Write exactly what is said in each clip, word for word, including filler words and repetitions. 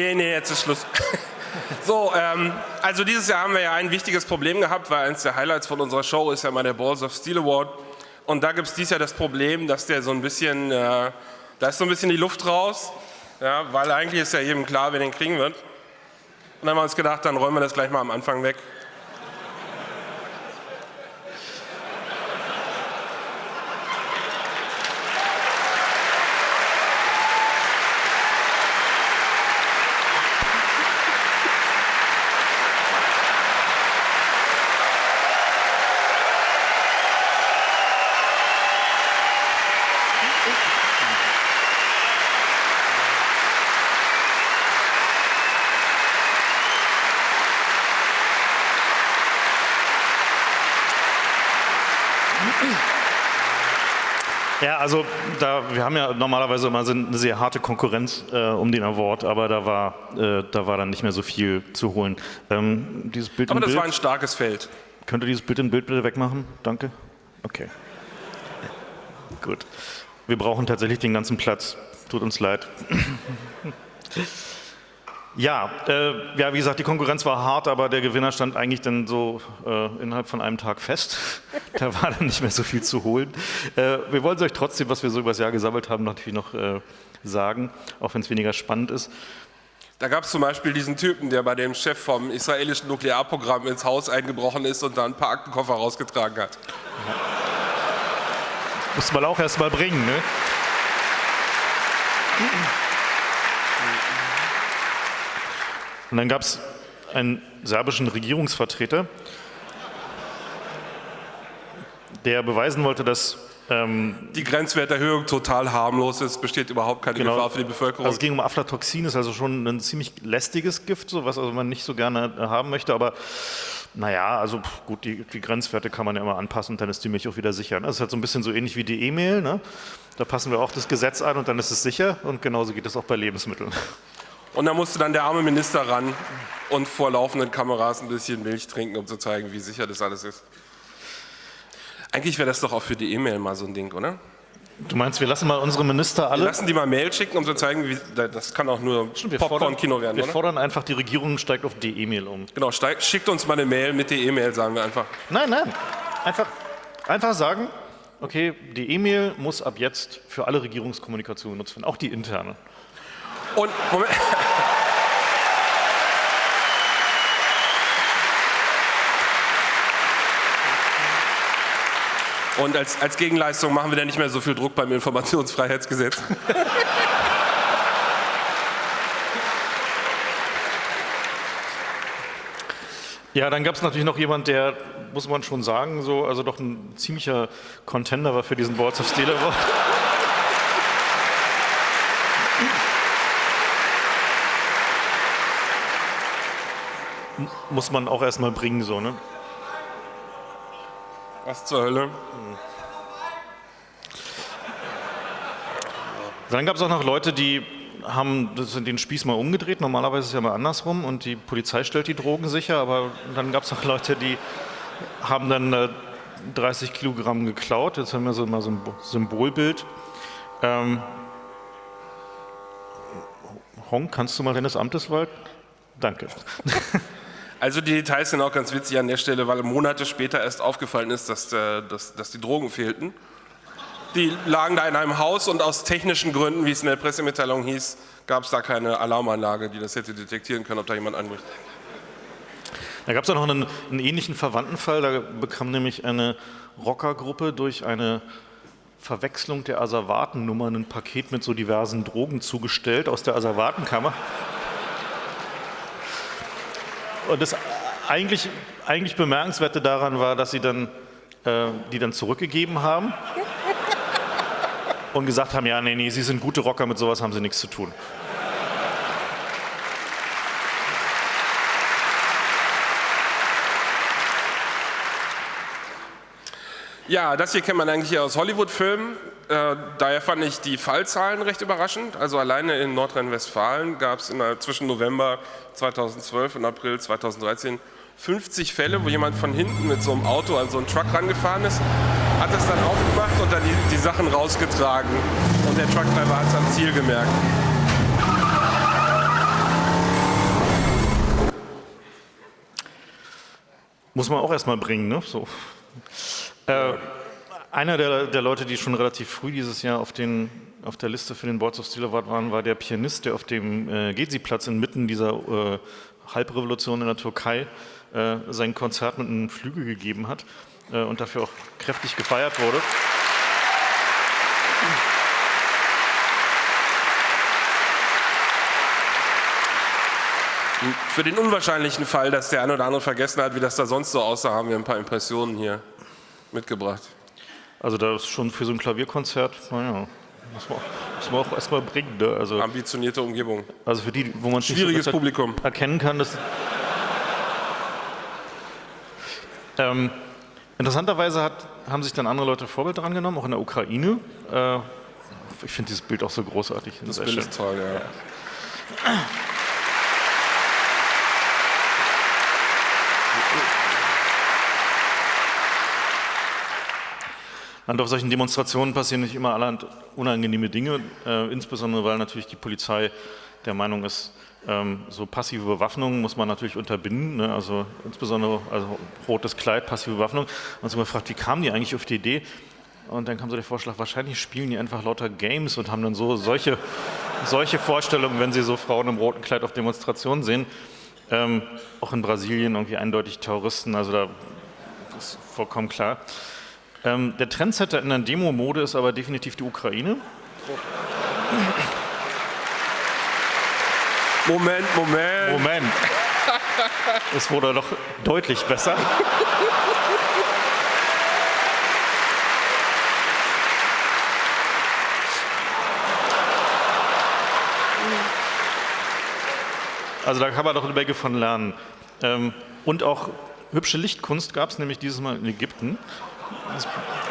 Nee, nee, jetzt ist Schluss. So, ähm, also dieses Jahr haben wir ja ein wichtiges Problem gehabt, weil eines der Highlights von unserer Show ist ja mal der Balls of Steel Award. Und da gibt es dieses Jahr das Problem, dass der so ein bisschen, äh, da ist so ein bisschen die Luft raus, ja, weil eigentlich ist ja jedem klar, wer den kriegen wird. Und dann haben wir uns gedacht, dann räumen wir das gleich mal am Anfang weg. Ja, also da, wir haben ja normalerweise immer eine sehr harte Konkurrenz äh, um den Award, aber da war, äh, da war dann nicht mehr so viel zu holen. Ähm, dieses Bild aber das Bild, war ein starkes Feld. Könnt ihr dieses Bild in Bild bitte wegmachen? Danke. Okay. Gut. Wir brauchen tatsächlich den ganzen Platz. Tut uns leid. Ja, äh, ja, wie gesagt, die Konkurrenz war hart, aber der Gewinner stand eigentlich dann so äh, innerhalb von einem Tag fest. Da war dann nicht mehr so viel zu holen. Äh, wir wollen es euch trotzdem, was wir so übers Jahr gesammelt haben, natürlich noch äh, sagen, auch wenn es weniger spannend ist. Da gab es zum Beispiel diesen Typen, der bei dem Chef vom israelischen Nuklearprogramm ins Haus eingebrochen ist und da ein paar Aktenkoffer rausgetragen hat. Ja. Muss man auch erst mal bringen, ne? Und dann gab es einen serbischen Regierungsvertreter, der beweisen wollte, dass ähm, die Grenzwerterhöhung total harmlos ist, besteht überhaupt keine genau, Gefahr für die Bevölkerung. Also es ging um Aflatoxin, ist also schon ein ziemlich lästiges Gift, so was also man nicht so gerne haben möchte, aber naja, also gut, die, die Grenzwerte kann man ja immer anpassen und dann ist die Milch auch wieder sicher. Das ist halt so ein bisschen so ähnlich wie die E-Mail, ne? Da passen wir auch das Gesetz an und dann ist es sicher und genauso geht es auch bei Lebensmitteln. Und da musste dann der arme Minister ran und vor laufenden Kameras ein bisschen Milch trinken, um zu zeigen, wie sicher das alles ist. Eigentlich wäre das doch auch für die E-Mail mal so ein Ding, oder? Du meinst, wir lassen mal unsere Minister alle... Wir lassen die mal Mail schicken, um zu zeigen, wie, das kann auch nur Popcorn-Kino werden, Wir oder? fordern einfach, die Regierung steigt auf die E-Mail um. Genau, steig, schickt uns mal eine Mail mit der E-Mail, sagen wir einfach. Nein, nein, einfach, einfach sagen, okay, die E-Mail muss ab jetzt für alle Regierungskommunikation genutzt werden, auch die interne. Und, Moment. Und als, als Gegenleistung machen wir dann nicht mehr so viel Druck beim Informationsfreiheitsgesetz. Ja, dann gab es natürlich noch jemand, der, muss man schon sagen, so, also doch ein ziemlicher Contender war für diesen Balls of Steel Award. Muss man auch erstmal bringen, so, ne? Was zur Hölle? Dann gab es auch noch Leute, die haben den Spieß mal umgedreht. Normalerweise ist es ja mal andersrum und die Polizei stellt die Drogen sicher, aber dann gab es noch Leute, die haben dann äh, dreißig Kilogramm geklaut. Jetzt haben wir so mal so ein Symbolbild. Ähm, Honk, kannst du mal deines Amtes walten? Danke. Also die Details sind auch ganz witzig an der Stelle, weil Monate später erst aufgefallen ist, dass, äh, dass, dass die Drogen fehlten. Die lagen da in einem Haus und aus technischen Gründen, wie es in der Pressemitteilung hieß, gab es da keine Alarmanlage, die das hätte detektieren können, ob da jemand einbricht. Da gab es auch noch einen, einen ähnlichen Verwandtenfall, da bekam nämlich eine Rockergruppe durch eine Verwechslung der Asservatennummern ein Paket mit so diversen Drogen zugestellt aus der Asservatenkammer. Und das eigentlich, eigentlich Bemerkenswerte daran war, dass sie dann, äh, die dann zurückgegeben haben und gesagt haben, ja, nee, nee, sie sind gute Rocker, mit sowas haben sie nichts zu tun. Ja, das hier kennt man eigentlich aus Hollywood-Filmen. Äh, daher fand ich die Fallzahlen recht überraschend. Also alleine in Nordrhein-Westfalen gab es zwischen November zweitausendzwölf und April zweitausenddreizehn fünfzig Fälle, wo jemand von hinten mit so einem Auto an so einen Truck rangefahren ist, hat das dann aufgemacht und dann die, die Sachen rausgetragen. Und der Truckdriver hat es am Ziel gemerkt. Muss man auch erstmal bringen, ne? So. Äh, einer der, der Leute, die schon relativ früh dieses Jahr auf, den, auf der Liste für den Boards of Steel Award waren, war der Pianist, der auf dem äh, Gezi-Platz inmitten dieser äh, Halbrevolution in der Türkei äh, sein Konzert mit einem Flügel gegeben hat äh, und dafür auch kräftig gefeiert wurde. Für den unwahrscheinlichen Fall, dass der eine oder andere vergessen hat, wie das da sonst so aussah, haben wir ein paar Impressionen hier mitgebracht. Also das ist schon für so ein Klavierkonzert, naja, muss man, muss man auch erstmal bringen. Ne? Also, ambitionierte Umgebung. Also für die, wo man schwieriges so Publikum erkennen kann, dass ähm, interessanterweise hat, haben sich dann andere Leute Vorbild dran genommen, auch in der Ukraine. Äh, ich finde dieses Bild auch so großartig. Das Bild ist toll, ja. ja. Und auf solchen Demonstrationen passieren nicht immer allerhand unangenehme Dinge, äh, insbesondere weil natürlich die Polizei der Meinung ist, ähm, so passive Bewaffnung muss man natürlich unterbinden, ne? Also insbesondere also rotes Kleid, passive Bewaffnung. Und so mal gefragt, wie kamen die eigentlich auf die Idee? Und dann kam so der Vorschlag, wahrscheinlich spielen die einfach lauter Games und haben dann so solche, solche Vorstellungen, wenn sie so Frauen im roten Kleid auf Demonstrationen sehen. Ähm, auch in Brasilien irgendwie eindeutig Terroristen, also da ist vollkommen klar. Ähm, der Trendsetter in der Demo-Mode ist aber definitiv die Ukraine. Moment, Moment. Moment. Es wurde doch deutlich besser. Also da kann man doch eine Menge von lernen. Ähm, und auch hübsche Lichtkunst gab es nämlich dieses Mal in Ägypten. Das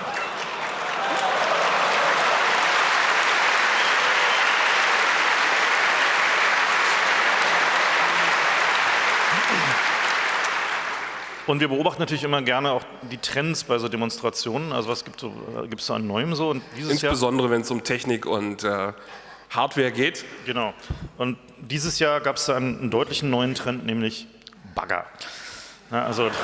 Und wir beobachten natürlich immer gerne auch die Trends bei so Demonstrationen. Also was gibt es so, so an Neuem so? Und dieses Insbesondere Jahr, wenn es um Technik und äh, Hardware geht. Genau. Und dieses Jahr gab es einen, einen deutlichen neuen Trend, nämlich Bagger. Na, also, so.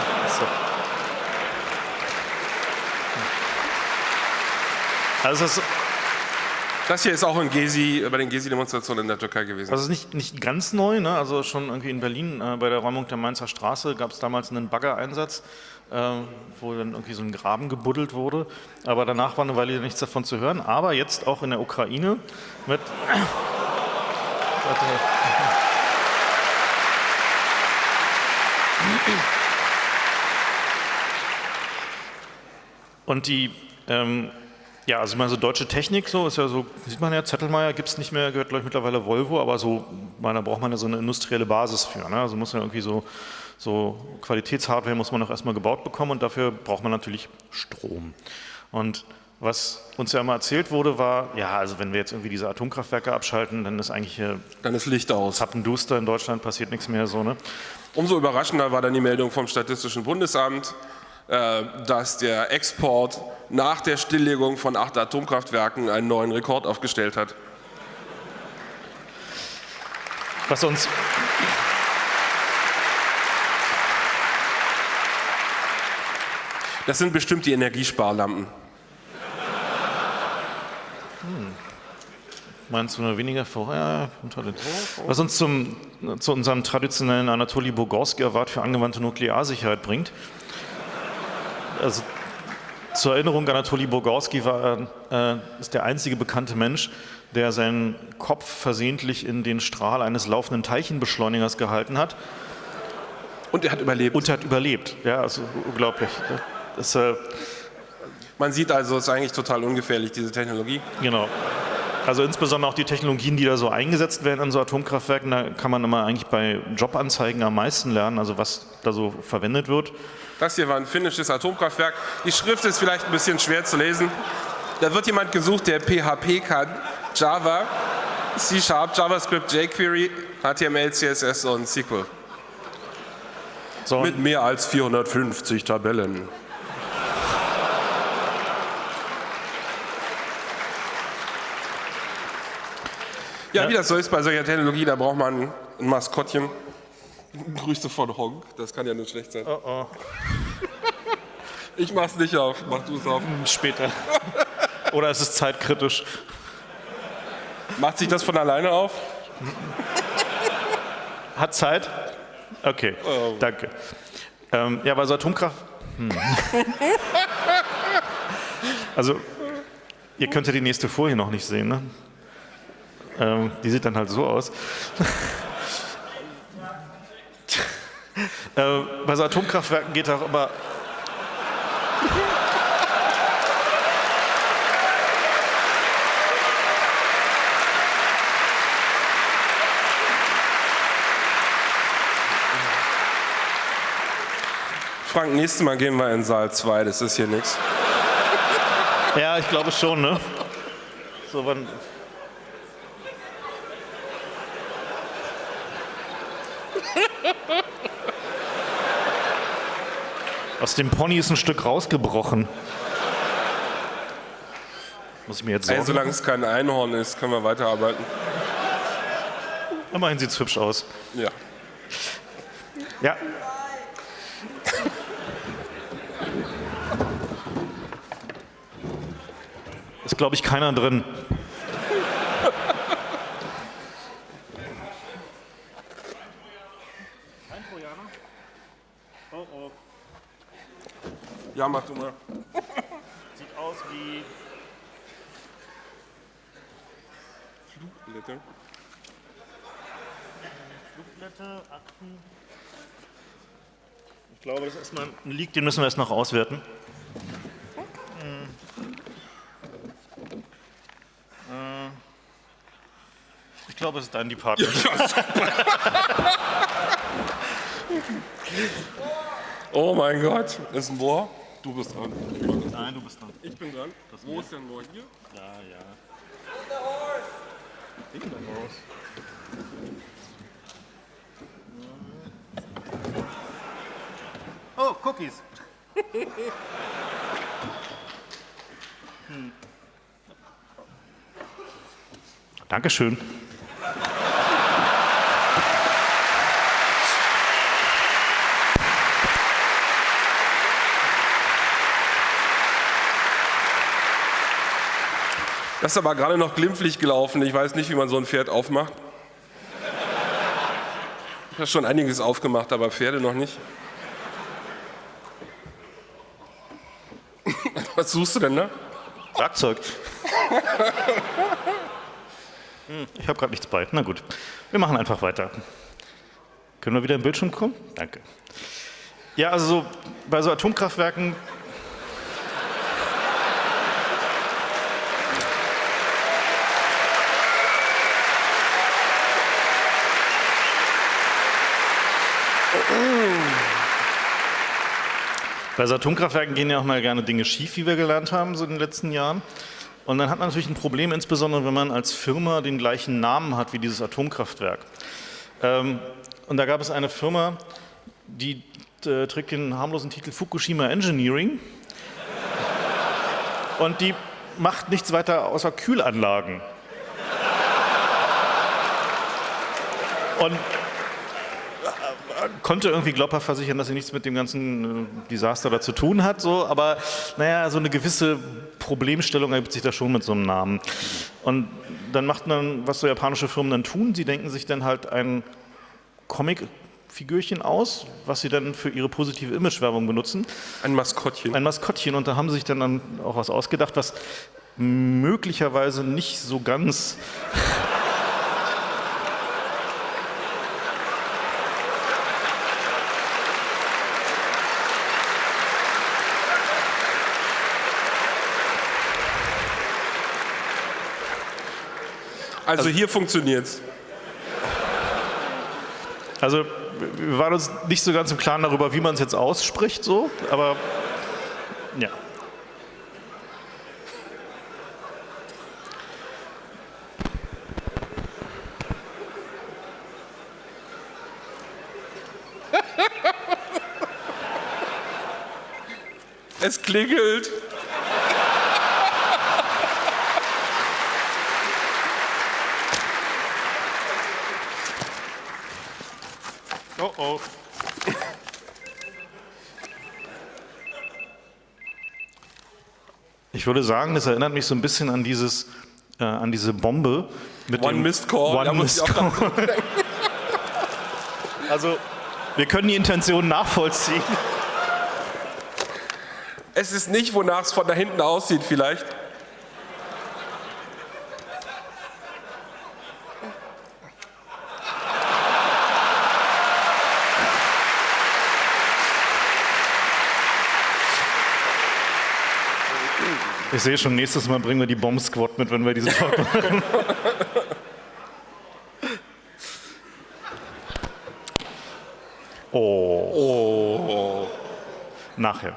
also das, das hier ist auch in Gezi, bei den Gezi-Demonstrationen in der Türkei gewesen. Also es ist nicht, nicht ganz neu, ne? Also schon irgendwie in Berlin äh, bei der Räumung der Mainzer Straße gab es damals einen Baggereinsatz, äh, wo dann irgendwie so ein Graben gebuddelt wurde. Aber danach war eine Weile nichts davon zu hören. Aber jetzt auch in der Ukraine mit... Und die, ähm, ja, also ich meine, so deutsche Technik, so ist ja so, sieht man ja, Zettelmeier gibt es nicht mehr, gehört glaube ich mittlerweile Volvo, aber so, meine, da braucht man ja so eine industrielle Basis für, ne? Also muss man irgendwie so, so Qualitätshardware muss man auch erstmal gebaut bekommen und dafür braucht man natürlich Strom. Und was uns ja immer erzählt wurde, war, ja, also wenn wir jetzt irgendwie diese Atomkraftwerke abschalten, dann ist eigentlich hier dann ist Licht aus. Zappenduster in Deutschland, passiert nichts mehr so, ne? Umso überraschender war dann die Meldung vom Statistischen Bundesamt, äh, dass der Export nach der Stilllegung von acht Atomkraftwerken einen neuen Rekord aufgestellt hat. Was uns Das sind bestimmt die Energiesparlampen. Hm. Meinst du nur weniger vorher? Was uns zum, zu unserem traditionellen Anatoli Bogorski Award für angewandte Nuklearsicherheit bringt. Also zur Erinnerung, Anatoli Bogorski war, äh, ist der einzige bekannte Mensch, der seinen Kopf versehentlich in den Strahl eines laufenden Teilchenbeschleunigers gehalten hat. Und er hat überlebt. Und er hat überlebt. Ja, also unglaublich. Das, äh, Man sieht also, es ist eigentlich total ungefährlich, diese Technologie. Genau. Also insbesondere auch die Technologien, die da so eingesetzt werden in so Atomkraftwerken, da kann man immer eigentlich bei Jobanzeigen am meisten lernen, also was da so verwendet wird. Das hier war ein finnisches Atomkraftwerk. Die Schrift ist vielleicht ein bisschen schwer zu lesen. Da wird jemand gesucht, der P H P kann, Java, C Sharp, JavaScript, jQuery, H T M L, C S S und S Q L. So. Mit mehr als vierhundertfünfzig Tabellen. Ja, wie das so ist bei solcher Technologie, da braucht man ein Maskottchen. Grüße von Honk, das kann ja nicht schlecht sein. Oh oh. Ich mach's nicht auf, mach du es auf. Später. Oder ist es zeitkritisch? Macht sich das von alleine auf? Hat Zeit? Okay, Oh. danke. Ähm, ja, bei so Atomkraft... Hm. Also, ihr könnt ja die nächste Folie noch nicht sehen, ne? Ähm, die sieht dann halt so aus. äh, bei so Atomkraftwerken geht auch immer... Frank, nächstes Mal gehen wir in Saal zwei, das ist hier nichts. Ja, ich glaube schon, ne? So, wann... Aus dem Pony ist ein Stück rausgebrochen. Muss ich mir jetzt Ey, Sorgen solange es kein Einhorn ist, können wir weiterarbeiten. Immerhin sieht es hübsch aus. Ja. Ja. Ist, glaube ich, keiner drin. Kein Trojaner? Oh oh. Ja, mach du mal. Sieht aus wie... Flugblätter. Flugblätter, Akten. Ich glaube, das ist erstmal ein Leak, den müssen wir erst noch auswerten. Ich glaube, es ist dein Department. Oh mein Gott, ist ein Bohr? Du bist dran. Nein, du bist dran. Ich bin dran. Wo ist denn Bohr? Hier? Ja, ja. In the horse. Oh, Cookies. hm. Dankeschön. Das ist aber gerade noch glimpflich gelaufen. Ich weiß nicht, wie man so ein Pferd aufmacht. Ich habe schon einiges aufgemacht, aber Pferde noch nicht. Was suchst du denn da? Werkzeug. Ich habe gerade nichts bei. Na gut, wir machen einfach weiter. Können wir wieder im Bildschirm kommen? Danke. Ja, also so, bei so Atomkraftwerken... Bei so Atomkraftwerken gehen ja auch mal gerne Dinge schief, wie wir gelernt haben, so in den letzten Jahren. Und dann hat man natürlich ein Problem, insbesondere wenn man als Firma den gleichen Namen hat wie dieses Atomkraftwerk. Ähm, und da gab es eine Firma, die äh, trägt den harmlosen Titel Fukushima Engineering. Und die macht nichts weiter außer Kühlanlagen. Und konnte irgendwie glaubhaft versichern, dass sie nichts mit dem ganzen äh, Desaster da zu tun hat, so, aber naja, so eine gewisse Problemstellung ergibt sich da schon mit so einem Namen. Und dann macht man, was so japanische Firmen dann tun, sie denken sich dann halt ein Comic-Figürchen aus, was sie dann für ihre positive Imagewerbung benutzen. Ein Maskottchen. Ein Maskottchen, und da haben sie sich dann, dann auch was ausgedacht, was möglicherweise nicht so ganz... Also hier funktioniert's. Also wir waren uns nicht so ganz im Klaren darüber, wie man es jetzt ausspricht, so, aber ja. Es klingelt. Oh oh. Ich würde sagen, das erinnert mich so ein bisschen an dieses, äh, an diese Bombe mit One dem Missed Call. One Missed Call. Also, wir können die Intention nachvollziehen. Es ist nicht, wonach es von da hinten aussieht vielleicht. Ich sehe schon, nächstes Mal bringen wir die Bomb Squad mit, wenn wir diesen Talk machen. Oh. Oh. Nachher.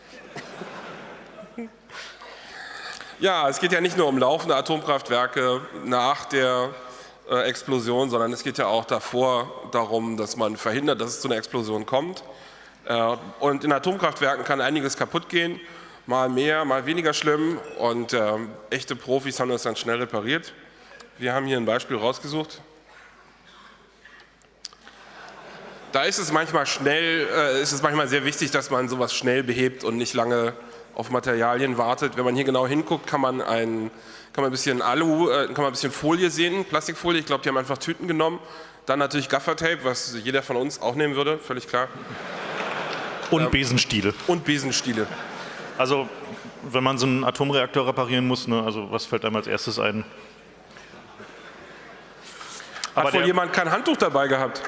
Ja, es geht ja nicht nur um laufende Atomkraftwerke nach der äh, Explosion, sondern es geht ja auch davor darum, dass man verhindert, dass es zu einer Explosion kommt. Äh, und in Atomkraftwerken kann einiges kaputt gehen. Mal mehr, mal weniger schlimm und äh, echte Profis haben das dann schnell repariert. Wir haben hier ein Beispiel rausgesucht. Da ist es manchmal schnell, äh, ist es manchmal sehr wichtig, dass man sowas schnell behebt und nicht lange auf Materialien wartet. Wenn man hier genau hinguckt, kann man ein, kann man ein bisschen Alu, äh, kann man ein bisschen Folie sehen, Plastikfolie. Ich glaube, die haben einfach Tüten genommen. Dann natürlich Gaffertape, was jeder von uns auch nehmen würde, völlig klar. Und ähm, Besenstiele. Und Besenstiele. Also, wenn man so einen Atomreaktor reparieren muss, ne, also was fällt einem als erstes ein? Hat Aber wohl der, jemand kein Handtuch dabei gehabt?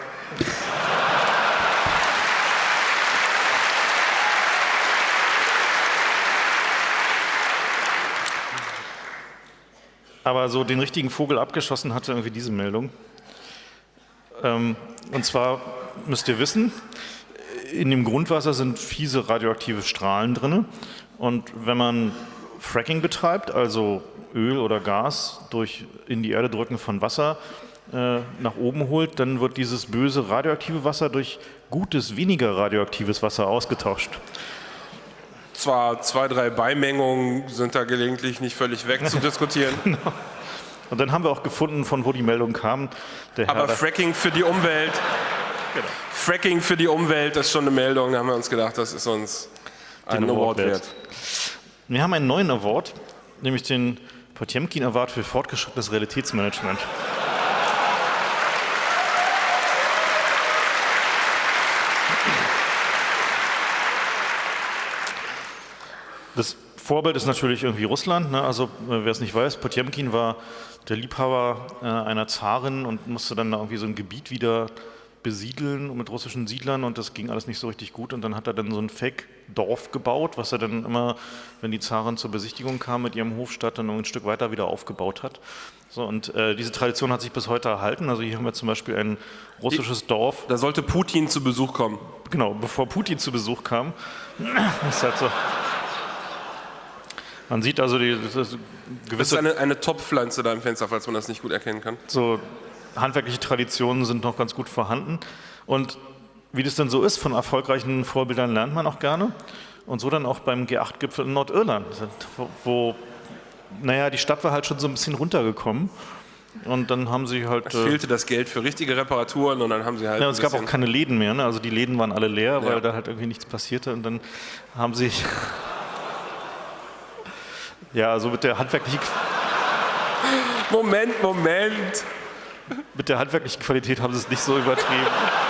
aber so den richtigen Vogel abgeschossen hatte irgendwie diese Meldung. Ähm, und zwar müsst ihr wissen, in dem Grundwasser sind fiese radioaktive Strahlen drin. Und wenn man Fracking betreibt, also Öl oder Gas durch in die Erde drücken von Wasser äh, nach oben holt, dann wird dieses böse radioaktive Wasser durch gutes, weniger radioaktives Wasser ausgetauscht. Zwar zwei, drei Beimengungen sind da gelegentlich nicht völlig wegzudiskutieren. Genau. Und dann haben wir auch gefunden, von wo die Meldung kam. Der Aber Herr, Fracking für die Umwelt, genau. Fracking für die Umwelt, das ist schon eine Meldung. Da haben wir uns gedacht, das ist uns ein Den Award Award wert. wert. Wir haben einen neuen Award, nämlich den Potemkin Award für fortgeschrittenes Realitätsmanagement. Das Vorbild ist natürlich irgendwie Russland. Ne? Also wer es nicht weiß, Potemkin war der Liebhaber äh, einer Zarin und musste dann irgendwie so ein Gebiet wieder besiedeln mit russischen Siedlern und das ging alles nicht so richtig gut und dann hat er dann so ein Fake-Dorf gebaut, was er dann immer, wenn die Zarin zur Besichtigung kam mit ihrem Hofstaat, dann ein Stück weiter wieder aufgebaut hat. So, und äh, diese Tradition hat sich bis heute erhalten. Also hier haben wir zum Beispiel ein russisches Dorf. Da sollte Putin zu Besuch kommen. Genau, bevor Putin zu Besuch kam. Ist halt so. Man sieht also die das ist gewisse Das ist eine, eine Topfpflanze da im Fenster, falls man das nicht gut erkennen kann. so handwerkliche Traditionen sind noch ganz gut vorhanden. Und wie das dann so ist, von erfolgreichen Vorbildern lernt man auch gerne. Und so dann auch beim G acht Gipfel in Nordirland, wo, wo, naja, die Stadt war halt schon so ein bisschen runtergekommen. Und dann haben sie halt... Es fehlte das Geld für richtige Reparaturen und dann haben sie halt... Ja, und es gab auch keine Läden mehr, ne? Also die Läden waren alle leer, weil Ja. da halt irgendwie nichts passierte. Und dann haben sie... ja, so mit der handwerklichen... Moment, Moment! Mit der handwerklichen Qualität haben sie es nicht so übertrieben.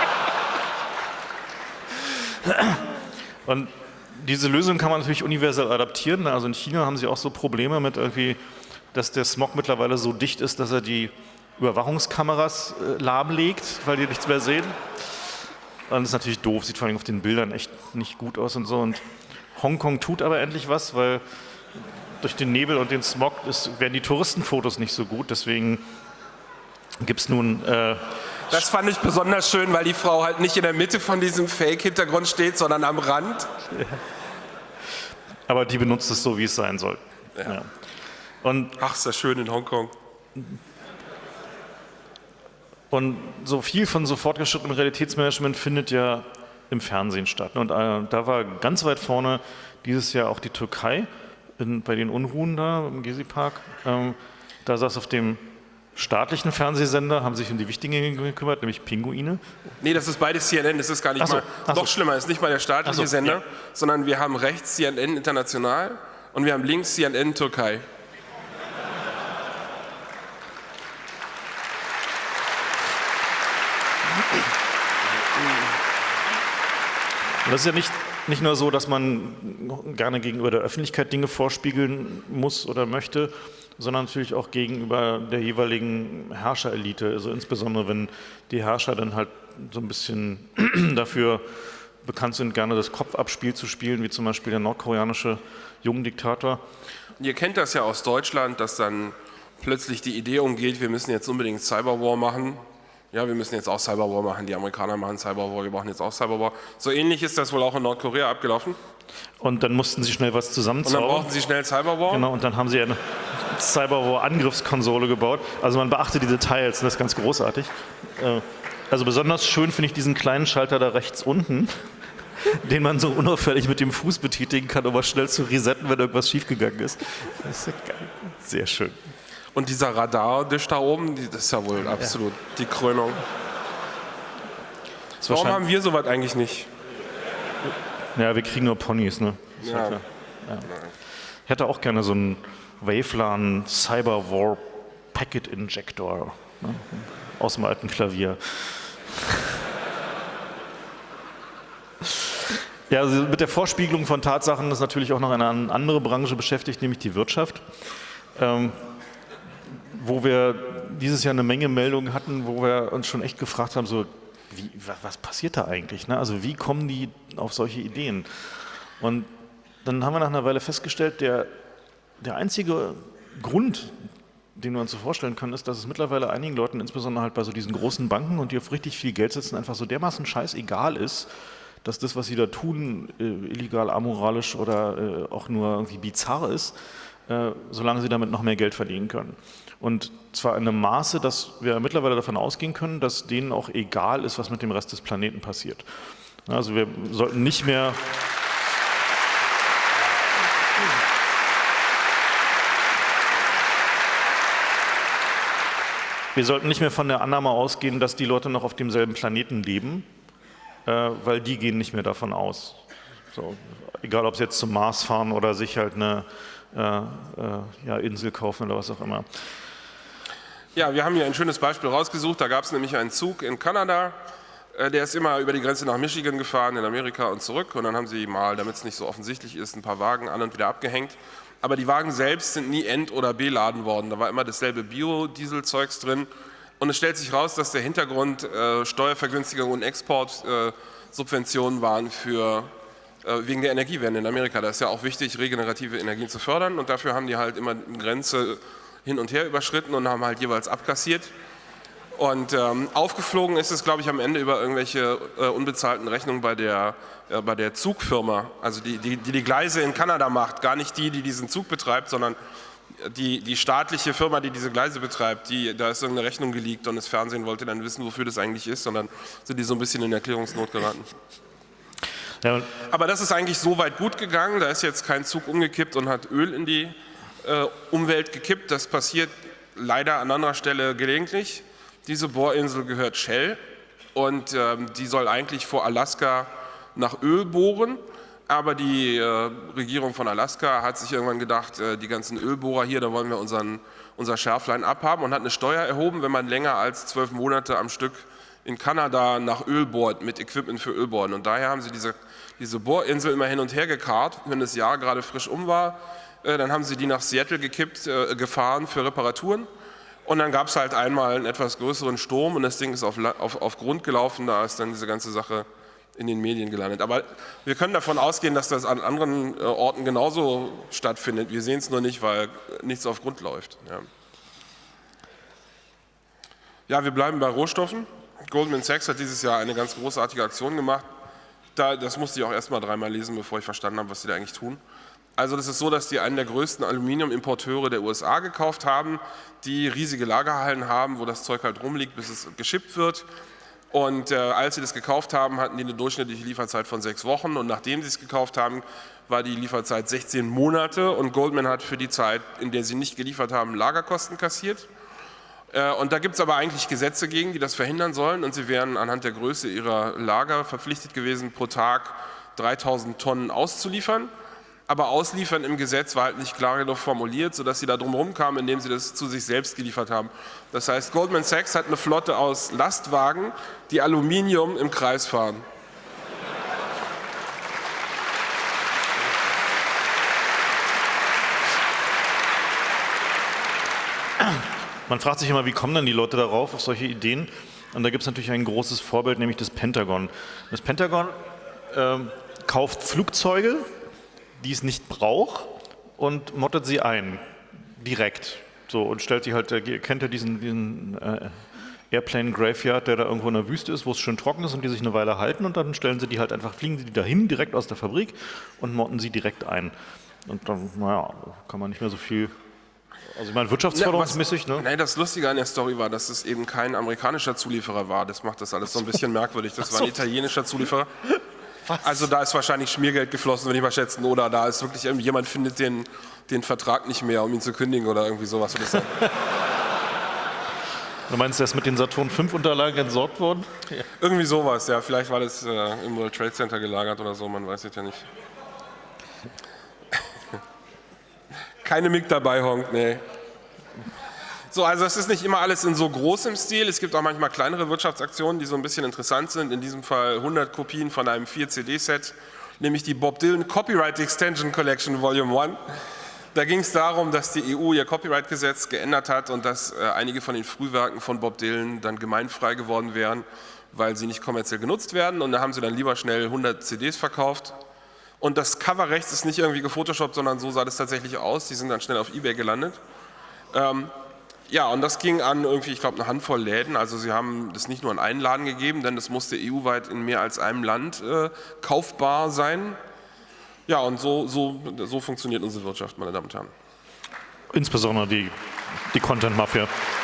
Und diese Lösung kann man natürlich universell adaptieren. Also in China haben sie auch so Probleme mit irgendwie, dass der Smog mittlerweile so dicht ist, dass er die Überwachungskameras äh, lahmlegt, weil die nichts mehr sehen. Und das ist natürlich doof, sieht vor allem auf den Bildern echt nicht gut aus und so. Und Hongkong tut aber endlich was, weil durch den Nebel und den Smog ist, werden die Touristenfotos nicht so gut. Deswegen gibt es nun... Äh, Das fand ich besonders schön, weil die Frau halt nicht in der Mitte von diesem Fake-Hintergrund steht, sondern am Rand. aber die benutzt es so, wie es sein soll. Ja. Ja. Und, Ach, ist das schön in Hongkong. und so viel von so fortgeschrittenem Realitätsmanagement findet ja im Fernsehen statt. Und äh, da war ganz weit vorne dieses Jahr auch die Türkei, in, bei den Unruhen da im Gezi-Park. Ähm, da saß auf dem staatlichen Fernsehsender haben sich um die wichtigen Dinge gekümmert, nämlich Pinguine. Nee, das ist beides C N N, das ist gar nicht so, mal, noch so. schlimmer, das ist nicht mal der staatliche so, Sender, ja. sondern wir haben rechts C N N International und wir haben links C N N Türkei. Und das ist ja nicht, nicht nur so, dass man gerne gegenüber der Öffentlichkeit Dinge vorspiegeln muss oder möchte, sondern natürlich auch gegenüber der jeweiligen Herrscherelite. Also insbesondere, wenn die Herrscher dann halt so ein bisschen dafür bekannt sind, gerne das Kopfabspiel zu spielen, wie zum Beispiel der nordkoreanische Jungdiktator. Ihr kennt das ja aus Deutschland, dass dann plötzlich die Idee umgeht, wir müssen jetzt unbedingt Cyberwar machen. Ja, wir müssen jetzt auch Cyberwar machen, die Amerikaner machen Cyberwar, wir brauchen jetzt auch Cyberwar. So ähnlich ist das wohl auch in Nordkorea abgelaufen. Und dann mussten sie schnell was zusammenzaubern. Und dann brauchten sie schnell Cyberwar. Genau, und dann haben sie eine Cyberwar-Angriffskonsole gebaut. Also man beachtet die Details, das ist ganz großartig. Also besonders schön finde ich diesen kleinen Schalter da rechts unten, den man so unauffällig mit dem Fuß betätigen kann, um mal schnell zu resetten, wenn irgendwas schiefgegangen ist. Das ist sehr schön. Und dieser Radardisch da oben, das ist ja wohl absolut ja. die Krönung. Warum haben wir sowas eigentlich nicht? Ja, wir kriegen nur Ponys, ne? Ja. Ja. Ich hätte auch gerne so einen Wavelan Cyberwar Packet Injector, ne? Aus dem alten Klavier. Ja, also mit der Vorspiegelung von Tatsachen ist natürlich auch noch eine andere Branche beschäftigt, nämlich die Wirtschaft. Ähm, wo wir dieses Jahr eine Menge Meldungen hatten, wo wir uns schon echt gefragt haben, so, wie, was passiert da eigentlich? Ne? Also wie kommen die auf solche Ideen? Und dann haben wir nach einer Weile festgestellt, der, der einzige Grund, den wir uns so vorstellen können, ist, dass es mittlerweile einigen Leuten, insbesondere halt bei so diesen großen Banken und die auf richtig viel Geld setzen, einfach so dermaßen scheißegal ist, dass das, was sie da tun, äh, illegal, amoralisch oder äh, auch nur irgendwie bizarr ist, äh, solange sie damit noch mehr Geld verdienen können. Und zwar in einem Maße, dass wir mittlerweile davon ausgehen können, dass denen auch egal ist, was mit dem Rest des Planeten passiert. Also wir sollten nicht mehr wir sollten nicht mehr von der Annahme ausgehen, dass die Leute noch auf demselben Planeten leben, äh, weil die gehen nicht mehr davon aus. So, egal, ob sie jetzt zum Mars fahren oder sich halt eine äh, äh, ja, Insel kaufen oder was auch immer. Ja, wir haben hier ein schönes Beispiel rausgesucht. Da gab es nämlich einen Zug in Kanada, der ist immer über die Grenze nach Michigan gefahren, in Amerika und zurück. Und dann haben sie mal, damit es nicht so offensichtlich ist, ein paar Wagen an und wieder abgehängt. Aber die Wagen selbst sind nie end- oder beladen worden. Da war immer dasselbe Biodiesel-Zeugs drin. Und es stellt sich raus, dass der Hintergrund äh, Steuervergünstigung und Exportsubventionen äh, waren für, äh, wegen der Energiewende in Amerika. Da ist ja auch wichtig, regenerative Energien zu fördern. Und dafür haben die halt immer eine Grenze hin und her überschritten und haben halt jeweils abkassiert. Und ähm, aufgeflogen ist es, glaube ich, am Ende über irgendwelche äh, unbezahlten Rechnungen bei der, äh, bei der Zugfirma, also die, die, die die Gleise in Kanada macht, gar nicht die, die diesen Zug betreibt, sondern die, die staatliche Firma, die diese Gleise betreibt, die, da ist irgendeine Rechnung geleakt und das Fernsehen wollte dann wissen, wofür das eigentlich ist, und dann sind die so ein bisschen in Erklärungsnot geraten. Ja. Aber das ist eigentlich so weit gut gegangen, da ist jetzt kein Zug umgekippt und hat Öl in die äh, Umwelt gekippt, das passiert leider an anderer Stelle gelegentlich. Diese Bohrinsel gehört Shell und ähm, die soll eigentlich vor Alaska nach Öl bohren, aber die äh, Regierung von Alaska hat sich irgendwann gedacht, äh, die ganzen Ölbohrer hier, da wollen wir unseren, unser Schärflein abhaben, und hat eine Steuer erhoben, wenn man länger als zwölf Monate am Stück in Kanada nach Öl bohrt, mit Equipment für Ölbohren. Und daher haben sie diese, diese Bohrinsel immer hin und her gekarrt, wenn das Jahr gerade frisch um war, äh, dann haben sie die nach Seattle gekippt, äh, gefahren für Reparaturen. Und dann gab es halt einmal einen etwas größeren Sturm und das Ding ist auf, auf, auf Grund gelaufen, da ist dann diese ganze Sache in den Medien gelandet. Aber wir können davon ausgehen, dass das an anderen äh, Orten genauso stattfindet. Wir sehen es nur nicht, weil nichts auf Grund läuft. Ja. ja, wir bleiben bei Rohstoffen. Goldman Sachs hat dieses Jahr eine ganz großartige Aktion gemacht. Da, das musste ich auch erst mal dreimal lesen, bevor ich verstanden habe, was sie da eigentlich tun. Also das ist so, dass die einen der größten Aluminiumimporteure der U S A gekauft haben, die riesige Lagerhallen haben, wo das Zeug halt rumliegt, bis es geschippt wird. Und äh, als sie das gekauft haben, hatten die eine durchschnittliche Lieferzeit von sechs Wochen. Und nachdem sie es gekauft haben, war die Lieferzeit sechzehn Monate. Und Goldman hat für die Zeit, in der sie nicht geliefert haben, Lagerkosten kassiert. Und da gibt es aber eigentlich Gesetze gegen, die das verhindern sollen. Und sie wären anhand der Größe ihrer Lager verpflichtet gewesen, pro Tag dreitausend Tonnen auszuliefern. Aber ausliefern im Gesetz war halt nicht klar genug formuliert, sodass sie da drum herum kamen, indem sie das zu sich selbst geliefert haben. Das heißt, Goldman Sachs hat eine Flotte aus Lastwagen, die Aluminium im Kreis fahren. Man fragt sich immer, wie kommen dann die Leute darauf, auf solche Ideen? Und da gibt es natürlich ein großes Vorbild, nämlich das Pentagon. Das Pentagon äh, kauft Flugzeuge, die es nicht braucht, und mottet sie ein, direkt. So, und stellt sie halt, äh, kennt ihr diesen, diesen äh, Airplane Graveyard, der da irgendwo in der Wüste ist, wo es schön trocken ist und die sich eine Weile halten, und dann stellen sie die halt einfach, fliegen sie die dahin, direkt aus der Fabrik, und motten sie direkt ein. Und dann, naja, kann man nicht mehr so viel... Also ich meine, wirtschaftsförderungsmäßig, ne? Nein, das Lustige an der Story war, dass es eben kein amerikanischer Zulieferer war. Das macht das alles so ein bisschen merkwürdig. Das war ein italienischer Zulieferer. Was? Also da ist wahrscheinlich Schmiergeld geflossen, würde ich mal schätzen. Oder da ist wirklich jemand findet den, den Vertrag nicht mehr, um ihn zu kündigen oder irgendwie sowas. Du meinst, der ist mit den Saturn fünf Unterlagen entsorgt worden? Ja. Irgendwie sowas, ja. Vielleicht war das äh, im World Trade Center gelagert oder so, man weiß es ja nicht. Keine Mick dabei, Honk, nee. So, also es ist nicht immer alles in so großem Stil. Es gibt auch manchmal kleinere Wirtschaftsaktionen, die so ein bisschen interessant sind. In diesem Fall hundert Kopien von einem vier C D-Set, nämlich die Bob Dylan Copyright Extension Collection Volume eins. Da ging es darum, dass die E U ihr Copyright-Gesetz geändert hat und dass äh, einige von den Frühwerken von Bob Dylan dann gemeinfrei geworden wären, weil sie nicht kommerziell genutzt werden. Und da haben sie dann lieber schnell hundert C Ds verkauft. Und das Cover rechts ist nicht irgendwie gefotoshoppt, sondern so sah das tatsächlich aus. Die sind dann schnell auf eBay gelandet. Ähm, ja, und das ging an irgendwie, ich glaube, eine Handvoll Läden. Also sie haben das nicht nur an einen Laden gegeben, denn das musste E U-weit in mehr als einem Land äh, kaufbar sein. Ja, und so, so, so funktioniert unsere Wirtschaft, meine Damen und Herren. Insbesondere die, die Content-Mafia.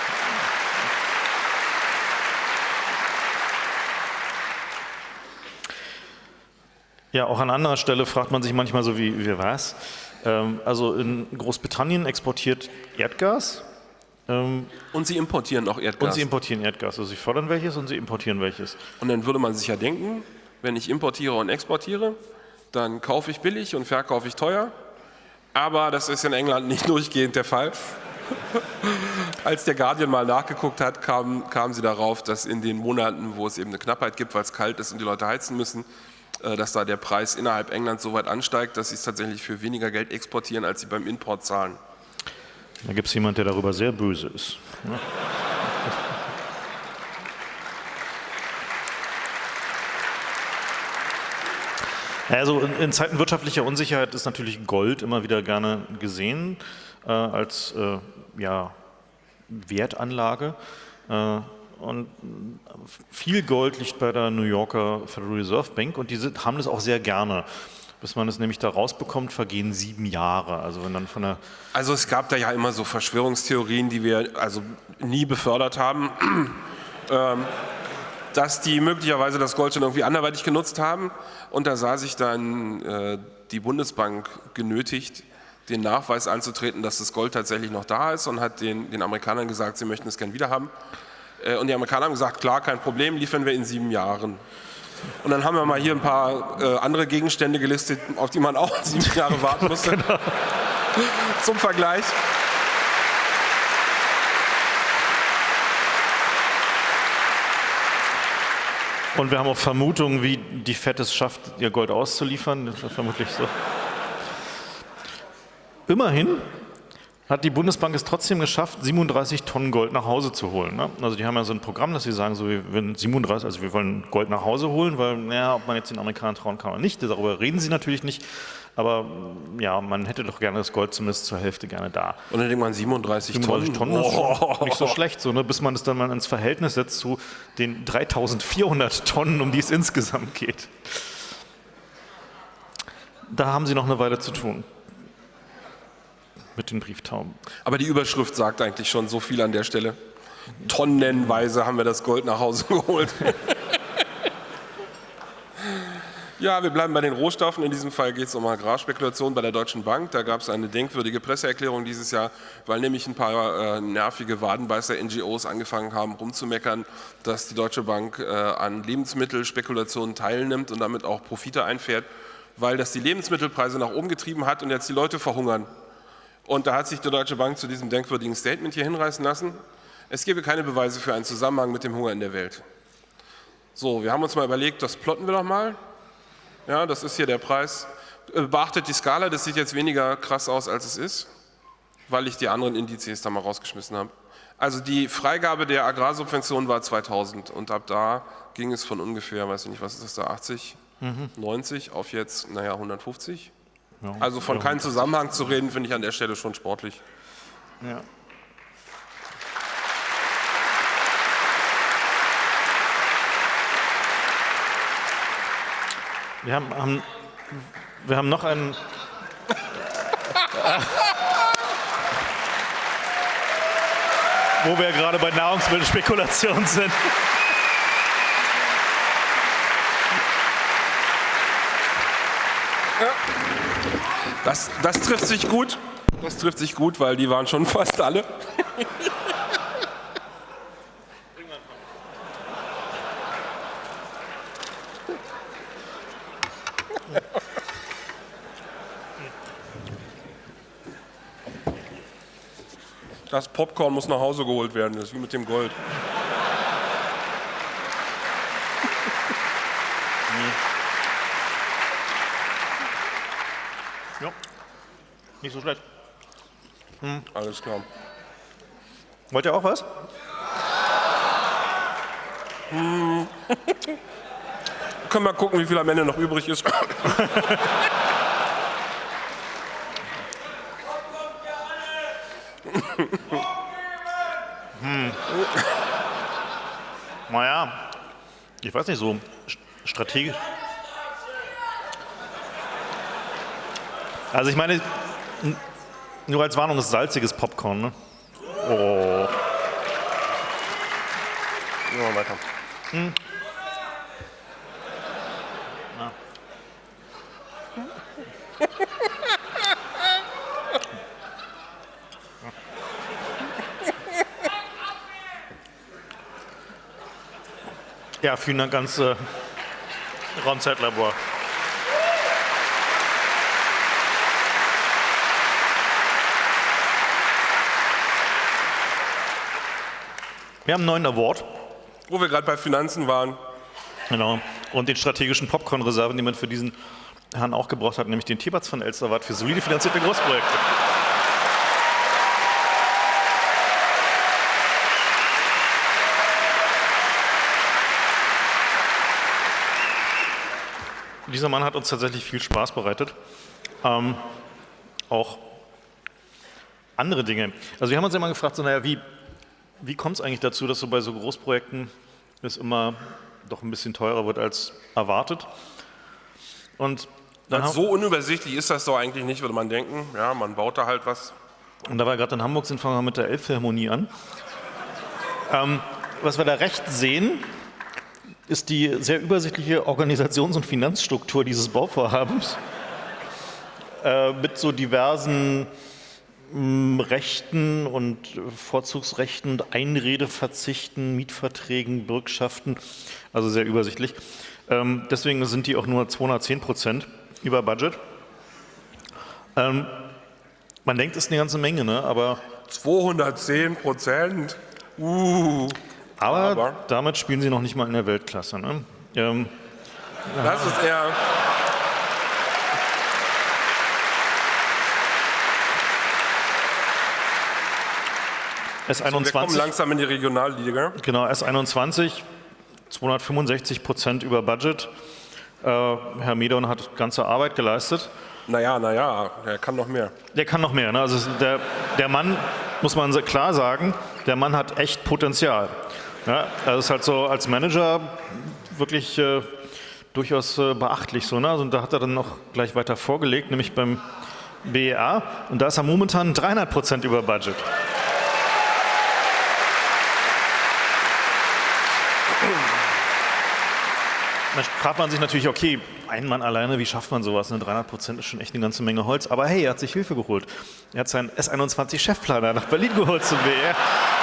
Ja, auch an anderer Stelle fragt man sich manchmal so, wie, wie was? Ähm, also in Großbritannien exportiert Erdgas. Ähm, und sie importieren auch Erdgas. Und sie importieren Erdgas. Also sie fördern welches und sie importieren welches. Und dann würde man sich ja denken, wenn ich importiere und exportiere, dann kaufe ich billig und verkaufe ich teuer. Aber das ist in England nicht durchgehend der Fall. Als der Guardian mal nachgeguckt hat, kamen kam sie darauf, dass in den Monaten, wo es eben eine Knappheit gibt, weil es kalt ist und die Leute heizen müssen, dass da der Preis innerhalb Englands so weit ansteigt, dass sie es tatsächlich für weniger Geld exportieren, als sie beim Import zahlen. Da gibt es jemanden, der darüber sehr böse ist. Also in, in Zeiten wirtschaftlicher Unsicherheit ist natürlich Gold immer wieder gerne gesehen äh, als äh, ja, Wertanlage. Äh, Und viel Gold liegt bei der New Yorker Federal Reserve Bank und die sind, haben das auch sehr gerne. Bis man es nämlich da rausbekommt, vergehen sieben Jahre. Also, wenn dann von der also es gab da ja immer so Verschwörungstheorien, die wir also nie befördert haben, ähm, dass die möglicherweise das Gold schon irgendwie anderweitig genutzt haben. Und da sah sich dann äh, die Bundesbank genötigt, den Nachweis anzutreten, dass das Gold tatsächlich noch da ist und hat den, den Amerikanern gesagt, sie möchten es gern wieder haben. Und die Amerikaner haben gesagt, klar, kein Problem, liefern wir in sieben Jahren. Und dann haben wir mal hier ein paar äh, andere Gegenstände gelistet, auf die man auch sieben Jahre warten musste. Genau. Zum Vergleich. Und wir haben auch Vermutungen, wie die Fed es schafft, ihr Gold auszuliefern. Das ist vermutlich so. Immerhin hat die Bundesbank es trotzdem geschafft, siebenunddreißig Tonnen Gold nach Hause zu holen. Ne? Also die haben ja so ein Programm, dass sie sagen, so, wir, siebenunddreißig, also wir wollen Gold nach Hause holen, weil, naja, ob man jetzt den Amerikanern trauen kann oder nicht, darüber reden sie natürlich nicht. Aber ja, man hätte doch gerne das Gold zumindest zur Hälfte gerne da. Und dann denkt man siebenunddreißig Tonnen. Tonnen ist oh. nicht so schlecht, so, ne? Bis man es dann mal ins Verhältnis setzt zu den dreitausendvierhundert Tonnen, um die es insgesamt geht. Da haben sie noch eine Weile zu tun. Mit den Brieftauben. Aber die Überschrift sagt eigentlich schon so viel an der Stelle. Tonnenweise haben wir das Gold nach Hause geholt. Ja, wir bleiben bei den Rohstoffen. In diesem Fall geht es um Agrarspekulation bei der Deutschen Bank. Da gab es eine denkwürdige Presseerklärung dieses Jahr, weil nämlich ein paar äh, nervige Wadenbeißer-N G Os angefangen haben, rumzumeckern, dass die Deutsche Bank äh, an Lebensmittelspekulationen teilnimmt und damit auch Profite einfährt, weil das die Lebensmittelpreise nach oben getrieben hat und jetzt die Leute verhungern. Und da hat sich die Deutsche Bank zu diesem denkwürdigen Statement hier hinreißen lassen. Es gebe keine Beweise für einen Zusammenhang mit dem Hunger in der Welt. So, wir haben uns mal überlegt, das plotten wir doch mal. Ja, das ist hier der Preis. Beachtet die Skala, das sieht jetzt weniger krass aus, als es ist, weil ich die anderen Indizes da mal rausgeschmissen habe. Also die Freigabe der Agrarsubvention war zweitausend und ab da ging es von ungefähr, weiß ich nicht, was ist das da, achtzig, mhm. neunzig auf jetzt, naja, hundertfünfzig. Ja, also von keinem Zusammenhang zu reden, finde ich an der Stelle schon sportlich. Ja. Wir haben, haben, wir haben noch einen. Wo wir gerade bei Nahrungsmittelspekulation sind. Ja. Das, das trifft sich gut. Das trifft sich gut, weil die waren schon fast alle. Das Popcorn muss nach Hause geholt werden, das ist wie mit dem Gold. Ja, nicht so schlecht. Hm. Alles klar. Wollt ihr auch was? Hm. Können wir gucken, wie viel am Ende noch übrig ist. hm. Naja, ich weiß nicht, so strategisch. Also ich meine, nur als Warnung ist salziges Popcorn, ne? Oh. Ja, weiter. Hm. Ja. Ja, vielen Dank ans äh, Raumzeitlabor. Wir haben einen neuen Award. Wo wir gerade bei Finanzen waren. Genau. Und den strategischen Popcorn-Reserven, die man für diesen Herrn auch gebraucht hat, nämlich den Thieberts von Elster Award für solide finanzierte Großprojekte. Dieser Mann hat uns tatsächlich viel Spaß bereitet. Ähm, auch andere Dinge. Also wir haben uns immer gefragt, so, naja, wie, wie kommt es eigentlich dazu, dass so bei so Großprojekten es immer doch ein bisschen teurer wird als erwartet? Und dann haben, so unübersichtlich ist das doch eigentlich nicht, würde man denken. Ja, man baut da halt was. Und da wir gerade in Hamburg sind, fangen wir mit der Elbphilharmonie an. Ähm, was wir da rechts sehen, ist die sehr übersichtliche Organisations- und Finanzstruktur dieses Bauvorhabens äh, mit so diversen mh, Rechten und Vorzugsrechten, Einredeverzichten, Mietverträgen, Bürgschaften, also sehr übersichtlich. Ähm, deswegen sind die auch nur zweihundertzehn Prozent über Budget. Ähm, man denkt, es ist eine ganze Menge, ne? Aber zweihundertzehn Prozent? Uh. Aber, aber damit spielen sie noch nicht mal in der Weltklasse. Ne? Ähm, das ist eher. S einundzwanzig. Wir kommen langsam in die Regionalliga. Genau, S einundzwanzig, zweihundertfünfundsechzig Prozent über Budget. Äh, Herr Medon hat ganze Arbeit geleistet. Naja, naja, der kann noch mehr. Der kann noch mehr. Ne? Also der, der Mann, muss man klar sagen, der Mann hat echt Potenzial. Ja, das ist halt so als Manager wirklich äh, durchaus äh, beachtlich. So, ne? Also, und da hat er dann noch gleich weiter vorgelegt, nämlich beim B E A. Und da ist er momentan dreihundert Prozent über Budget. Dann fragt man sich natürlich, okay, ein Mann alleine, wie schafft man sowas? Ne? dreihundert Prozent ist schon echt eine ganze Menge Holz. Aber hey, er hat sich Hilfe geholt. Er hat seinen S einundzwanzig Chefplaner nach Berlin geholt zum W R.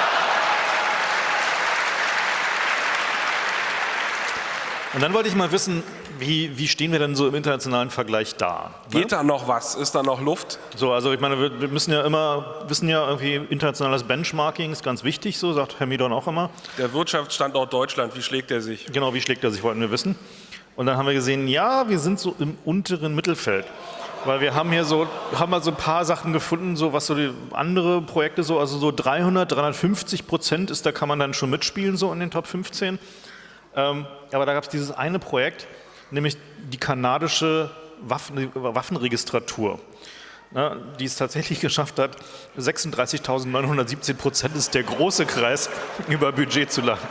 Und dann wollte ich mal wissen, wie, wie stehen wir denn so im internationalen Vergleich da? Ne? Geht da noch was? Ist da noch Luft? So, also ich meine, wir, wir müssen ja immer, wissen ja irgendwie, internationales Benchmarking ist ganz wichtig, so sagt Herr Miedon auch immer. Der Wirtschaftsstandort Deutschland, wie schlägt er sich? Genau, wie schlägt er sich, wollten wir wissen. Und dann haben wir gesehen, ja, wir sind so im unteren Mittelfeld. Weil wir haben hier so, haben mal so ein paar Sachen gefunden, so was so die andere Projekte so, also so dreihundert, dreihundertfünfzig Prozent ist, da kann man dann schon mitspielen, so in den Top fünfzehn. Ähm, aber da gab es dieses eine Projekt, nämlich die kanadische Waffen, Waffenregistratur, ne, die es tatsächlich geschafft hat, sechsunddreißigtausendneunhundertsiebzehn Prozent ist der große Kreis, über Budget zu landen.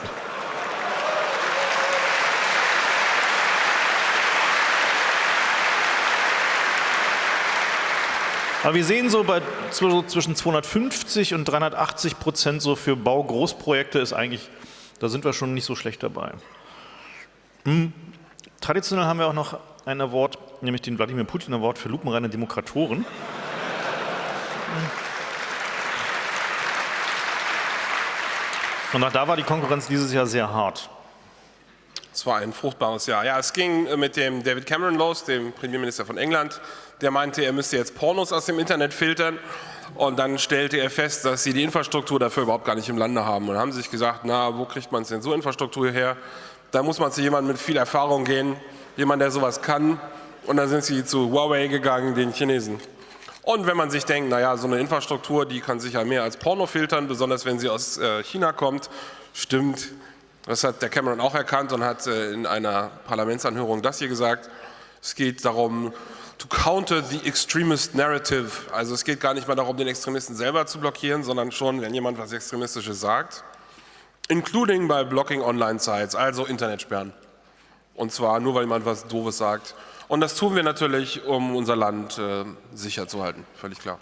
Aber wir sehen so, bei zwischen zweihundertfünfzig und dreihundertachtzig Prozent so für Baugroßprojekte ist eigentlich, da sind wir schon nicht so schlecht dabei. Hm. Traditionell haben wir auch noch einen Award, nämlich den Wladimir Putin Award für lupenreine Demokratoren. Hm. Und auch da war die Konkurrenz dieses Jahr sehr hart. Es war ein fruchtbares Jahr. Ja, es ging mit dem David Cameron los, dem Premierminister von England. Der meinte, er müsste jetzt Pornos aus dem Internet filtern. Und dann stellte er fest, dass sie die Infrastruktur dafür überhaupt gar nicht im Lande haben. Und dann haben sie sich gesagt, na, wo kriegt man denn so Infrastruktur her? Da muss man zu jemandem mit viel Erfahrung gehen, jemand, der sowas kann. Und dann sind sie zu Huawei gegangen, den Chinesen. Und wenn man sich denkt, naja, so eine Infrastruktur, die kann sicher mehr als Porno filtern, besonders wenn sie aus äh, China kommt, stimmt. Das hat der Cameron auch erkannt und hat äh, in einer Parlamentsanhörung das hier gesagt. Es geht darum, to counter the extremist narrative. Also es geht gar nicht mal darum, den Extremisten selber zu blockieren, sondern schon, wenn jemand was Extremistisches sagt. Including by blocking Online-Sites, also Internet sperren. Und zwar nur, weil jemand was Doofes sagt. Und das tun wir natürlich, um unser Land äh, sicher zu halten, völlig klar.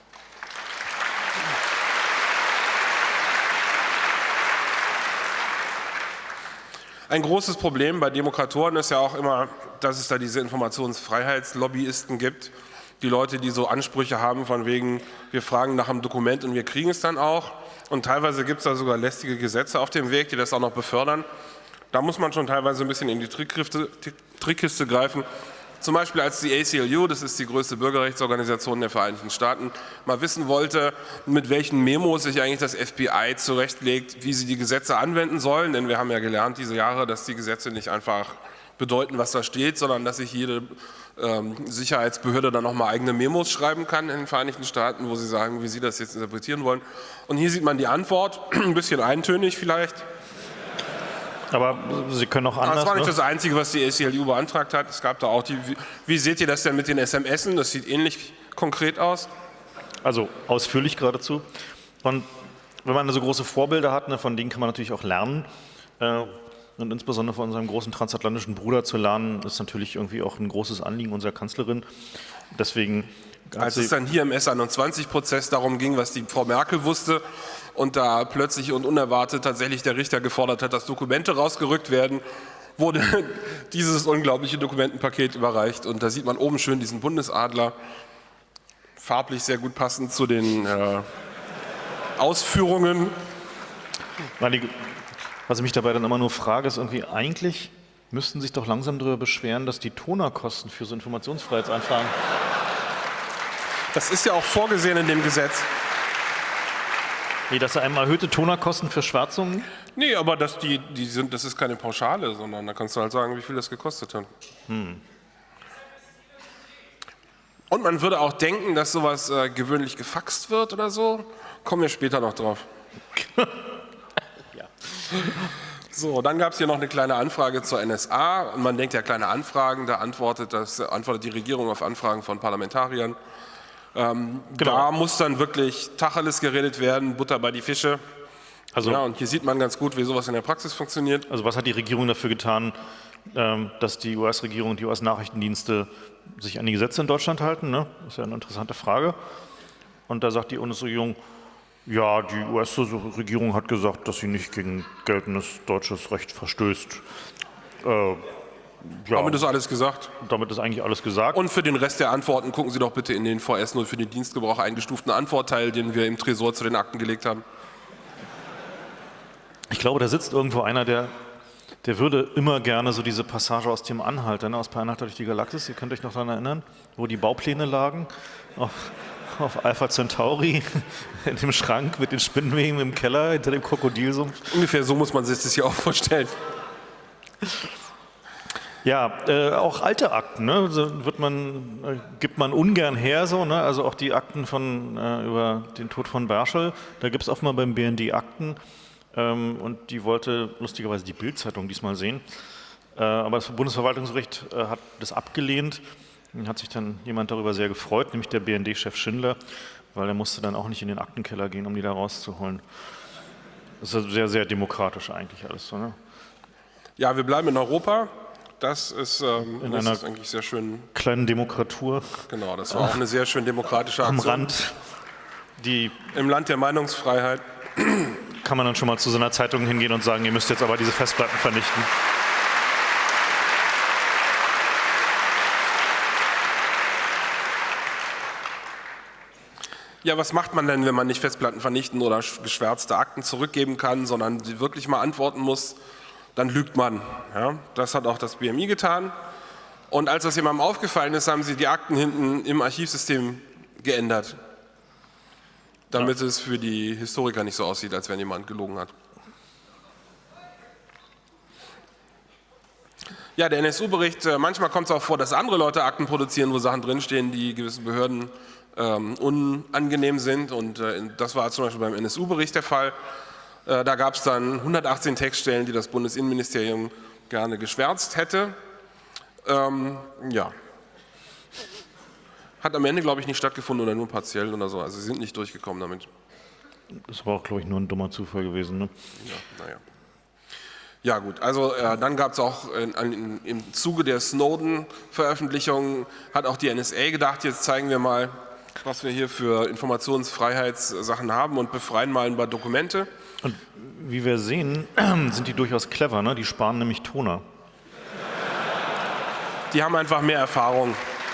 Ein großes Problem bei Demokratoren ist ja auch immer, dass es da diese Informationsfreiheitslobbyisten gibt. Die Leute, die so Ansprüche haben von wegen, wir fragen nach einem Dokument und wir kriegen es dann auch. Und teilweise gibt es da sogar lästige Gesetze auf dem Weg, die das auch noch befördern. Da muss man schon teilweise ein bisschen in die Trickkiste, Trickkiste greifen. Zum Beispiel als die A C L U, das ist die größte Bürgerrechtsorganisation der Vereinigten Staaten, mal wissen wollte, mit welchen Memos sich eigentlich das F B I zurechtlegt, wie sie die Gesetze anwenden sollen. Denn wir haben ja gelernt diese Jahre, dass die Gesetze nicht einfach bedeuten, was da steht, sondern dass sich jede ähm, Sicherheitsbehörde dann nochmal eigene Memos schreiben kann in den Vereinigten Staaten, wo sie sagen, wie sie das jetzt interpretieren wollen. Und hier sieht man die Antwort, ein bisschen eintönig vielleicht. Aber Sie können auch anders. Das war nicht ne? das Einzige, was die A C L U beantragt hat. Es gab da auch die, wie, wie seht ihr das denn mit den S M Sen? Das sieht ähnlich konkret aus. Also ausführlich geradezu. Und wenn man so große Vorbilder hat, ne, von denen kann man natürlich auch lernen. Äh, und insbesondere von unserem großen transatlantischen Bruder zu lernen, ist natürlich irgendwie auch ein großes Anliegen unserer Kanzlerin. Deswegen. Als es dann hier im S einundzwanzig-Prozess darum ging, was die Frau Merkel wusste und da plötzlich und unerwartet tatsächlich der Richter gefordert hat, dass Dokumente rausgerückt werden, wurde dieses unglaubliche Dokumentenpaket überreicht. Und da sieht man oben schön diesen Bundesadler, farblich sehr gut passend zu den äh, Ausführungen. Was ich mich dabei dann immer nur frage, ist irgendwie, eigentlich müssten sich doch langsam darüber beschweren, dass die Tonerkosten für so Informationsfreiheitsanfragen... Das ist ja auch vorgesehen in dem Gesetz. Nee, dass er einmal erhöhte Tonerkosten für Schwärzungen? Nee, aber das, die, die sind, das ist keine Pauschale, sondern da kannst du halt sagen, wie viel das gekostet hat. Hm. Und man würde auch denken, dass sowas äh, gewöhnlich gefaxt wird oder so. Kommen wir später noch drauf. Ja. So, dann gab es hier noch eine kleine Anfrage zur N S A. Und man denkt ja, kleine Anfragen, da antwortet, das, antwortet die Regierung auf Anfragen von Parlamentariern. Ähm, genau. Da muss dann wirklich Tacheles geredet werden, Butter bei die Fische. Also, ja, und hier sieht man ganz gut, wie sowas in der Praxis funktioniert. Also was hat die Regierung dafür getan, ähm, dass die U S-Regierung und die U S-Nachrichtendienste sich an die Gesetze in Deutschland halten? Ne? Das ist ja eine interessante Frage. Und da sagt die Bundesregierung, ja, die U S-Regierung hat gesagt, dass sie nicht gegen geltendes deutsches Recht verstößt. Äh, Ja, Damit ist alles gesagt. damit ist eigentlich alles gesagt. Und für den Rest der Antworten gucken Sie doch bitte in den V S null für den Dienstgebrauch eingestuften Antwortteil, den wir im Tresor zu den Akten gelegt haben. Ich glaube, da sitzt irgendwo einer, der, der würde immer gerne so diese Passage aus dem Anhalter, ne, aus Per Anhalter durch die Galaxis, ihr könnt euch noch daran erinnern, wo die Baupläne lagen, auf, auf Alpha Centauri, in dem Schrank mit den Spinnweben im Keller, hinter dem Krokodilsumpf. Ungefähr so muss man sich das hier auch vorstellen. Ja, äh, auch alte Akten, ne, so wird man, äh, gibt man ungern her, so, ne, also auch die Akten von, äh, über den Tod von Berschel, da gibt es offenbar beim B N D Akten, ähm, und die wollte lustigerweise die Bild-Zeitung diesmal sehen, äh, aber das Bundesverwaltungsgericht äh, hat das abgelehnt, dann hat sich dann jemand darüber sehr gefreut, nämlich der B N D-Chef Schindler, weil er musste dann auch nicht in den Aktenkeller gehen, um die da rauszuholen. Das ist also sehr, sehr demokratisch eigentlich alles, so, ne? Ja, wir bleiben in Europa. Das ist, ähm, In das einer ist eigentlich sehr schön. Kleinen Demokratur. Genau, das war auch eine sehr schön demokratische Am Aktion. Rand. Die Im Land der Meinungsfreiheit. kann man dann schon mal zu so einer Zeitung hingehen und sagen, ihr müsst jetzt aber diese Festplatten vernichten. Ja, was macht man denn, wenn man nicht Festplatten vernichten oder geschwärzte Akten zurückgeben kann, sondern sie wirklich mal antworten muss? Dann lügt man. Ja, das hat auch das B M I getan. Und als das jemandem aufgefallen ist, haben sie die Akten hinten im Archivsystem geändert, damit ja. es für die Historiker nicht so aussieht, als wenn jemand gelogen hat. Ja, der N S U-Bericht, manchmal kommt es auch vor, dass andere Leute Akten produzieren, wo Sachen drinstehen, die gewissen Behörden ähm, unangenehm sind. Und äh, das war zum Beispiel beim N S U-Bericht der Fall. Da gab es dann hundertachtzehn Textstellen, die das Bundesinnenministerium gerne geschwärzt hätte. Ähm, ja. Hat am Ende, glaube ich, nicht stattgefunden oder nur partiell oder so. Also sie sind nicht durchgekommen damit. Das war auch, glaube ich, nur ein dummer Zufall gewesen. Ne? Ja, naja. Ja gut, also äh, dann gab es auch in, in, im Zuge der Snowden-Veröffentlichung, hat auch die N S A gedacht, jetzt zeigen wir mal, was wir hier für Informationsfreiheitssachen haben und befreien mal ein paar Dokumente. Und wie wir sehen, sind die durchaus clever, ne? Die sparen nämlich Toner. Die haben einfach mehr Erfahrung.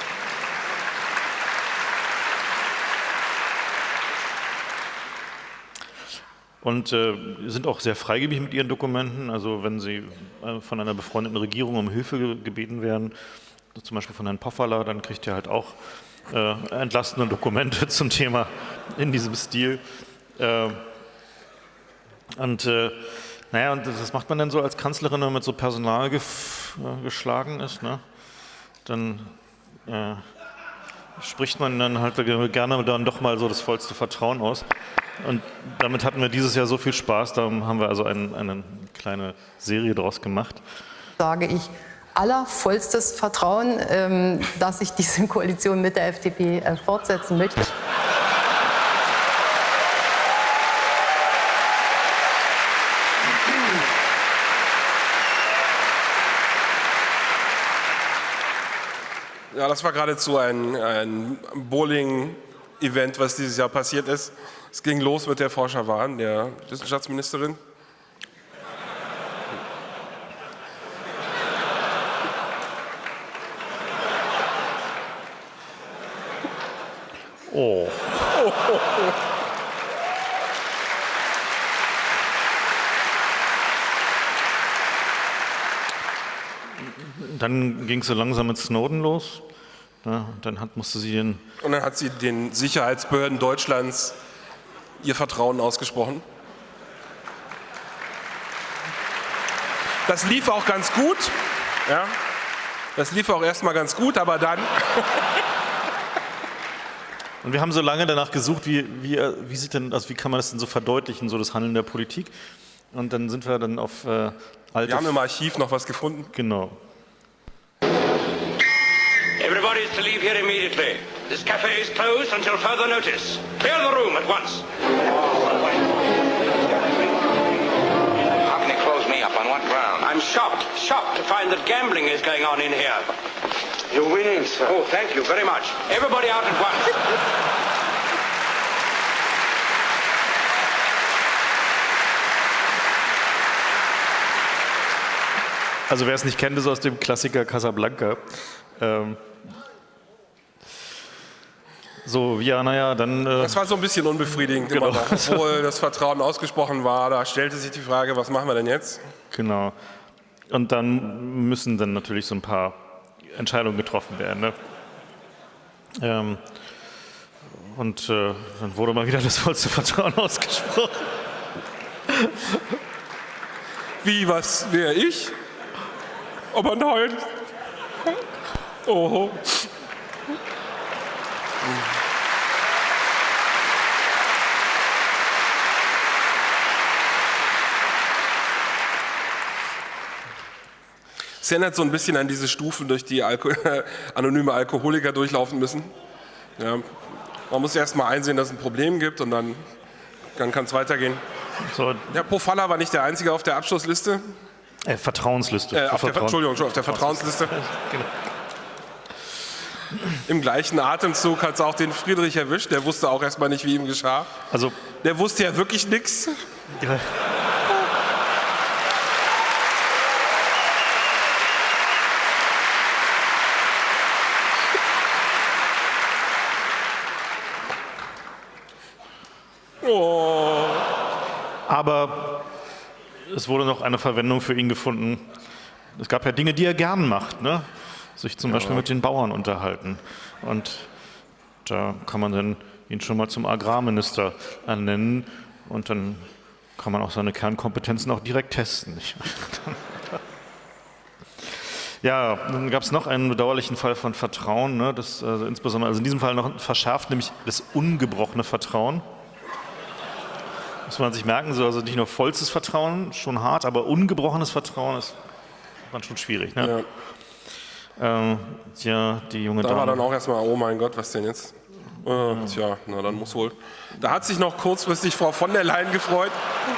Und äh, sind auch sehr freigebig mit ihren Dokumenten. Also wenn sie äh, von einer befreundeten Regierung um Hilfe ge gebeten werden, zum Beispiel von Herrn Pofferler, dann kriegt er halt auch äh, entlastende Dokumente zum Thema in diesem Stil. Äh, Und äh, naja, und das macht man dann so als Kanzlerin, wenn man mit so Personal gef äh, geschlagen ist, ne? Dann äh, spricht man dann halt gerne dann doch mal so das vollste Vertrauen aus. Und damit hatten wir dieses Jahr so viel Spaß, darum haben wir also ein, eine kleine Serie draus gemacht. Sage ich allervollstes Vertrauen, ähm, dass ich diese Koalition mit der F D P äh, fortsetzen möchte. Ja, das war geradezu ein, ein Bowling-Event, was dieses Jahr passiert ist. Es ging los mit der Frau Schawan, der Wissenschaftsministerin. Oh. Oh, oh, oh. Dann ging es so langsam mit Snowden los. Ja, dann hat, musste sie den. Und dann hat sie den Sicherheitsbehörden Deutschlands ihr Vertrauen ausgesprochen. Das lief auch ganz gut. Ja, das lief auch erstmal ganz gut, aber dann. Und wir haben so lange danach gesucht, wie, wie, wie, sieht denn, also wie kann man das denn so verdeutlichen, so das Handeln der Politik. Und dann sind wir dann auf äh, alte... Wir haben im Archiv noch was gefunden. Genau. Everybody is to leave here immediately. This cafe is closed until further notice. Clear the room at once. How can you close me up? On what ground? I'm shocked, shocked to find that gambling is going on in here. You're winning, sir. Oh, thank you very much. Everybody out at once. Also wer es nicht kennt, ist aus dem Klassiker Casablanca. Ähm, so, ja, naja, dann... Äh, das war so ein bisschen unbefriedigend genau. immer noch, obwohl das Vertrauen ausgesprochen war. Da stellte sich die Frage, was machen wir denn jetzt? Genau. Und dann müssen dann natürlich so ein paar Entscheidungen getroffen werden. Ne? Ähm, und äh, dann wurde mal wieder das vollste Vertrauen ausgesprochen. Wie, was wäre ich? Aber nein. Oh. Es erinnert so ein bisschen an diese Stufen, durch die Alko anonyme Alkoholiker durchlaufen müssen. Ja, man muss erst mal einsehen, dass es ein Problem gibt und dann, dann kann es weitergehen. So. Ja, Pofalla war nicht der Einzige auf der Abschlussliste. Äh, Vertrauensliste. Äh, auf der, Entschuldigung, schon auf der Vertrauensliste. Genau. Im gleichen Atemzug hat es auch den Friedrich erwischt. Der wusste auch erstmal nicht, wie ihm geschah. Also, der wusste ja wirklich nichts. Ja. Oh. Aber es wurde noch eine Verwendung für ihn gefunden. Es gab ja Dinge, die er gern macht, ne? Sich zum ja. Beispiel mit den Bauern unterhalten. Und da kann man dann ihn schon mal zum Agrarminister ernennen und dann kann man auch seine Kernkompetenzen auch direkt testen. Ja, dann gab es noch einen bedauerlichen Fall von Vertrauen, ne? Das, also insbesondere, also in diesem Fall noch verschärft, nämlich das ungebrochene Vertrauen. Muss man sich merken, so, also nicht nur vollstes Vertrauen, schon hart, aber ungebrochenes Vertrauen ist dann schon schwierig. Ne? Ja. Ähm, tja, die junge Da Dame. war dann auch erstmal, oh mein Gott, was denn jetzt? Äh, tja, na dann muss wohl. Da hat sich noch kurzfristig Frau von der Leyen gefreut.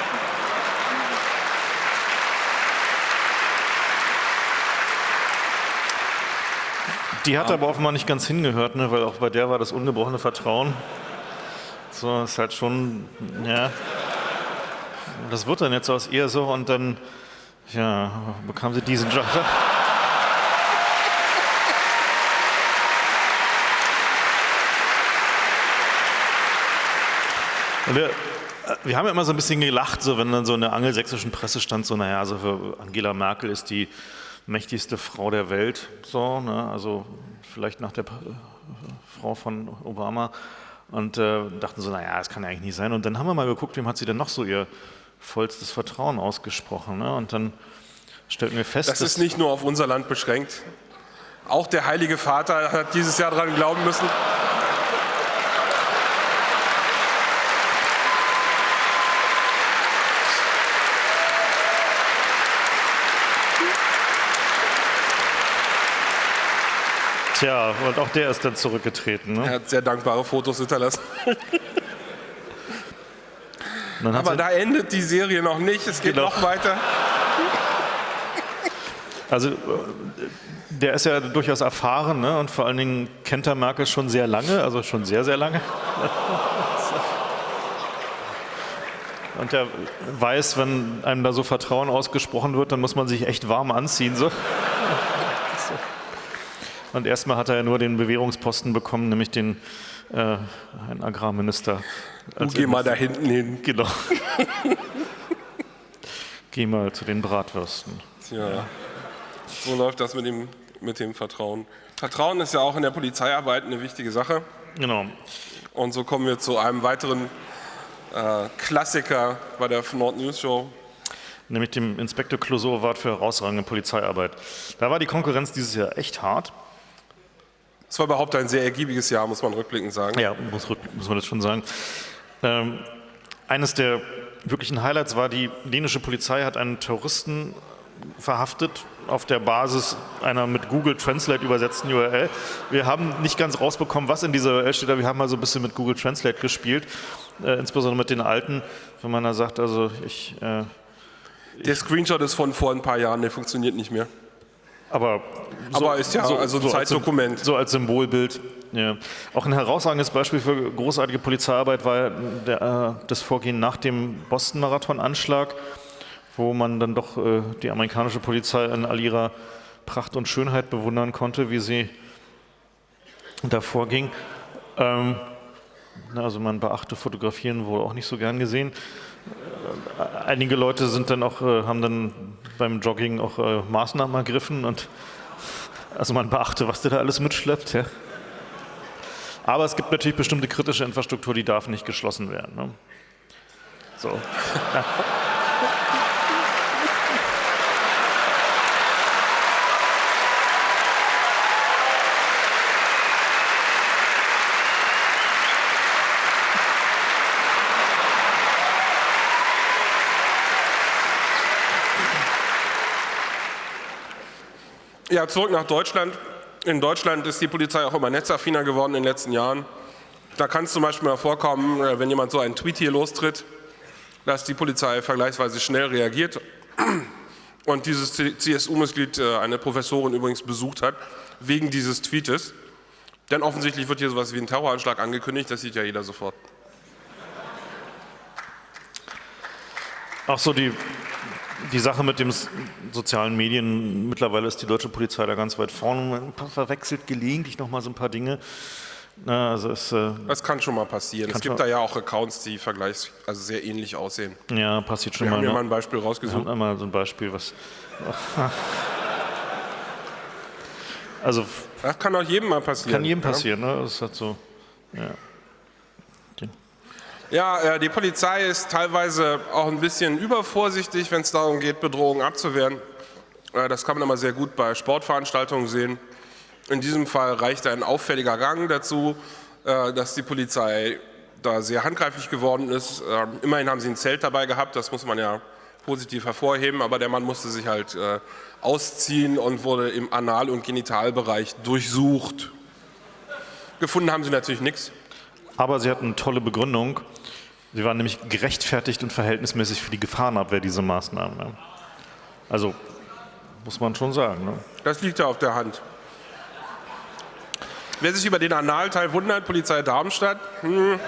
Die hat ja. aber offenbar nicht ganz hingehört, ne? Weil auch bei der war das ungebrochene Vertrauen. So, ist halt schon, ja, das wird dann jetzt aus ihr so und dann, ja, bekam sie diesen Job. Und wir, wir haben ja immer so ein bisschen gelacht, so wenn dann so in der angelsächsischen Presse stand, so, naja, also für Angela Merkel ist die mächtigste Frau der Welt, so, ne, also vielleicht nach der Frau von Obama. Und äh, dachten so, naja, das kann ja eigentlich nicht sein. Und dann haben wir mal geguckt, wem hat sie denn noch so ihr vollstes Vertrauen ausgesprochen. Ne? Und dann stellten wir fest, das ist nicht nur auf unser Land beschränkt. Auch der Heilige Vater hat dieses Jahr daran glauben müssen. Tja, und auch der ist dann zurückgetreten. Ne? Er hat sehr dankbare Fotos hinterlassen. Aber da endet die Serie noch nicht, es geht genau. noch weiter. Also der ist ja durchaus erfahren, ne? Und vor allen Dingen kennt er Merkel schon sehr lange, also schon sehr, sehr lange. Und er weiß, wenn einem da so Vertrauen ausgesprochen wird, dann muss man sich echt warm anziehen. So. Und erstmal hat er ja nur den Bewährungsposten bekommen, nämlich den äh, einen Agrarminister. Du geh mal da hinten hin. Genau. Geh mal zu den Bratwürsten. Tja, so läuft das mit dem, mit dem Vertrauen. Vertrauen ist ja auch in der Polizeiarbeit eine wichtige Sache. Genau. Und so kommen wir zu einem weiteren äh, Klassiker bei der Nord News Show. Nämlich dem Inspektor Clouseau Award für herausragende Polizeiarbeit. Da war die Konkurrenz dieses Jahr echt hart. Es war überhaupt ein sehr ergiebiges Jahr, muss man rückblickend sagen. Ja, muss, muss man das schon sagen. Ähm, eines der wirklichen Highlights war, die dänische Polizei hat einen Terroristen verhaftet auf der Basis einer mit Google Translate übersetzten U R L. Wir haben nicht ganz rausbekommen, was in dieser U R L steht, aber wir haben mal so ein bisschen mit Google Translate gespielt, äh, insbesondere mit den alten, wenn man da sagt, also ich... Äh, der Screenshot ist von vor ein paar Jahren, der funktioniert nicht mehr. Aber, so, aber ist ja so, also ein so Zeitdokument. Als, so als Symbolbild. Ja. Auch ein herausragendes Beispiel für großartige Polizeiarbeit war der, äh, das Vorgehen nach dem Boston-Marathon-Anschlag, wo man dann doch äh, die amerikanische Polizei in all ihrer Pracht und Schönheit bewundern konnte, wie sie da vorging. Ähm, also man beachte Fotografieren wohl auch nicht so gern gesehen. Äh, einige Leute sind dann auch, äh, haben dann beim Jogging auch äh, Maßnahmen ergriffen und also man beachte, was der da alles mitschleppt. Ja. Aber es gibt natürlich bestimmte kritische Infrastruktur, die darf nicht geschlossen werden. Ne? So. Ja. Ja, zurück nach Deutschland. In Deutschland ist die Polizei auch immer netzaffiner geworden in den letzten Jahren. Da kann es zum Beispiel mal vorkommen, wenn jemand so einen Tweet hier lostritt, dass die Polizei vergleichsweise schnell reagiert und dieses C S U-Mitglied eine Professorin übrigens besucht hat, wegen dieses Tweetes. Denn offensichtlich wird hier sowas wie ein Terroranschlag angekündigt, das sieht ja jeder sofort. Ach so, die, die Sache mit den sozialen Medien, mittlerweile ist die deutsche Polizei da ganz weit vorne, man verwechselt gelegentlich noch mal so ein paar Dinge. Na, also es, äh, das kann schon mal passieren. Es gibt da ja auch Accounts, die vergleichs also sehr ähnlich aussehen. Ja, passiert schon Wir mal. haben hier ne? mal ein Beispiel rausgesucht. Wir haben einmal so ein Beispiel, was... also, das kann auch jedem mal passieren. Kann jedem passieren, ja. Ne? Das hat so... Ja. Ja, die Polizei ist teilweise auch ein bisschen übervorsichtig, wenn es darum geht, Bedrohungen abzuwehren. Das kann man immer sehr gut bei Sportveranstaltungen sehen. In diesem Fall reicht ein auffälliger Gang dazu, dass die Polizei da sehr handgreiflich geworden ist. Immerhin haben sie ein Zelt dabei gehabt, das muss man ja positiv hervorheben, aber der Mann musste sich halt ausziehen und wurde im Anal- und Genitalbereich durchsucht. Gefunden haben sie natürlich nichts. Aber sie hatten eine tolle Begründung. Sie waren nämlich gerechtfertigt und verhältnismäßig für die Gefahrenabwehr, diese Maßnahmen. Ne? Also, muss man schon sagen. Ne? Das liegt ja auf der Hand. Wer sich über den Analteil wundert, Polizei Darmstadt. Hm.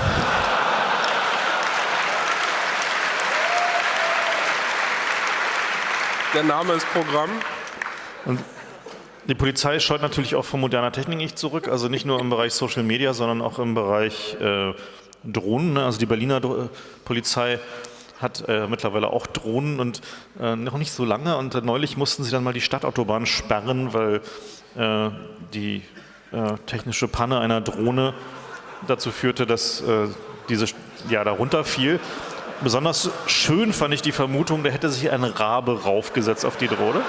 Der Name ist Programm. Und die Polizei scheut natürlich auch von moderner Technik nicht zurück, also nicht nur im Bereich Social Media, sondern auch im Bereich äh, Drohnen. Also die Berliner äh, Polizei hat äh, mittlerweile auch Drohnen und äh, noch nicht so lange. Und äh, neulich mussten sie dann mal die Stadtautobahn sperren, weil äh, die äh, technische Panne einer Drohne dazu führte, dass äh, diese ja da runterfiel. Besonders schön fand ich die Vermutung, da hätte sich ein Rabe raufgesetzt auf die Drohne.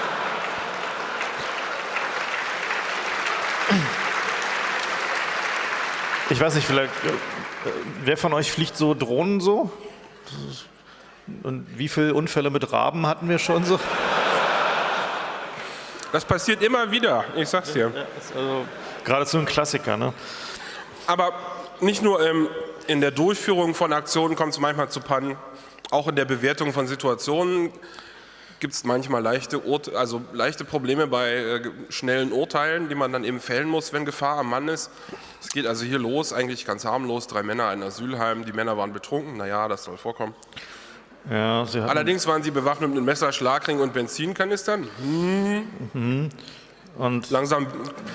Ich weiß nicht, vielleicht, wer von euch fliegt so Drohnen so? Und wie viele Unfälle mit Raben hatten wir schon so? Das passiert immer wieder, ich sag's dir. Ja, ist also geradezu ein Klassiker, ne? Aber nicht nur ähm, in der Durchführung von Aktionen kommt es manchmal zu Pannen, auch in der Bewertung von Situationen gibt es manchmal leichte, Ur- also leichte Probleme bei äh, schnellen Urteilen, die man dann eben fällen muss, wenn Gefahr am Mann ist. Es geht also hier los, eigentlich ganz harmlos, drei Männer, ein Asylheim, die Männer waren betrunken, naja, das soll vorkommen. Ja, sie hatten Allerdings waren sie bewaffnet mit Messer, Schlagring und Benzinkanistern. Hm. Mhm. Und Langsam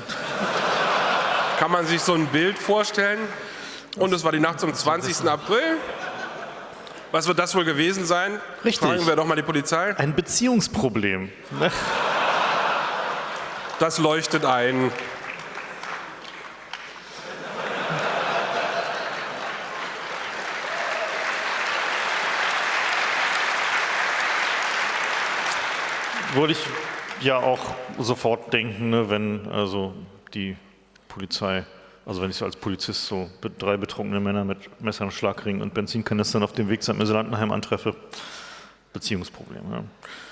kann man sich so ein Bild vorstellen. Und es war die Nacht zum zwanzigsten April. Was wird das wohl gewesen sein? Richtig. Fragen wir doch mal die Polizei. Ein Beziehungsproblem. Ne? Das leuchtet ein. Würde ich ja auch sofort denken, ne, wenn also die Polizei, also wenn ich so als Polizist so drei betrunkene Männer mit Messern, Schlagringen und Benzinkanistern auf dem Weg zum Asylantenheim antreffe. Beziehungsproblem. Ja,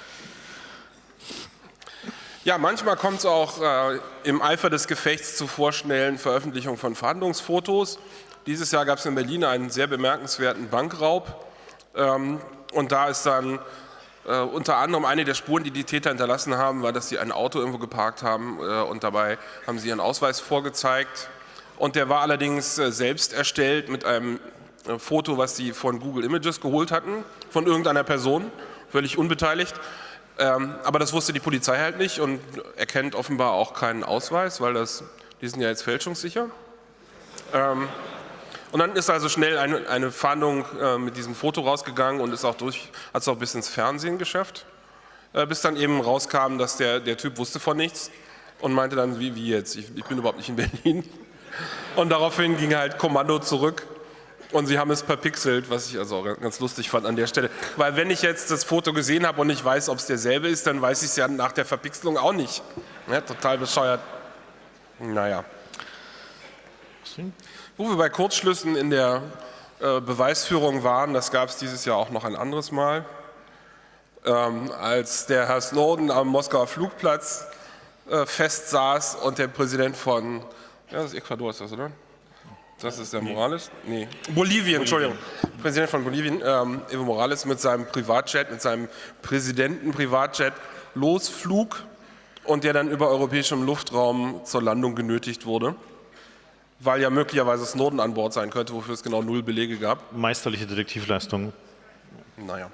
Ja, manchmal kommt es auch äh, im Eifer des Gefechts zu vorschnellen Veröffentlichungen von Fahndungsfotos. Dieses Jahr gab es in Berlin einen sehr bemerkenswerten Bankraub. Ähm, und da ist dann äh, unter anderem eine der Spuren, die die Täter hinterlassen haben, war, dass sie ein Auto irgendwo geparkt haben äh, und dabei haben sie ihren Ausweis vorgezeigt. Und der war allerdings äh, selbst erstellt mit einem äh, Foto, was sie von Google Images geholt hatten, von irgendeiner Person. völlig unbeteiligt. Ähm, aber das wusste die Polizei halt nicht und erkennt offenbar auch keinen Ausweis, weil das, die sind ja jetzt fälschungssicher. Ähm, und dann ist also schnell eine, eine Fahndung äh, mit diesem Foto rausgegangen und ist auch durch, hat es auch bis ins Fernsehen geschafft, äh, bis dann eben rauskam, dass der, der Typ wusste von nichts und meinte dann, wie, wie jetzt, ich, ich bin überhaupt nicht in Berlin. Und daraufhin ging halt Kommando zurück. Und sie haben es verpixelt, was ich also auch ganz lustig fand an der Stelle. Weil wenn ich jetzt das Foto gesehen habe und ich weiß, ob es derselbe ist, dann weiß ich es ja nach der Verpixelung auch nicht. Ja, total bescheuert. Naja. Wo wir bei Kurzschlüssen in der äh, Beweisführung waren, das gab es dieses Jahr auch noch ein anderes Mal, ähm, als der Herr Snowden am Moskauer Flugplatz äh, festsaß und der Präsident von, ja, das ist Ecuador, ist das, oder? Das ist der Morales? Nee. Bolivien, Entschuldigung. Präsident von Bolivien, ähm, Evo Morales, mit seinem Privatjet, mit seinem Präsidenten-Privatjet losflug und der dann über europäischem Luftraum zur Landung genötigt wurde, weil ja möglicherweise Snowden an Bord sein könnte, wofür es genau null Belege gab. Meisterliche Detektivleistung. Naja.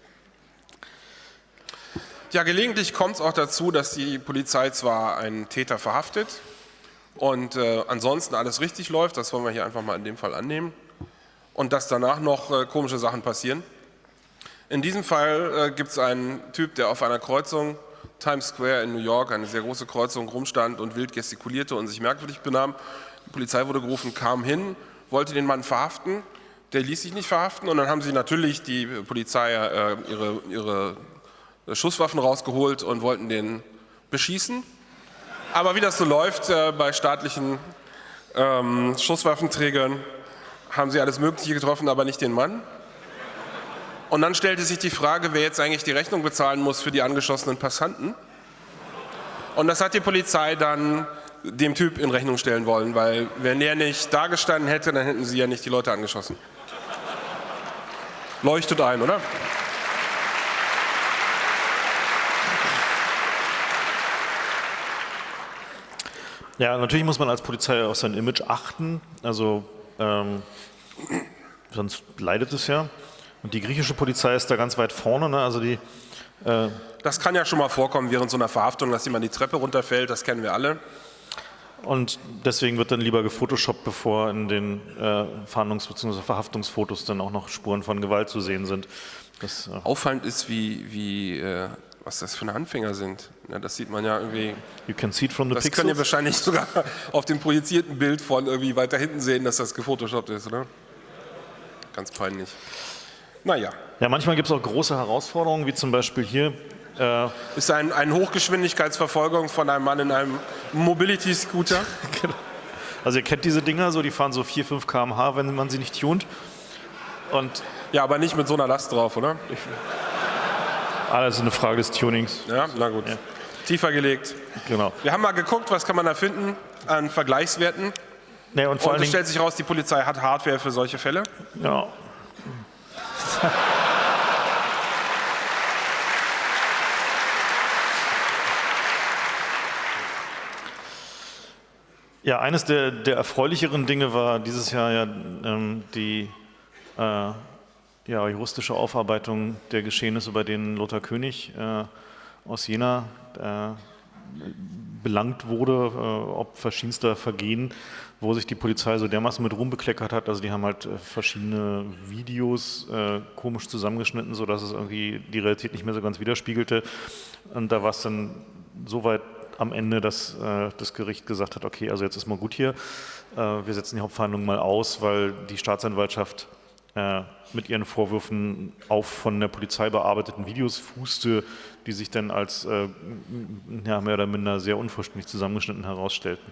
Ja, gelegentlich kommt es auch dazu, dass die Polizei zwar einen Täter verhaftet, und äh, ansonsten alles richtig läuft, das wollen wir hier einfach mal in dem Fall annehmen, und dass danach noch äh, komische Sachen passieren. In diesem Fall äh, gibt es einen Typ, der auf einer Kreuzung, Times Square in New York, eine sehr große Kreuzung, rumstand und wild gestikulierte und sich merkwürdig benahm. Die Polizei wurde gerufen, kam hin, wollte den Mann verhaften, der ließ sich nicht verhaften und dann haben sie natürlich, die Polizei, äh, ihre, ihre Schusswaffen rausgeholt und wollten den beschießen. Aber wie das so läuft äh, bei staatlichen ähm, Schusswaffenträgern, haben sie alles Mögliche getroffen, aber nicht den Mann. Und dann stellte sich die Frage, wer jetzt eigentlich die Rechnung bezahlen muss für die angeschossenen Passanten. Und das hat die Polizei dann dem Typ in Rechnung stellen wollen, weil wenn der nicht da gestanden hätte, dann hätten sie ja nicht die Leute angeschossen. Leuchtet ein, oder? Ja, natürlich muss man als Polizei auf sein Image achten, also ähm, sonst leidet es ja. Und die griechische Polizei ist da ganz weit vorne, ne? Also die. Äh das kann ja schon mal vorkommen während so einer Verhaftung, dass jemand die Treppe runterfällt, das kennen wir alle. Und deswegen wird dann lieber gefotoshoppt, bevor in den äh, Fahndungs- bzw. Verhaftungsfotos dann auch noch Spuren von Gewalt zu sehen sind. Das, äh Auffallend ist, wie, wie äh, was das für eine Anfänger sind. Ja, das sieht man ja irgendwie. You can see it from the das pixels. können ihr wahrscheinlich sogar auf dem projizierten Bild von irgendwie weiter hinten sehen, dass das gefotoshoppt ist, oder? Ganz peinlich. Naja. Ja, manchmal gibt es auch große Herausforderungen, wie zum Beispiel hier. Äh ist ein, eine Hochgeschwindigkeitsverfolgung von einem Mann in einem Mobility-Scooter. Genau. Also ihr kennt diese Dinger, so, die fahren so vier, fünf Kilometer pro Stunde, wenn man sie nicht tunt. Und ja, aber nicht mit so einer Last drauf, oder? Ich, alles eine Frage des Tunings. Ja, na gut. Ja. Tiefer gelegt. Genau. Wir haben mal geguckt, was kann man da finden an Vergleichswerten. Nee, und vor und es stellt sich raus, die Polizei hat Hardware für solche Fälle. Ja. Ja, eines der, der erfreulicheren Dinge war dieses Jahr ja ähm, die äh, ja, juristische Aufarbeitung der Geschehnisse, bei denen Lothar König äh, aus Jena äh, belangt wurde, äh, ob verschiedenster Vergehen, wo sich die Polizei so dermaßen mit Ruhm bekleckert hat. Also die haben halt äh, verschiedene Videos äh, komisch zusammengeschnitten, sodass es irgendwie die Realität nicht mehr so ganz widerspiegelte. Und da war es dann so weit am Ende, dass äh, das Gericht gesagt hat, okay, also jetzt ist mal gut hier, äh, wir setzen die Hauptverhandlung mal aus, weil die Staatsanwaltschaft äh, mit ihren Vorwürfen auf von der Polizei bearbeiteten Videos fußte, die sich dann als äh, ja, mehr oder minder sehr unvollständig zusammengeschnitten herausstellten.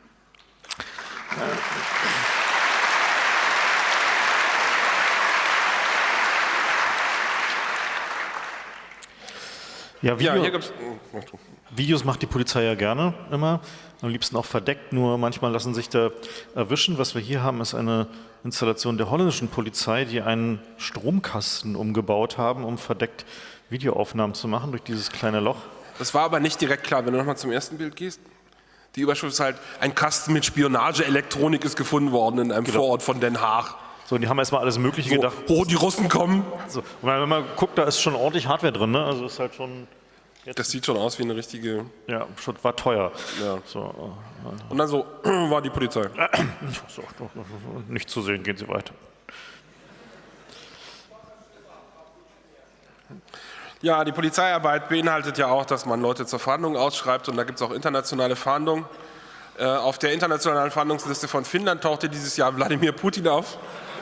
Ja, Video, ja, hier gibt's, Videos macht die Polizei ja gerne immer, am liebsten auch verdeckt, nur manchmal lassen sich da erwischen. Was wir hier haben, ist eine Installation der holländischen Polizei, die einen Stromkasten umgebaut haben, um verdeckt Videoaufnahmen zu machen durch dieses kleine Loch. Das war aber nicht direkt klar, wenn du nochmal zum ersten Bild gehst. Die Überschrift ist halt, ein Kasten mit Spionageelektronik ist gefunden worden in einem genau. Vorort von Den Haag. So, und die haben erstmal alles Mögliche So, gedacht. oh, die Russen kommen. So. Und wenn man guckt, da ist schon ordentlich Hardware drin, ne? Also ist halt schon, Das sieht schon aus wie eine richtige... ja, schon war teuer. Ja. So, äh, Und dann so war die Polizei. so, nicht zu sehen, gehen Sie weiter. Ja, die Polizeiarbeit beinhaltet ja auch, dass man Leute zur Fahndung ausschreibt und da gibt es auch internationale Fahndung. Äh, auf der internationalen Fahndungsliste von Finnland tauchte dieses Jahr Wladimir Putin auf.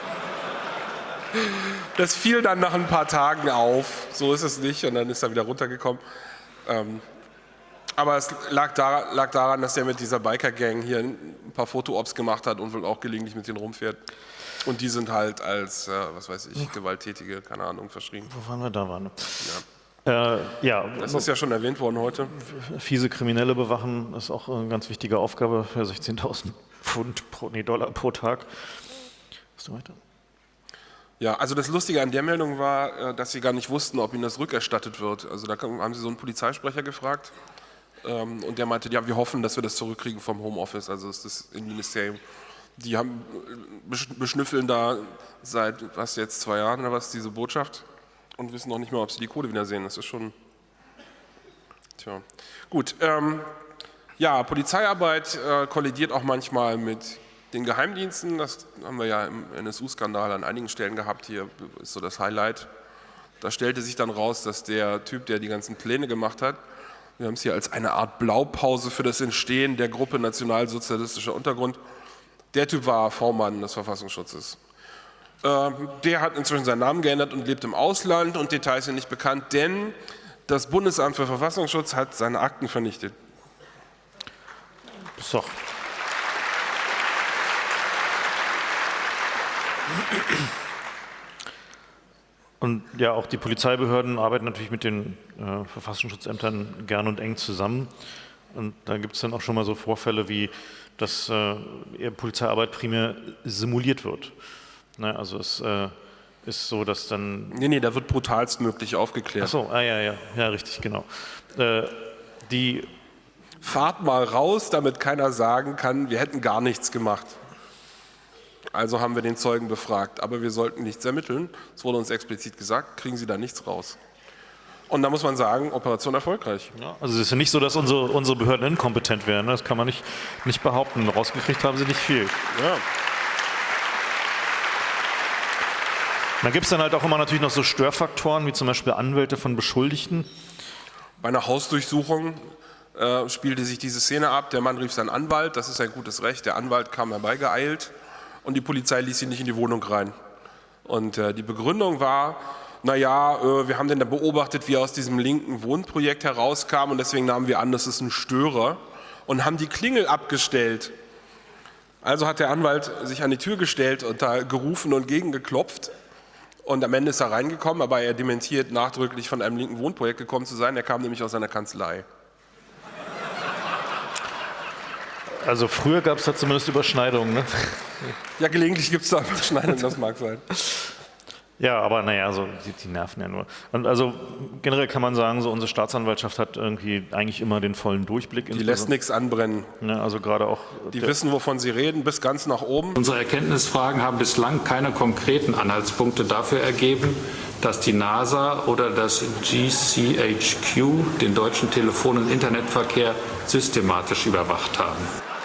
Das fiel dann nach ein paar Tagen auf, so ist es nicht, und dann ist er wieder runtergekommen. Ähm, aber es lag daran, lag daran, dass er mit dieser Biker-Gang hier ein paar Foto-Ops gemacht hat und wohl auch gelegentlich mit denen rumfährt. Und die sind halt als, äh, was weiß ich, Gewalttätige, keine Ahnung, verschrien. Wo waren wir da? Waren? Ja. Äh, ja, Das ist ja schon erwähnt worden heute. fiese Kriminelle bewachen ist auch eine ganz wichtige Aufgabe für sechzehntausend Pfund pro, nee, Dollar pro Tag. Bist du weiter? Ja, also das Lustige an der Meldung war, dass sie gar nicht wussten, ob ihnen das rückerstattet wird. Also da haben sie so einen Polizeisprecher gefragt und der meinte, ja, wir hoffen, dass wir das zurückkriegen vom Homeoffice, also das ist das Innenministerium. Die haben, beschnüffeln da seit, was jetzt, zwei Jahren oder was, diese Botschaft und wissen noch nicht mal, ob sie die Kohle wieder sehen. Das ist schon, tja. Gut, ähm, ja, Polizeiarbeit äh, kollidiert auch manchmal mit den Geheimdiensten. Das haben wir ja im N S U-Skandal an einigen Stellen gehabt. Hier ist so das Highlight. Da stellte sich dann raus, dass der Typ, der die ganzen Pläne gemacht hat, wir haben es hier als eine Art Blaupause für das Entstehen der Gruppe Nationalsozialistischer Untergrund, der Typ war V-Mann des Verfassungsschutzes. Ähm, der hat inzwischen seinen Namen geändert und lebt im Ausland und Details sind nicht bekannt, denn das Bundesamt für Verfassungsschutz hat seine Akten vernichtet. So. Und ja, auch die Polizeibehörden arbeiten natürlich mit den äh, Verfassungsschutzämtern gern und eng zusammen. Und da gibt es dann auch schon mal so Vorfälle wie, dass äh, Polizeiarbeit primär simuliert wird. Ne, also es äh, ist so, dass dann... Nee, nee, da wird brutalstmöglich aufgeklärt. Ach so, ah, ja, ja, ja, richtig, genau. Äh, die... Fahrt mal raus, damit keiner sagen kann, wir hätten gar nichts gemacht. Also haben wir den Zeugen befragt, aber wir sollten nichts ermitteln. Es wurde uns explizit gesagt, kriegen Sie da nichts raus. Und da muss man sagen, Operation erfolgreich. Ja, also es ist ja nicht so, dass unsere, unsere Behörden inkompetent wären. Ne? Das kann man nicht, nicht behaupten. Rausgekriegt haben sie nicht viel. Ja. Da gibt es dann halt auch immer natürlich noch so Störfaktoren, wie zum Beispiel Anwälte von Beschuldigten. Bei einer Hausdurchsuchung äh, spielte sich diese Szene ab. Der Mann rief seinen Anwalt, das ist ein gutes Recht. Der Anwalt kam herbeigeeilt und die Polizei ließ ihn nicht in die Wohnung rein. Und äh, die Begründung war, naja, äh, wir haben den da beobachtet, wie er aus diesem linken Wohnprojekt herauskam und deswegen nahmen wir an, das ist ein Störer und haben die Klingel abgestellt. Also hat der Anwalt sich an die Tür gestellt und da gerufen und gegengeklopft. Und am Ende ist er reingekommen, aber er dementiert nachdrücklich von einem linken Wohnprojekt gekommen zu sein. Er kam nämlich aus seiner Kanzlei. Also früher gab es da zumindest Überschneidungen, ne? Ja, gelegentlich gibt es da Überschneidungen, das mag sein. Ja, aber naja, so, die, die nerven ja nur. Und also generell kann man sagen, so unsere Staatsanwaltschaft hat irgendwie eigentlich immer den vollen Durchblick. Die lässt nichts anbrennen. Ne, also gerade auch. Die wissen, wovon sie reden, bis ganz nach oben. Unsere Erkenntnisfragen haben bislang keine konkreten Anhaltspunkte dafür ergeben, dass die NASA oder das G C H Q den deutschen Telefon- und Internetverkehr systematisch überwacht haben.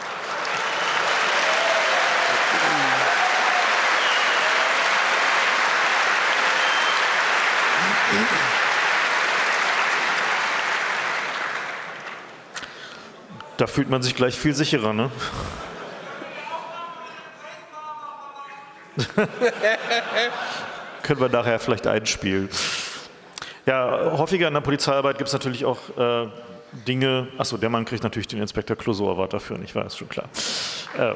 Da fühlt man sich gleich viel sicherer, ne? Können wir nachher vielleicht einspielen. Ja, häufiger in der Polizeiarbeit gibt es natürlich auch äh, Dinge. Achso, der Mann kriegt natürlich den Inspektor Clouseau Award dafür, nicht wahr? Ist schon klar. Äh,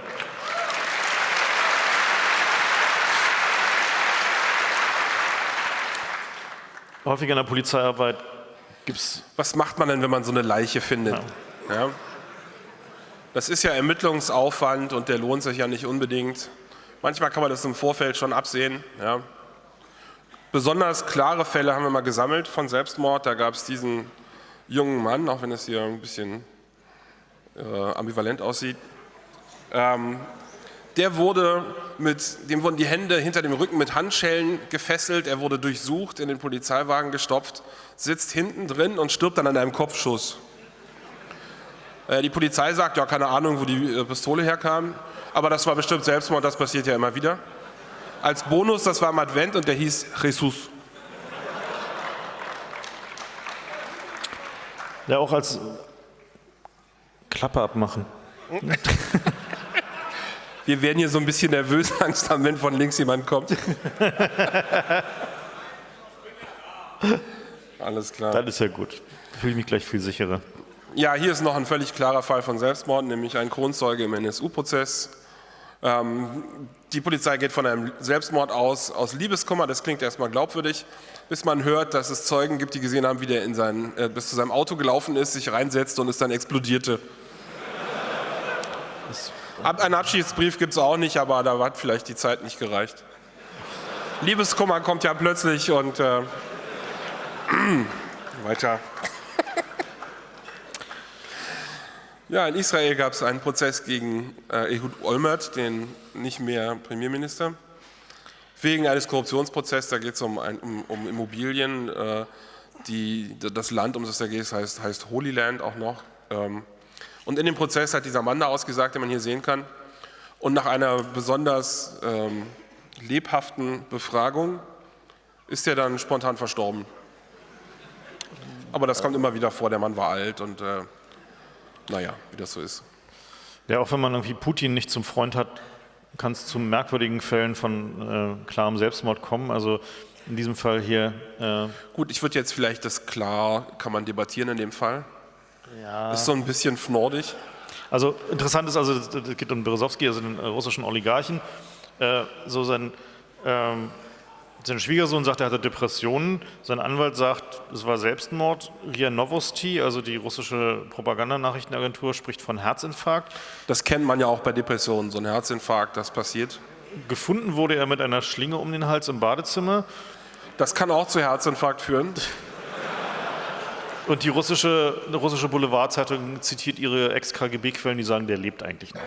häufiger in der Polizeiarbeit gibt es. Was macht man denn, wenn man so eine Leiche findet? Ja. Ja. Das ist ja Ermittlungsaufwand und der lohnt sich ja nicht unbedingt. Manchmal kann man das im Vorfeld schon absehen. Ja. Besonders klare Fälle haben wir mal gesammelt von Selbstmord. Da gab es diesen jungen Mann, auch wenn es hier ein bisschen äh, ambivalent aussieht, ähm, Der wurde mit, dem wurden die Hände hinter dem Rücken mit Handschellen gefesselt, er wurde durchsucht, in den Polizeiwagen gestopft, sitzt hinten drin und stirbt dann an einem Kopfschuss. Äh, die Polizei sagt, ja, keine Ahnung, wo die äh, Pistole herkam, aber das war bestimmt Selbstmord, das passiert ja immer wieder. Als Bonus, das war im Advent und der hieß Jesus. Ja, auch als Klappe abmachen. Wir werden hier so ein bisschen nervös, Angst haben, wenn von links jemand kommt. Alles klar. Das ist ja gut. Fühle ich mich gleich viel sicherer. Ja, hier ist noch ein völlig klarer Fall von Selbstmord, nämlich ein Kronzeuge im N S U-Prozess. Ähm, die Polizei geht von einem Selbstmord aus, aus Liebeskummer, das klingt erstmal glaubwürdig, bis man hört, dass es Zeugen gibt, die gesehen haben, wie der in sein, äh, bis zu seinem Auto gelaufen ist, sich reinsetzte und es dann explodierte. Einen Abschiedsbrief gibt es auch nicht, aber da hat vielleicht die Zeit nicht gereicht. Liebeskummer kommt ja plötzlich und äh, weiter. Ja, in Israel gab es einen Prozess gegen äh, Ehud Olmert, den nicht mehr Premierminister, wegen eines Korruptionsprozesses. Da geht es um, um, um Immobilien. Äh, die, das Land, um das da geht, heißt, heißt Holy Land auch noch. Ähm, Und in dem Prozess hat dieser Mann da ausgesagt, den man hier sehen kann. Und nach einer besonders ähm, lebhaften Befragung ist er dann spontan verstorben. Aber das kommt immer wieder vor, der Mann war alt und äh, naja, wie das so ist. Ja, auch wenn man irgendwie Putin nicht zum Freund hat, kann es zu merkwürdigen Fällen von äh, klarem Selbstmord kommen. Also in diesem Fall hier. Äh Gut, ich würde jetzt vielleicht das klar, kann man debattieren in dem Fall. Ja. Ist so ein bisschen fnordig. Also interessant ist, also es geht um Berezowski, also den russischen Oligarchen. Äh, so sein, ähm, sein Schwiegersohn sagt, er hatte Depressionen. Sein Anwalt sagt, es war Selbstmord. RIA Novosti, also die russische Propagandanachrichtenagentur, spricht von Herzinfarkt. Das kennt man ja auch bei Depressionen, so ein Herzinfarkt, das passiert. Gefunden wurde er mit einer Schlinge um den Hals im Badezimmer. Das kann auch zu Herzinfarkt führen. Und die russische, die russische Boulevardzeitung zitiert ihre Ex-K G B-Quellen, die sagen, der lebt eigentlich noch.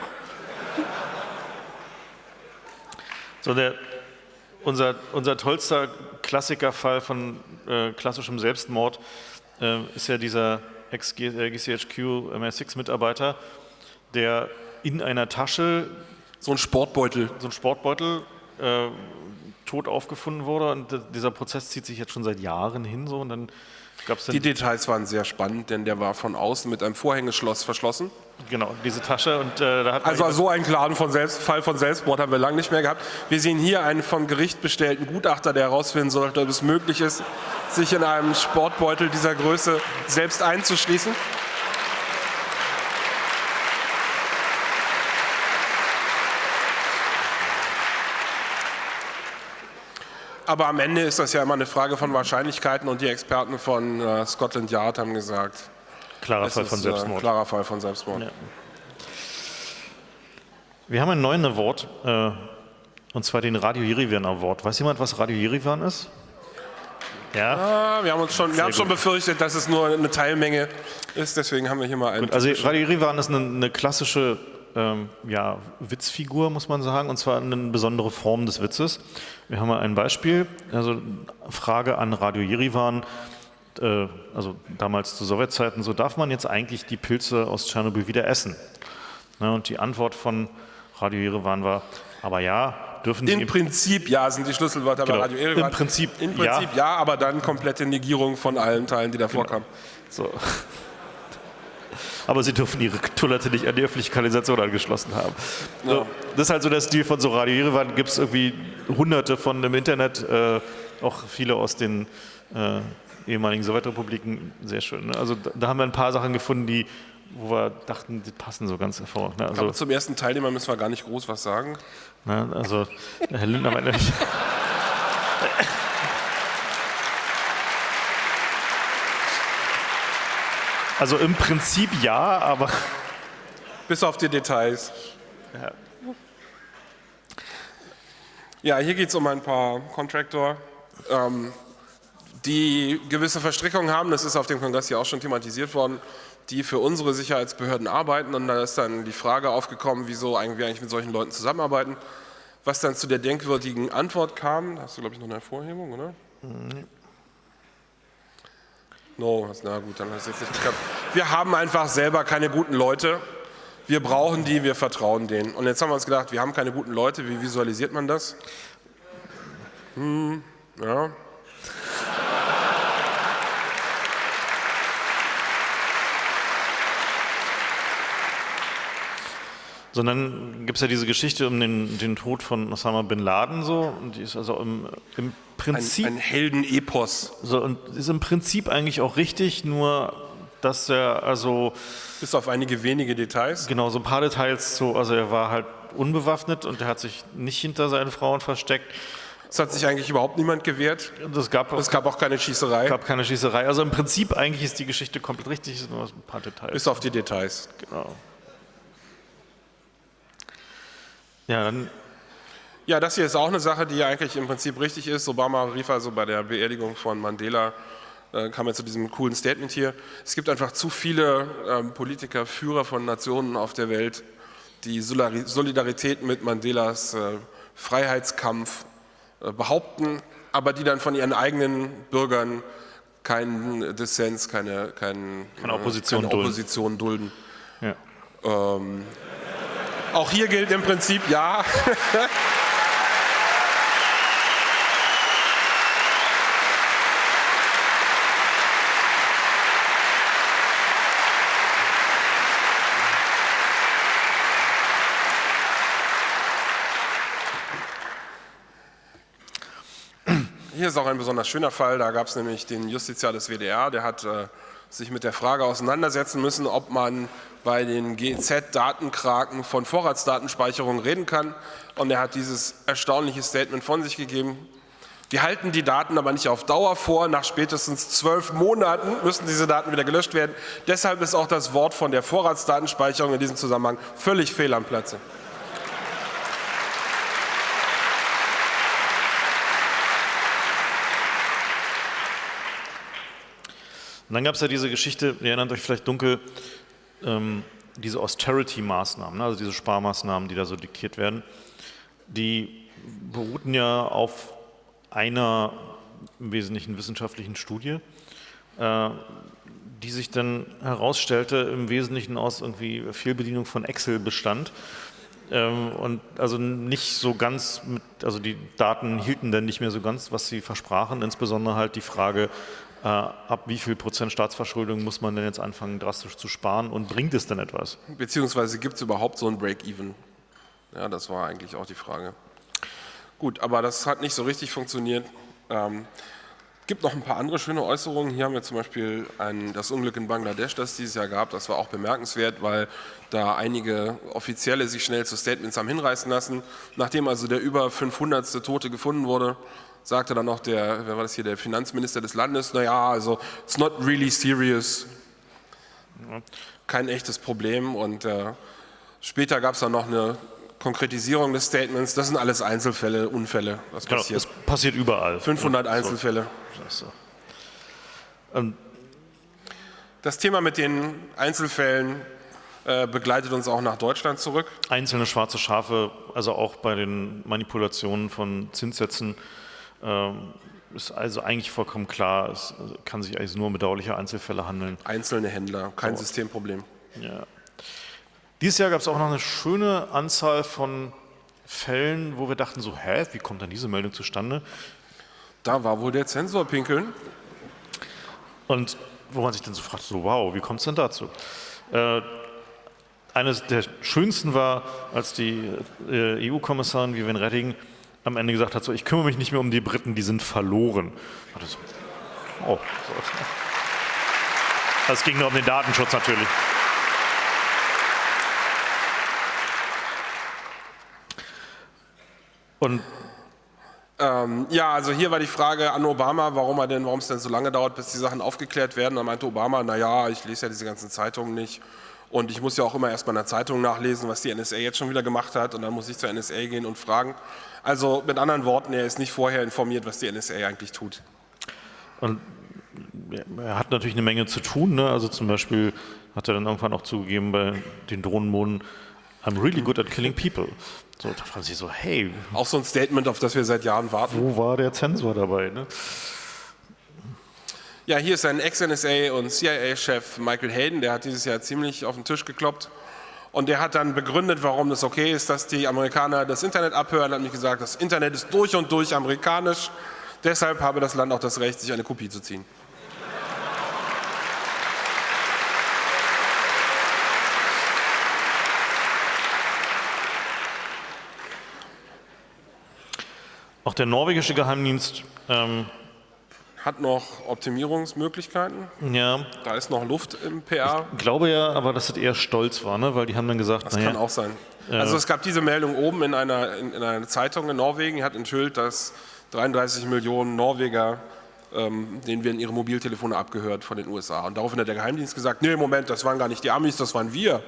So, der, unser, unser tollster Klassikerfall von äh, klassischem Selbstmord äh, ist ja dieser Ex-G C H Q M I sechs-Mitarbeiter, der in einer Tasche so ein Sportbeutel, so ein Sportbeutel äh, tot aufgefunden wurde. Und dieser Prozess zieht sich jetzt schon seit Jahren hin. So, und dann Die Details waren sehr spannend, denn der war von außen mit einem Vorhängeschloss verschlossen. Genau, diese Tasche. Und, äh, da hat also so einen klaren von Selbst, Fall von Selbstmord haben wir lange nicht mehr gehabt. Wir sehen hier einen vom Gericht bestellten Gutachter, der herausfinden sollte, ob es möglich ist, sich in einem Sportbeutel dieser Größe selbst einzuschließen. Aber am Ende ist das ja immer eine Frage von Wahrscheinlichkeiten und die Experten von äh, Scotland Yard haben gesagt, klarer Fall von Selbstmord. Äh, klarer Fall von Selbstmord. Ja. Wir haben einen neuen Award, äh, und zwar den Radio Yerevan Award. Weiß jemand, was Radio Yerevan ist? Ja. ja wir haben uns schon, wir haben schon befürchtet, dass es nur eine Teilmenge ist, deswegen haben wir hier mal einen. Gut, also Radio Yerevan ist eine, eine klassische ähm, ja, Witzfigur, muss man sagen, und zwar eine besondere Form des Witzes. Wir haben mal ein Beispiel, also Frage an Radio Yerevan, äh, also damals zu Sowjetzeiten, so darf man jetzt eigentlich die Pilze aus Tschernobyl wieder essen? Na, und die Antwort von Radio Yerevan war, aber ja, dürfen Sie... Im, im Prinzip ja, sind die Schlüsselwörter genau, bei Radio Yerevan. Im Prinzip, Im Prinzip ja. ja, aber dann komplette Negierung von allen Teilen, die davor genau. kamen. So. Aber Sie dürfen Ihre Toilette nicht an die öffentliche Kanalisation angeschlossen haben. Ja. So, das ist halt so der Stil von so Radio Yerevan. Gibt es irgendwie hunderte von im Internet, äh, auch viele aus den äh, ehemaligen Sowjetrepubliken. Sehr schön. Ne? Also da, da haben wir ein paar Sachen gefunden, die, wo wir dachten, die passen so ganz hervor. Ne? Also, aber zum ersten Teilnehmer müssen wir gar nicht groß was sagen. Ne? Also Herr Lindner meinte nicht... Also im Prinzip ja, aber... Bis auf die Details. Ja, ja hier geht es um ein paar Contractor, ähm, die gewisse Verstrickungen haben. Das ist auf dem Kongress ja auch schon thematisiert worden. die für unsere Sicherheitsbehörden arbeiten. Und da ist dann die Frage aufgekommen, wieso wir eigentlich mit solchen Leuten zusammenarbeiten. Was dann zu der denkwürdigen Antwort kam, da hast du, glaube ich, noch eine Hervorhebung, oder? Mhm. No, na gut, dann hat es jetzt nicht geklappt. Wir haben einfach selber keine guten Leute. Wir brauchen die, wir vertrauen denen. Und jetzt haben wir uns gedacht, wir haben keine guten Leute. Wie visualisiert man das? Hm, ja. Sondern gibt es ja diese Geschichte um den, den Tod von Osama Bin Laden so, und die ist also im, im Prinzip ein, ein Heldenepos. So, und ist im Prinzip eigentlich auch richtig, nur dass er also bis auf einige wenige Details. Genau, so ein paar Details, so, also er war halt unbewaffnet und er hat sich nicht hinter seinen Frauen versteckt. Es hat sich eigentlich überhaupt niemand gewehrt. Es gab auch, es gab auch keine Schießerei. Es gab keine Schießerei. Also im Prinzip eigentlich ist die Geschichte komplett richtig, es sind nur ein paar Details. Bis auf die Details. Genau. Ja, dann ja, das hier ist auch eine Sache, die eigentlich im Prinzip richtig ist. Obama rief also bei der Beerdigung von Mandela, äh, kam er zu diesem coolen Statement hier. Es gibt einfach zu viele ähm, Politiker, Führer von Nationen auf der Welt, die Solidarität mit Mandelas äh, Freiheitskampf äh, behaupten, aber die dann von ihren eigenen Bürgern keinen Dissens, keine, kein, keine Opposition, keine Opposition dulden. Ja. Ähm, Auch hier gilt im Prinzip ja. Hier ist auch ein besonders schöner Fall. Da gab es nämlich den Justiziar des W D R, der hat äh, sich mit der Frage auseinandersetzen müssen, ob man bei den G Z-Datenkraken von Vorratsdatenspeicherung reden kann. Und er hat dieses erstaunliche Statement von sich gegeben. Wir halten die Daten aber nicht auf Dauer vor. Nach spätestens zwölf Monaten müssen diese Daten wieder gelöscht werden. Deshalb ist auch das Wort von der Vorratsdatenspeicherung in diesem Zusammenhang völlig fehl am Platze. Und dann gab es ja diese Geschichte, ihr erinnert euch vielleicht dunkel, ähm, diese Austerity-Maßnahmen, also diese Sparmaßnahmen, die da so diktiert werden, die beruhten ja auf einer im Wesentlichen wissenschaftlichen Studie, äh, die sich dann herausstellte, im Wesentlichen aus irgendwie Fehlbedienung von Excel bestand. Ähm, und also nicht so ganz, mit, also die Daten hielten dann nicht mehr so ganz, was sie versprachen, insbesondere halt die Frage, äh, ab wie viel Prozent Staatsverschuldung muss man denn jetzt anfangen drastisch zu sparen und bringt es denn etwas? Beziehungsweise gibt es überhaupt so ein Break-Even? Ja, das war eigentlich auch die Frage. Gut, aber das hat nicht so richtig funktioniert. Ähm, gibt noch ein paar andere schöne Äußerungen. Hier haben wir zum Beispiel ein, das Unglück in Bangladesch, das es dieses Jahr gab. Das war auch bemerkenswert, weil da einige Offizielle sich schnell zu Statements haben hinreißen lassen. Nachdem also der über fünfhundertste Tote gefunden wurde, sagte dann noch der, wer war das hier, der Finanzminister des Landes, naja, also it's not really serious. Kein echtes Problem. Und äh, später gab es dann noch eine Konkretisierung des Statements. Das sind alles Einzelfälle, Unfälle. Was passiert? Genau, das passiert überall. fünfhundert Einzelfälle. So. Ähm. Das Thema mit den Einzelfällen äh, begleitet uns auch nach Deutschland zurück. Einzelne schwarze Schafe, also auch bei den Manipulationen von Zinssätzen, ähm, ist also eigentlich vollkommen klar, es kann sich eigentlich nur um bedauerliche Einzelfälle handeln. Einzelne Händler, kein so. Systemproblem. Ja. Dieses Jahr gab es auch noch eine schöne Anzahl von Fällen, wo wir dachten so, hä, wie kommt dann diese Meldung zustande? Da war wohl der Zensor pinkeln. Und wo man sich dann so fragt, so wow, wie kommt es denn dazu? Äh, eines der schönsten war, als die äh, E U-Kommissarin Viviane Reding am Ende gesagt hat, so, ich kümmere mich nicht mehr um die Briten, die sind verloren. So, oh, so. Das ging nur um den Datenschutz natürlich. Und ähm, ja, also hier war die Frage an Obama, warum er denn, warum es denn so lange dauert, bis die Sachen aufgeklärt werden. Da meinte Obama, naja, ich lese ja diese ganzen Zeitungen nicht und ich muss ja auch immer erst mal in der Zeitung nachlesen, was die N S A jetzt schon wieder gemacht hat und dann muss ich zur N S A gehen und fragen. Also mit anderen Worten, er ist nicht vorher informiert, was die N S A eigentlich tut. Und er hat natürlich eine Menge zu tun. Ne? Also zum Beispiel hat er dann irgendwann auch zugegeben bei den Drohnenmoden, I'm really good at killing people. So, da fragen sie so, hey. Auch so ein Statement, auf das wir seit Jahren warten. Wo war der Zensor dabei? Ne? Ja, hier ist ein Ex-N S A und C I A-Chef Michael Hayden, der hat dieses Jahr ziemlich auf den Tisch gekloppt. Und der hat dann begründet, warum es okay ist, dass die Amerikaner das Internet abhören. Er hat nämlich gesagt, das Internet ist durch und durch amerikanisch. Deshalb habe das Land auch das Recht, sich eine Kopie zu ziehen. Auch der norwegische Geheimdienst ähm, hat noch Optimierungsmöglichkeiten. Ja. Da ist noch Luft im P R. Ich glaube ja, aber dass das eher Stolz war, ne? Weil die haben dann gesagt, Das naja, kann auch sein. Ja. Also es gab diese Meldung oben in einer, in, in einer Zeitung in Norwegen, die hat enthüllt, dass dreiunddreißig Millionen Norweger, ähm, denen werden ihre Mobiltelefone abgehört von den U S A. Und daraufhin hat der Geheimdienst gesagt, nee, Moment, das waren gar nicht die Amis, das waren wir.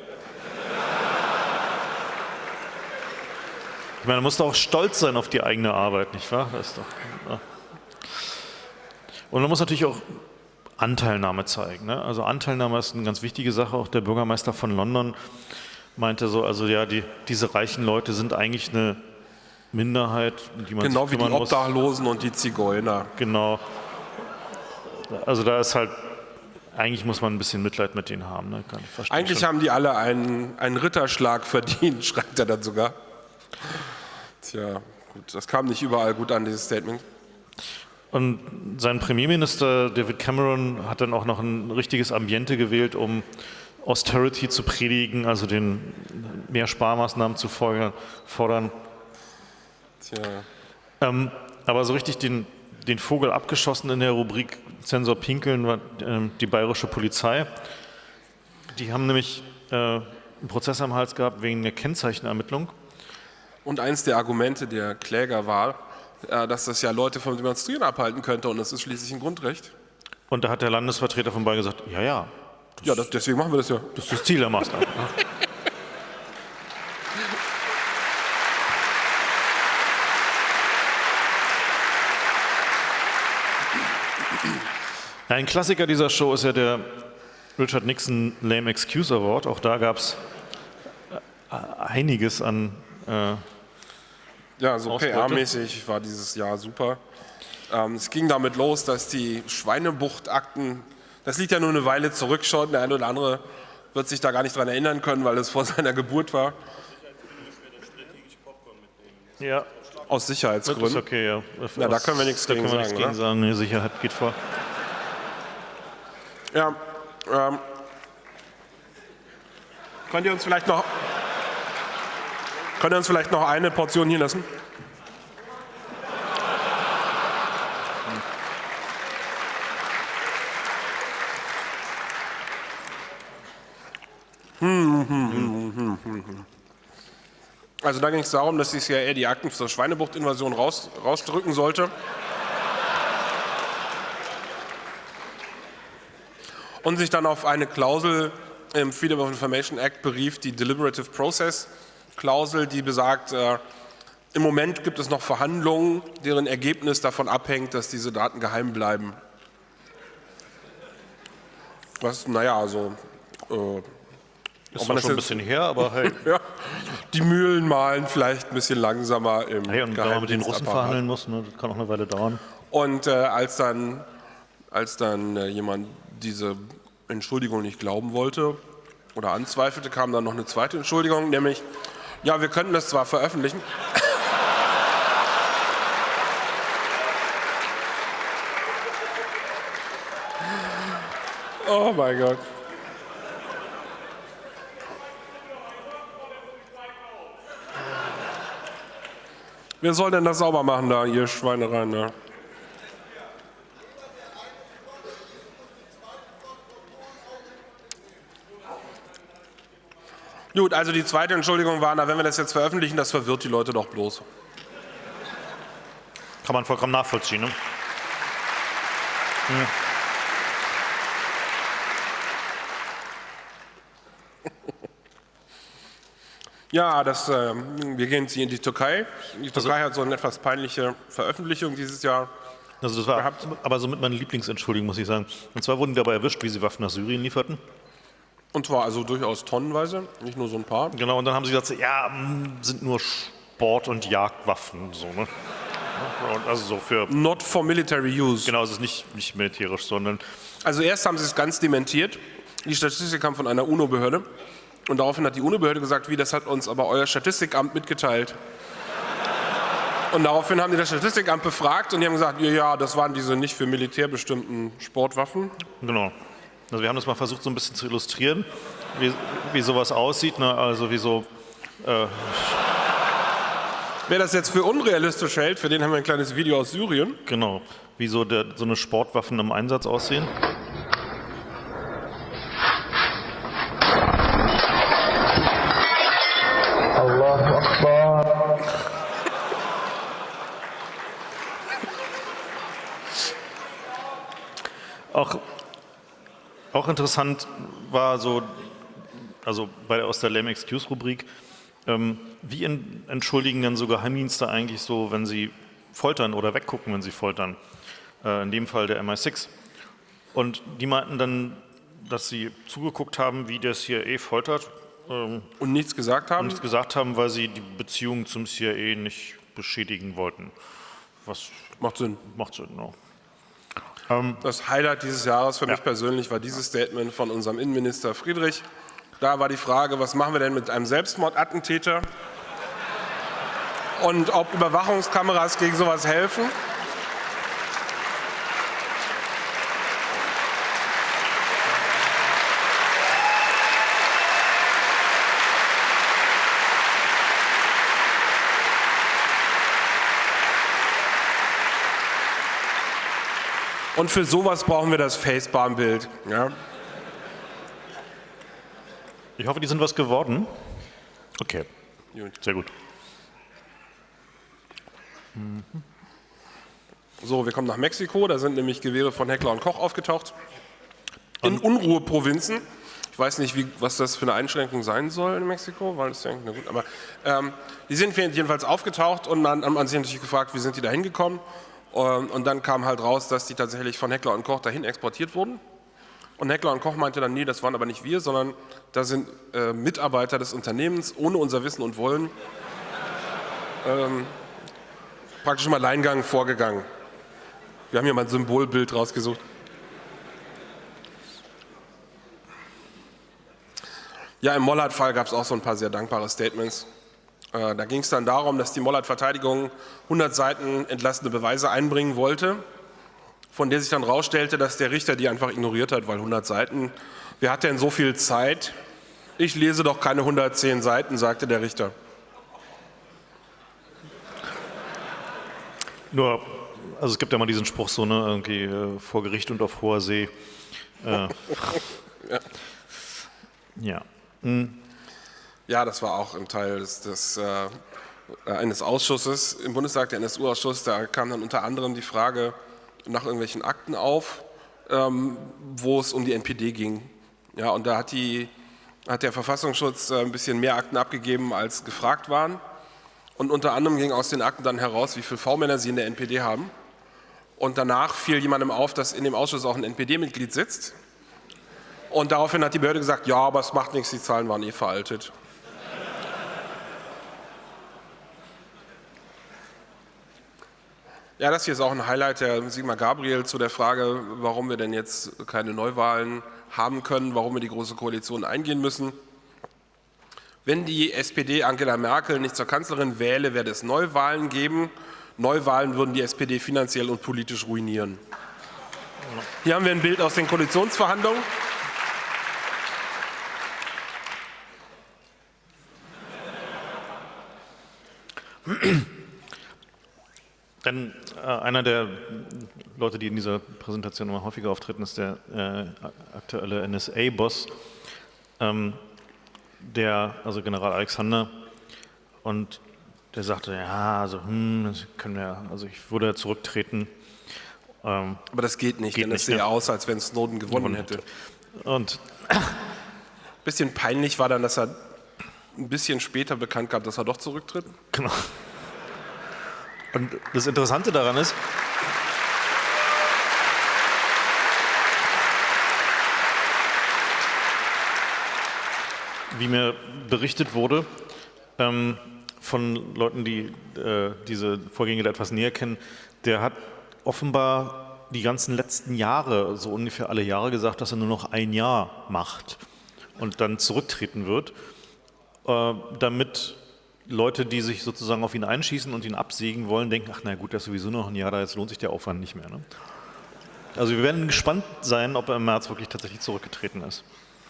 Ich meine, man muss doch auch stolz sein auf die eigene Arbeit, nicht wahr? Das ist doch, ja. Und man muss natürlich auch Anteilnahme zeigen. Ne? Also Anteilnahme ist eine ganz wichtige Sache. Auch der Bürgermeister von London meinte so, also ja, die, diese reichen Leute sind eigentlich eine Minderheit, die man Genau sich wie die kümmern muss. Obdachlosen und die Zigeuner. Genau. Also da ist halt, eigentlich muss man ein bisschen Mitleid mit denen haben. Ne? Kann ich verstehen Eigentlich schon. haben die alle einen, einen Ritterschlag verdient, schreibt er dann sogar. Tja, gut, das kam nicht überall gut an, dieses Statement. Und sein Premierminister David Cameron hat dann auch noch ein richtiges Ambiente gewählt, um Austerity zu predigen, also den mehr Sparmaßnahmen zu fordern. Tja. Ähm, aber so richtig den, den Vogel abgeschossen in der Rubrik Zensor Pinkeln war äh, die bayerische Polizei. Die haben nämlich äh, einen Prozess am Hals gehabt wegen der Kennzeichenermittlung. Und eins der Argumente der Kläger war, dass das ja Leute vom Demonstrieren abhalten könnte und das ist schließlich ein Grundrecht. Und da hat der Landesvertreter von Bayern gesagt, ja, ja. Das, ja, das, deswegen machen wir das ja. Das ist das Ziel der Maßnahme. Ein Klassiker dieser Show ist ja der Richard Nixon Lame Excuse Award. Auch da gab es einiges an äh, Ja, so P R-mäßig war dieses Jahr super. Ähm, es ging damit los, dass die Schweinebucht-Akten, das liegt ja nur eine Weile zurück schon, der eine oder andere wird sich da gar nicht dran erinnern können, weil es vor seiner Geburt war. Ja. Aus Sicherheitsgründen. Das ist okay, ja. Ja, da können wir nichts da gegen können wir sagen. Nichts gegen sagen. Nee, Sicherheit geht vor. Ja, ähm, könnt ihr uns vielleicht noch, könnt ihr uns vielleicht noch eine Portion hier lassen? Also da ging es darum, dass die C I A die Akten zur Schweinebucht-Invasion raus, rausdrücken sollte. Und sich dann auf eine Klausel im Freedom of Information Act berief, die Deliberative Process Klausel, die besagt, äh, im Moment gibt es noch Verhandlungen, deren Ergebnis davon abhängt, dass diese Daten geheim bleiben. Was, naja, also... Äh, ist zwar schon ein bisschen her, aber hey. Ja, die Mühlen mahlen vielleicht ein bisschen langsamer im Hey, und wenn man mit den Russen verhandeln muss, ne, das kann auch eine Weile dauern. Und äh, als dann, als dann äh, jemand diese Entschuldigung nicht glauben wollte oder anzweifelte, kam dann noch eine zweite Entschuldigung, nämlich, ja, wir könnten das zwar veröffentlichen, oh mein Gott. Wer soll denn das sauber machen da, ihr Schweinereien da? Gut, also die zweite Entschuldigung war, na, wenn wir das jetzt veröffentlichen, das verwirrt die Leute doch bloß. Kann man vollkommen nachvollziehen, ne? Ja. Ja, das, äh, wir gehen jetzt hier in die Türkei. Die Türkei hat so eine etwas peinliche Veröffentlichung dieses Jahr Also das war gehabt. aber somit meine Lieblingsentschuldigung, muss ich sagen. Und zwar wurden die dabei erwischt, wie sie Waffen nach Syrien lieferten. Und zwar also durchaus tonnenweise, nicht nur so ein paar. Genau, und dann haben sie gesagt, ja, sind nur Sport- und Jagdwaffen. So, ne? Also so für... Not for military use. Genau, es ist nicht, nicht militärisch, sondern... Also erst haben sie es ganz dementiert. Die Statistik kam von einer UNO-Behörde. Und daraufhin hat die UNO-Behörde gesagt, wie, das hat uns aber euer Statistikamt mitgeteilt. Und daraufhin haben die das Statistikamt befragt und die haben gesagt, ja, ja, das waren diese nicht für Militär bestimmten Sportwaffen. Genau. Also wir haben das mal versucht, so ein bisschen zu illustrieren, wie, wie sowas aussieht. Ne? Also wie so... Äh Wer das jetzt für unrealistisch hält, für den haben wir ein kleines Video aus Syrien. Genau, wie so, der, so eine Sportwaffen im Einsatz aussehen. Allahu Akbar. Auch, auch interessant war so, also bei der, aus der Lame Excuse-Rubrik, ähm, wie in, entschuldigen denn so Geheimdienste eigentlich so, wenn sie foltern oder weggucken, wenn sie foltern? Äh, in dem Fall der M I sechs. Und die meinten dann, dass sie zugeguckt haben, wie der C I A foltert. Ähm, Und nichts gesagt haben? und nichts gesagt haben, weil sie die Beziehung zum C I A nicht beschädigen wollten. Was Macht Sinn. macht Sinn, no. Das Highlight dieses Jahres für mich Ja. persönlich war dieses Statement von unserem Innenminister Friedrich. Da war die Frage, was machen wir denn mit einem Selbstmordattentäter? Und ob Überwachungskameras gegen sowas helfen? Und für sowas brauchen wir das Facebarm-Bild. Ja? Ich hoffe, die sind was geworden. Okay, Gut. sehr gut. So, wir kommen nach Mexiko. Da sind nämlich Gewehre von Heckler und Koch aufgetaucht. In Unruheprovinzen. Ich weiß nicht, wie, was das für eine Einschränkung sein soll in Mexiko, weil das ist ja na gut. Aber ähm, die sind jedenfalls aufgetaucht und dann hat man sich natürlich gefragt, wie sind die da hingekommen? Und dann kam halt raus, dass die tatsächlich von Heckler und Koch dahin exportiert wurden. Und Heckler und Koch meinte dann, nee, das waren aber nicht wir, sondern da sind äh, Mitarbeiter des Unternehmens ohne unser Wissen und Wollen ähm, praktisch im Alleingang vorgegangen. Wir haben hier mal ein Symbolbild rausgesucht. Ja, im Mollert-Fall gab es auch so ein paar sehr dankbare Statements. Äh, da ging es dann darum, dass die Mollert-Verteidigung hundert Seiten entlastende Beweise einbringen wollte, von der sich dann rausstellte, dass der Richter die einfach ignoriert hat, weil hundert Seiten, wer hat denn so viel Zeit? Ich lese doch keine hundertzehn Seiten, sagte der Richter. Nur, also es gibt ja mal diesen Spruch so, ne, irgendwie äh, vor Gericht und auf hoher See. Äh, Ja. ja. Hm. Ja, das war auch ein Teil des, des, äh, eines Ausschusses im Bundestag, der N S U-Ausschuss. Da kam dann unter anderem die Frage nach irgendwelchen Akten auf, ähm, wo es um die N P D ging. Ja, und da hat, die, hat der Verfassungsschutz äh, ein bisschen mehr Akten abgegeben, als gefragt waren. Und unter anderem ging aus den Akten dann heraus, wie viele V-Männer sie in der N P D haben. Und danach fiel jemandem auf, dass in dem Ausschuss auch ein N P D-Mitglied sitzt. Und daraufhin hat die Behörde gesagt, ja, aber es macht nichts, die Zahlen waren eh veraltet. Ja, das hier ist auch ein Highlight der Sigmar Gabriel zu der Frage, warum wir denn jetzt keine Neuwahlen haben können, warum wir die Große Koalition eingehen müssen. Wenn die S P D Angela Merkel nicht zur Kanzlerin wähle, werde es Neuwahlen geben. Neuwahlen würden die S P D finanziell und politisch ruinieren. Hier haben wir ein Bild aus den Koalitionsverhandlungen. Denn äh, einer der Leute, die in dieser Präsentation immer häufiger auftreten, ist der äh, aktuelle N S A-Boss, ähm, der, also General Alexander, und der sagte, ja, also, hm, das können wir, also ich würde zurücktreten. Ähm, Aber das geht nicht, Geht denn es nicht, sehe ne? aus, als wenn Snowden gewonnen hätte. und Bisschen peinlich war dann, dass er ein bisschen später bekannt gab, dass er doch zurücktritt. genau. Und das Interessante daran ist, wie mir berichtet wurde, ähm, von Leuten, die äh, diese Vorgänge da etwas näher kennen, der hat offenbar die ganzen letzten Jahre, so ungefähr alle Jahre gesagt, dass er nur noch ein Jahr macht und dann zurücktreten wird, äh, damit Leute, die sich sozusagen auf ihn einschießen und ihn absägen wollen, denken, ach na gut, das ist sowieso noch ein Jahr da, jetzt lohnt sich der Aufwand nicht mehr. Ne? Also wir werden gespannt sein, ob er im März wirklich tatsächlich zurückgetreten ist.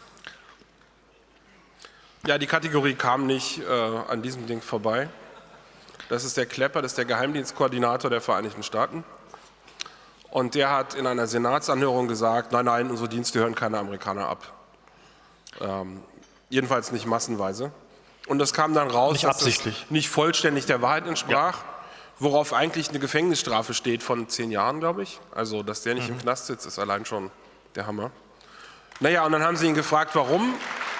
Ja, die Kategorie kam nicht äh, an diesem Ding vorbei. Das ist der Klepper, das ist der Geheimdienstkoordinator der Vereinigten Staaten. Und der hat in einer Senatsanhörung gesagt, nein, nein, unsere Dienste hören keine Amerikaner ab. Ähm, jedenfalls nicht massenweise. Und das kam dann raus, nicht dass absichtlich. das nicht vollständig der Wahrheit entsprach, ja. Worauf eigentlich eine Gefängnisstrafe steht von zehn Jahren, glaube ich. Also, dass der nicht mhm. im Knast sitzt, ist allein schon der Hammer. Naja, und dann haben sie ihn gefragt, warum.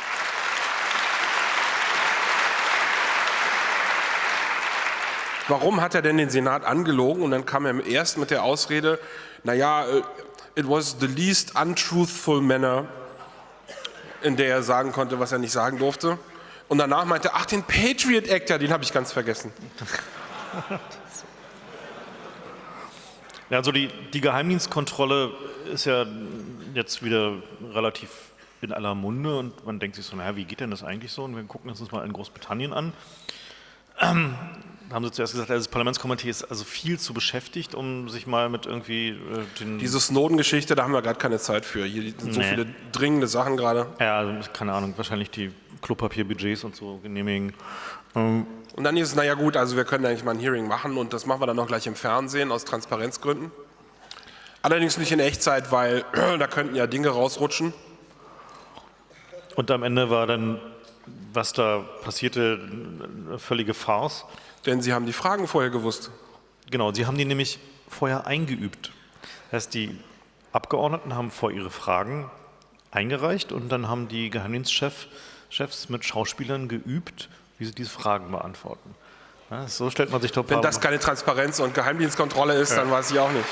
Warum hat er denn den Senat angelogen? Und dann kam er erst mit der Ausrede, naja, it was the least untruthful manner, in der er sagen konnte, was er nicht sagen durfte. Und danach meinte er, ach, den Patriot Act, ja, den habe ich ganz vergessen. Ja, also die, die Geheimdienstkontrolle ist ja jetzt wieder relativ in aller Munde und man denkt sich so, naja, wie geht denn das eigentlich so? Und wir gucken uns das mal in Großbritannien an. Ähm, haben sie zuerst gesagt, das Parlamentskomitee ist also viel zu beschäftigt, um sich mal mit irgendwie äh, den... Diese Snowden-Geschichte, da haben wir gerade keine Zeit für. Hier sind so nee. viele dringende Sachen gerade. Ja, also, keine Ahnung, wahrscheinlich die Klopapierbudgets und so genehmigen. Ähm, und dann ist es, naja gut, also wir können eigentlich mal ein Hearing machen und das machen wir dann auch gleich im Fernsehen aus Transparenzgründen. Allerdings nicht in Echtzeit, weil da könnten ja Dinge rausrutschen. Und am Ende war dann, was da passierte, eine völlige Farce. Denn Sie haben die Fragen vorher gewusst. Genau, Sie haben die nämlich vorher eingeübt. Das heißt, die Abgeordneten haben vor ihre Fragen eingereicht und dann haben die Geheimdienstchefs Chefs mit Schauspielern geübt, wie sie diese Fragen beantworten. Ja, so stellt man sich doch... Wenn das keine Transparenz und Geheimdienstkontrolle ist, ja. dann weiß ich auch nicht.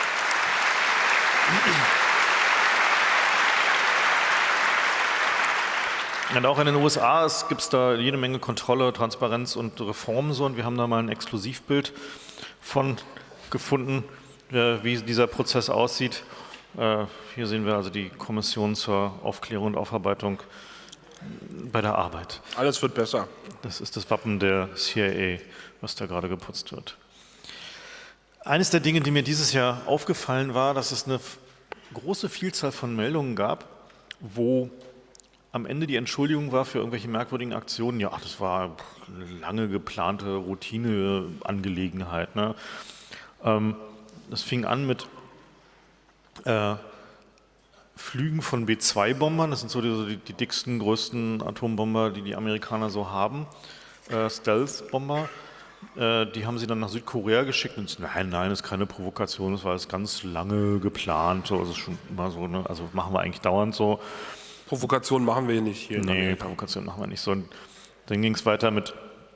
Und auch in den U S A gibt es da jede Menge Kontrolle, Transparenz und Reformen. So. Und wir haben da mal ein Exklusivbild von gefunden, äh, wie dieser Prozess aussieht. Äh, hier sehen wir also die Kommission zur Aufklärung und Aufarbeitung bei der Arbeit. Alles wird besser. Das ist das Wappen der C I A, was da gerade geputzt wird. Eines der Dinge, die mir dieses Jahr aufgefallen war, dass es eine große Vielzahl von Meldungen gab, wo am Ende die Entschuldigung war für irgendwelche merkwürdigen Aktionen. Ja, ach, das war eine lange geplante Routineangelegenheit. Ne? Ähm, das fing an mit äh, Flügen von B zwei Bombern. Das sind so die, die dicksten, größten Atombomber, die die Amerikaner so haben. Äh, Stealth-Bomber. Äh, die haben sie dann nach Südkorea geschickt. Und nein, nein, das ist keine Provokation. Das war alles ganz lange geplant. So, also schon immer so. Ne? Also machen wir eigentlich dauernd so. Provokation machen wir nicht hier. Nee, Provokation machen wir nicht so. Und dann ging es weiter mit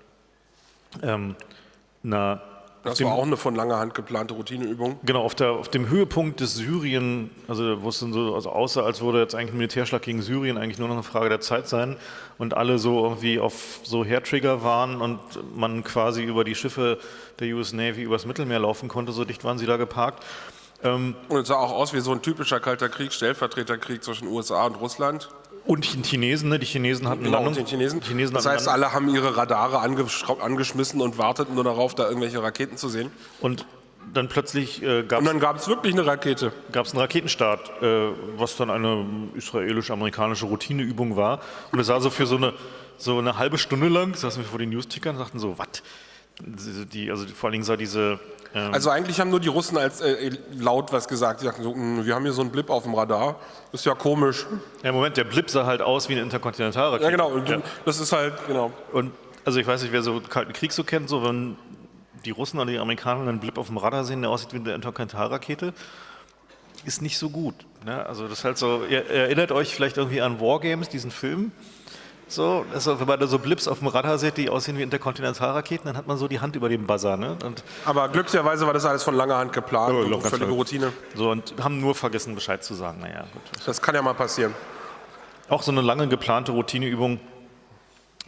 ähm, einer... Das war auch eine von langer Hand geplante Routineübung. Genau, auf, der, auf dem Höhepunkt des Syrien, also wo es dann so also aussah, als würde jetzt eigentlich ein Militärschlag gegen Syrien eigentlich nur noch eine Frage der Zeit sein und alle so irgendwie auf so Hairtrigger waren und man quasi über die Schiffe der U S Navy übers Mittelmeer laufen konnte, so dicht waren sie da geparkt. Ähm, und es sah auch aus wie so ein typischer Kalter Krieg, Stellvertreterkrieg zwischen U S A und Russland. Und die Chinesen, ne? Die Chinesen hatten genau, Landung. Die Chinesen. Die Chinesen das heißt, alle haben ihre Radare angeschmissen und warteten nur darauf, da irgendwelche Raketen zu sehen. Und dann plötzlich äh, gab es... Und dann gab es wirklich eine Rakete. Gab es einen Raketenstart, äh, was dann eine israelisch-amerikanische Routineübung war. Und es sah so für so eine, so eine halbe Stunde lang, saßen wir vor den Newstickern und sagten so, was? Die, also vor allen Dingen sah diese... Ähm also eigentlich haben nur die Russen als äh, laut was gesagt. Die sagten so, wir haben hier so einen Blip auf dem Radar. Das ist ja komisch. Ja, Moment, der Blip sah halt aus wie eine Interkontinentalrakete. Ja, genau. Und ja. Das ist halt, genau. Und also ich weiß nicht, wer so Kalten Krieg so kennt, so wenn die Russen oder die Amerikaner einen Blip auf dem Radar sehen, der aussieht wie eine Interkontinentalrakete, ist nicht so gut. Ne? Also das ist halt so, ihr erinnert euch vielleicht irgendwie an Wargames, diesen Film. So, also wenn man da so Blips auf dem Radar sieht, die aussehen wie Interkontinentalraketen, dann hat man so die Hand über dem Buzzer. Ne? Und aber glücklicherweise war das alles von langer Hand geplant ja, und völlige Routine. So, und haben nur vergessen, Bescheid zu sagen. Naja, gut. Das kann ja mal passieren. Auch so eine lange geplante Routineübung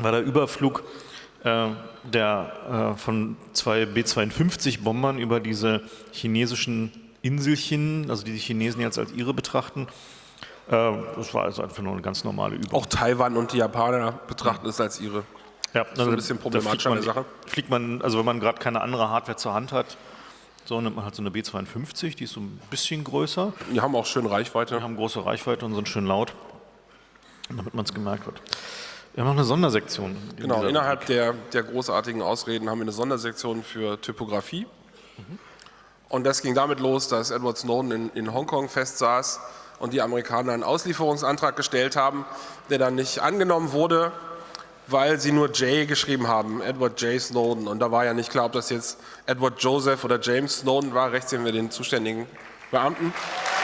war der Überflug äh, der, äh, von zwei B zweiundfünfzig-Bombern über diese chinesischen Inselchen, also die die Chinesen jetzt als ihre betrachten. Äh, das war also einfach nur eine ganz normale Übung. Auch Taiwan und die Japaner betrachten es als ihre. Ja, das ist ein bisschen problematisch an der Sache. Fliegt man, also wenn man gerade keine andere Hardware zur Hand hat, so nimmt man halt so eine B zweiundfünfzig, die ist so ein bisschen größer. Die haben auch schön Reichweite. Die haben große Reichweite und sind schön laut, damit man es gemerkt hat. Wir haben noch eine Sondersektion. In genau, innerhalb der, der großartigen Ausreden haben wir eine Sondersektion für Typografie. Mhm. Und das ging damit los, dass Edward Snowden in, in Hongkong festsaß und die Amerikaner einen Auslieferungsantrag gestellt haben, der dann nicht angenommen wurde, weil sie nur J geschrieben haben, Edward J. Snowden. Und da war ja nicht klar, ob das jetzt Edward Joseph oder James Snowden war. Rechts sehen wir den zuständigen Beamten.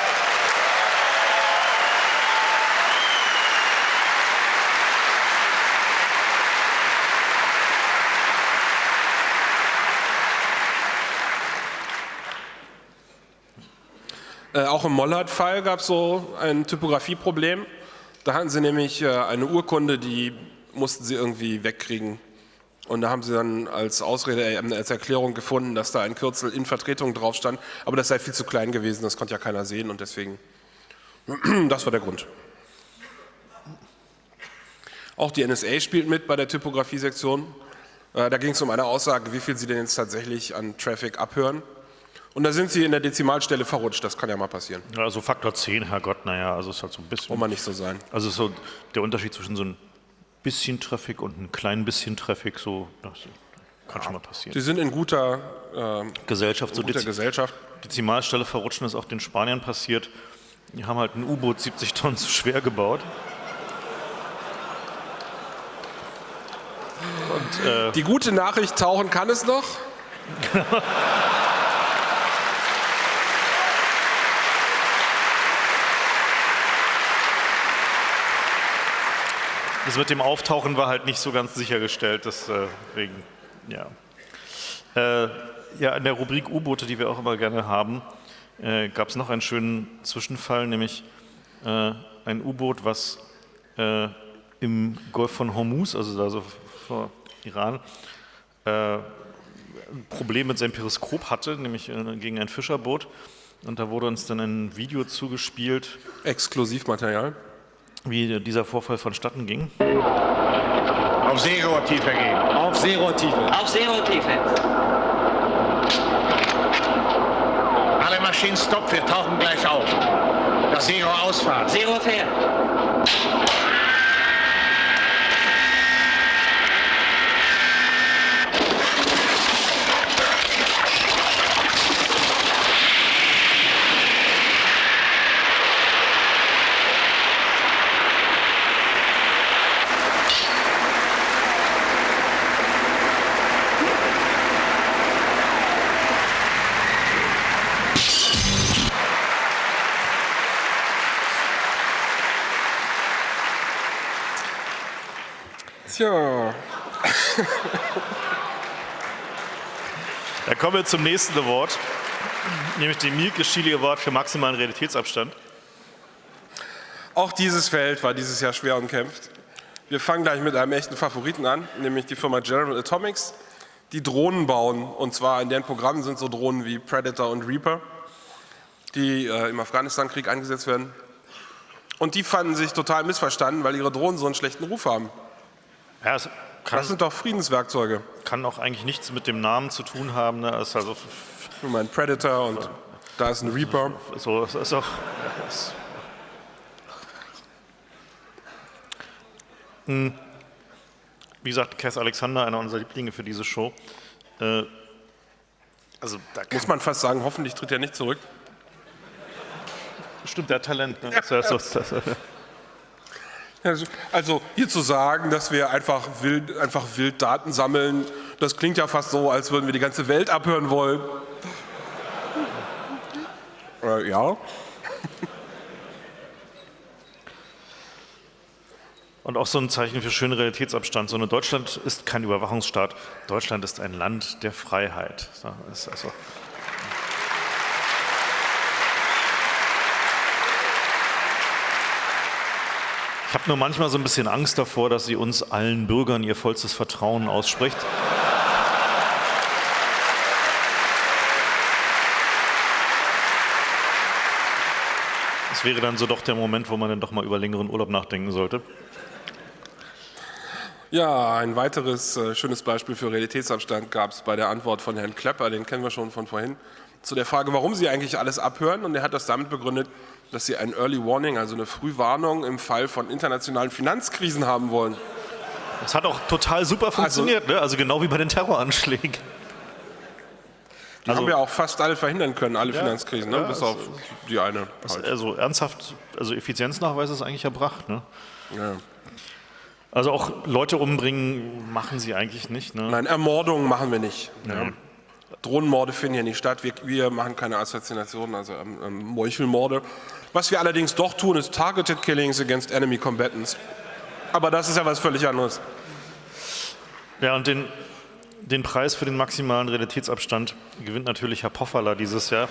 Äh, auch im Mollard-Fall gab es so ein Typografieproblem. Da hatten sie nämlich äh, eine Urkunde, die mussten sie irgendwie wegkriegen. Und da haben sie dann als Ausrede, äh, als Erklärung gefunden, dass da ein Kürzel in Vertretung drauf stand. Aber das sei viel zu klein gewesen, das konnte ja keiner sehen und deswegen, das war der Grund. Auch die N S A spielt mit bei der Typografie-Sektion. Äh, da ging es um eine Aussage, wie viel sie denn jetzt tatsächlich an Traffic abhören. Und da sind sie in der Dezimalstelle verrutscht, das kann ja mal passieren. Ja, also Faktor zehn, Herrgott, naja, also ist halt so ein bisschen. Muss man nicht so sein. Also so der Unterschied zwischen so ein bisschen Traffic und ein klein bisschen Traffic, so, das kann ja schon mal passieren. Sie sind in guter äh, Gesellschaft. In so guter Dezi Gesellschaft. Dezimalstelle verrutschen ist auch den Spaniern passiert. Die haben halt ein U-Boot siebzig Tonnen zu schwer gebaut. Und, äh, Die gute Nachricht, tauchen kann es noch. Das mit dem Auftauchen war halt nicht so ganz sichergestellt, deswegen, ja. Äh, ja, in der Rubrik U-Boote, die wir auch immer gerne haben, äh, gab es noch einen schönen Zwischenfall, nämlich äh, ein U-Boot, was äh, im Golf von Hormuz, also da so vor Iran, äh, ein Problem mit seinem Periskop hatte, nämlich äh, gegen ein Fischerboot. Und da wurde uns dann ein Video zugespielt. Exklusivmaterial. Wie dieser Vorfall vonstatten ging. Auf Seerohrtiefe gehen. Auf Seerohrtiefe. Auf Seerohrtiefe. Alle Maschinen stopp, wir tauchen gleich auf. Das Seerohr ausfahren. Seerohr fährt. Tja. Da kommen wir zum nächsten Award, nämlich dem Mielke Chili Award für maximalen Realitätsabstand. Auch dieses Feld war dieses Jahr schwer umkämpft. Wir fangen gleich mit einem echten Favoriten an, nämlich die Firma General Atomics, die Drohnen bauen. Und zwar in deren Programmen sind so Drohnen wie Predator und Reaper, die äh, im Afghanistan-Krieg eingesetzt werden. Und die fanden sich total missverstanden, weil ihre Drohnen so einen schlechten Ruf haben. Ja, es kann, das sind doch Friedenswerkzeuge. Kann auch eigentlich nichts mit dem Namen zu tun haben. Ne? Das ist also ich meine, Predator und da ist ein Reaper. So, das ist auch, das Wie gesagt, Cass Alexander, einer unserer Lieblinge für diese Show. Äh, also da muss man fast sagen, hoffentlich tritt er nicht zurück. Stimmt, der hat Talent. Ne? Das ist, das, das, Also hier zu sagen, dass wir einfach wild, einfach wild Daten sammeln, das klingt ja fast so, als würden wir die ganze Welt abhören wollen. Äh, ja. Und auch so ein Zeichen für schönen Realitätsabstand. So eine Deutschland ist kein Überwachungsstaat. Deutschland ist ein Land der Freiheit. So, ist also Ich habe nur manchmal so ein bisschen Angst davor, dass sie uns allen Bürgern ihr vollstes Vertrauen ausspricht. Das wäre dann so doch der Moment, wo man dann doch mal über längeren Urlaub nachdenken sollte. Ja, ein weiteres äh, schönes Beispiel für Realitätsabstand gab es bei der Antwort von Herrn Klepper, den kennen wir schon von vorhin, zu der Frage, warum Sie eigentlich alles abhören. Und er hat das damit begründet, dass Sie ein Early Warning, also eine Frühwarnung im Fall von internationalen Finanzkrisen haben wollen. Das hat auch total super funktioniert, also, ne? Also genau wie bei den Terroranschlägen. Die also, haben wir auch fast alle verhindern können, alle ja, Finanzkrisen, ne? Ja, bis auf die eine. Halt. Also ernsthaft, also Effizienznachweis ist eigentlich erbracht. Ne? Ja. Also auch Leute umbringen machen sie eigentlich nicht. Ne? Nein, Ermordungen machen wir nicht. Nee. Ja. Drohnenmorde finden hier nicht statt. Wir, wir machen keine Assassinationen, also ähm, ähm, Meuchelmorde. Was wir allerdings doch tun, ist Targeted Killings against Enemy Combatants. Aber das ist ja was völlig anderes. Ja, und den, den Preis für den maximalen Realitätsabstand gewinnt natürlich Herr Pofferler dieses Jahr.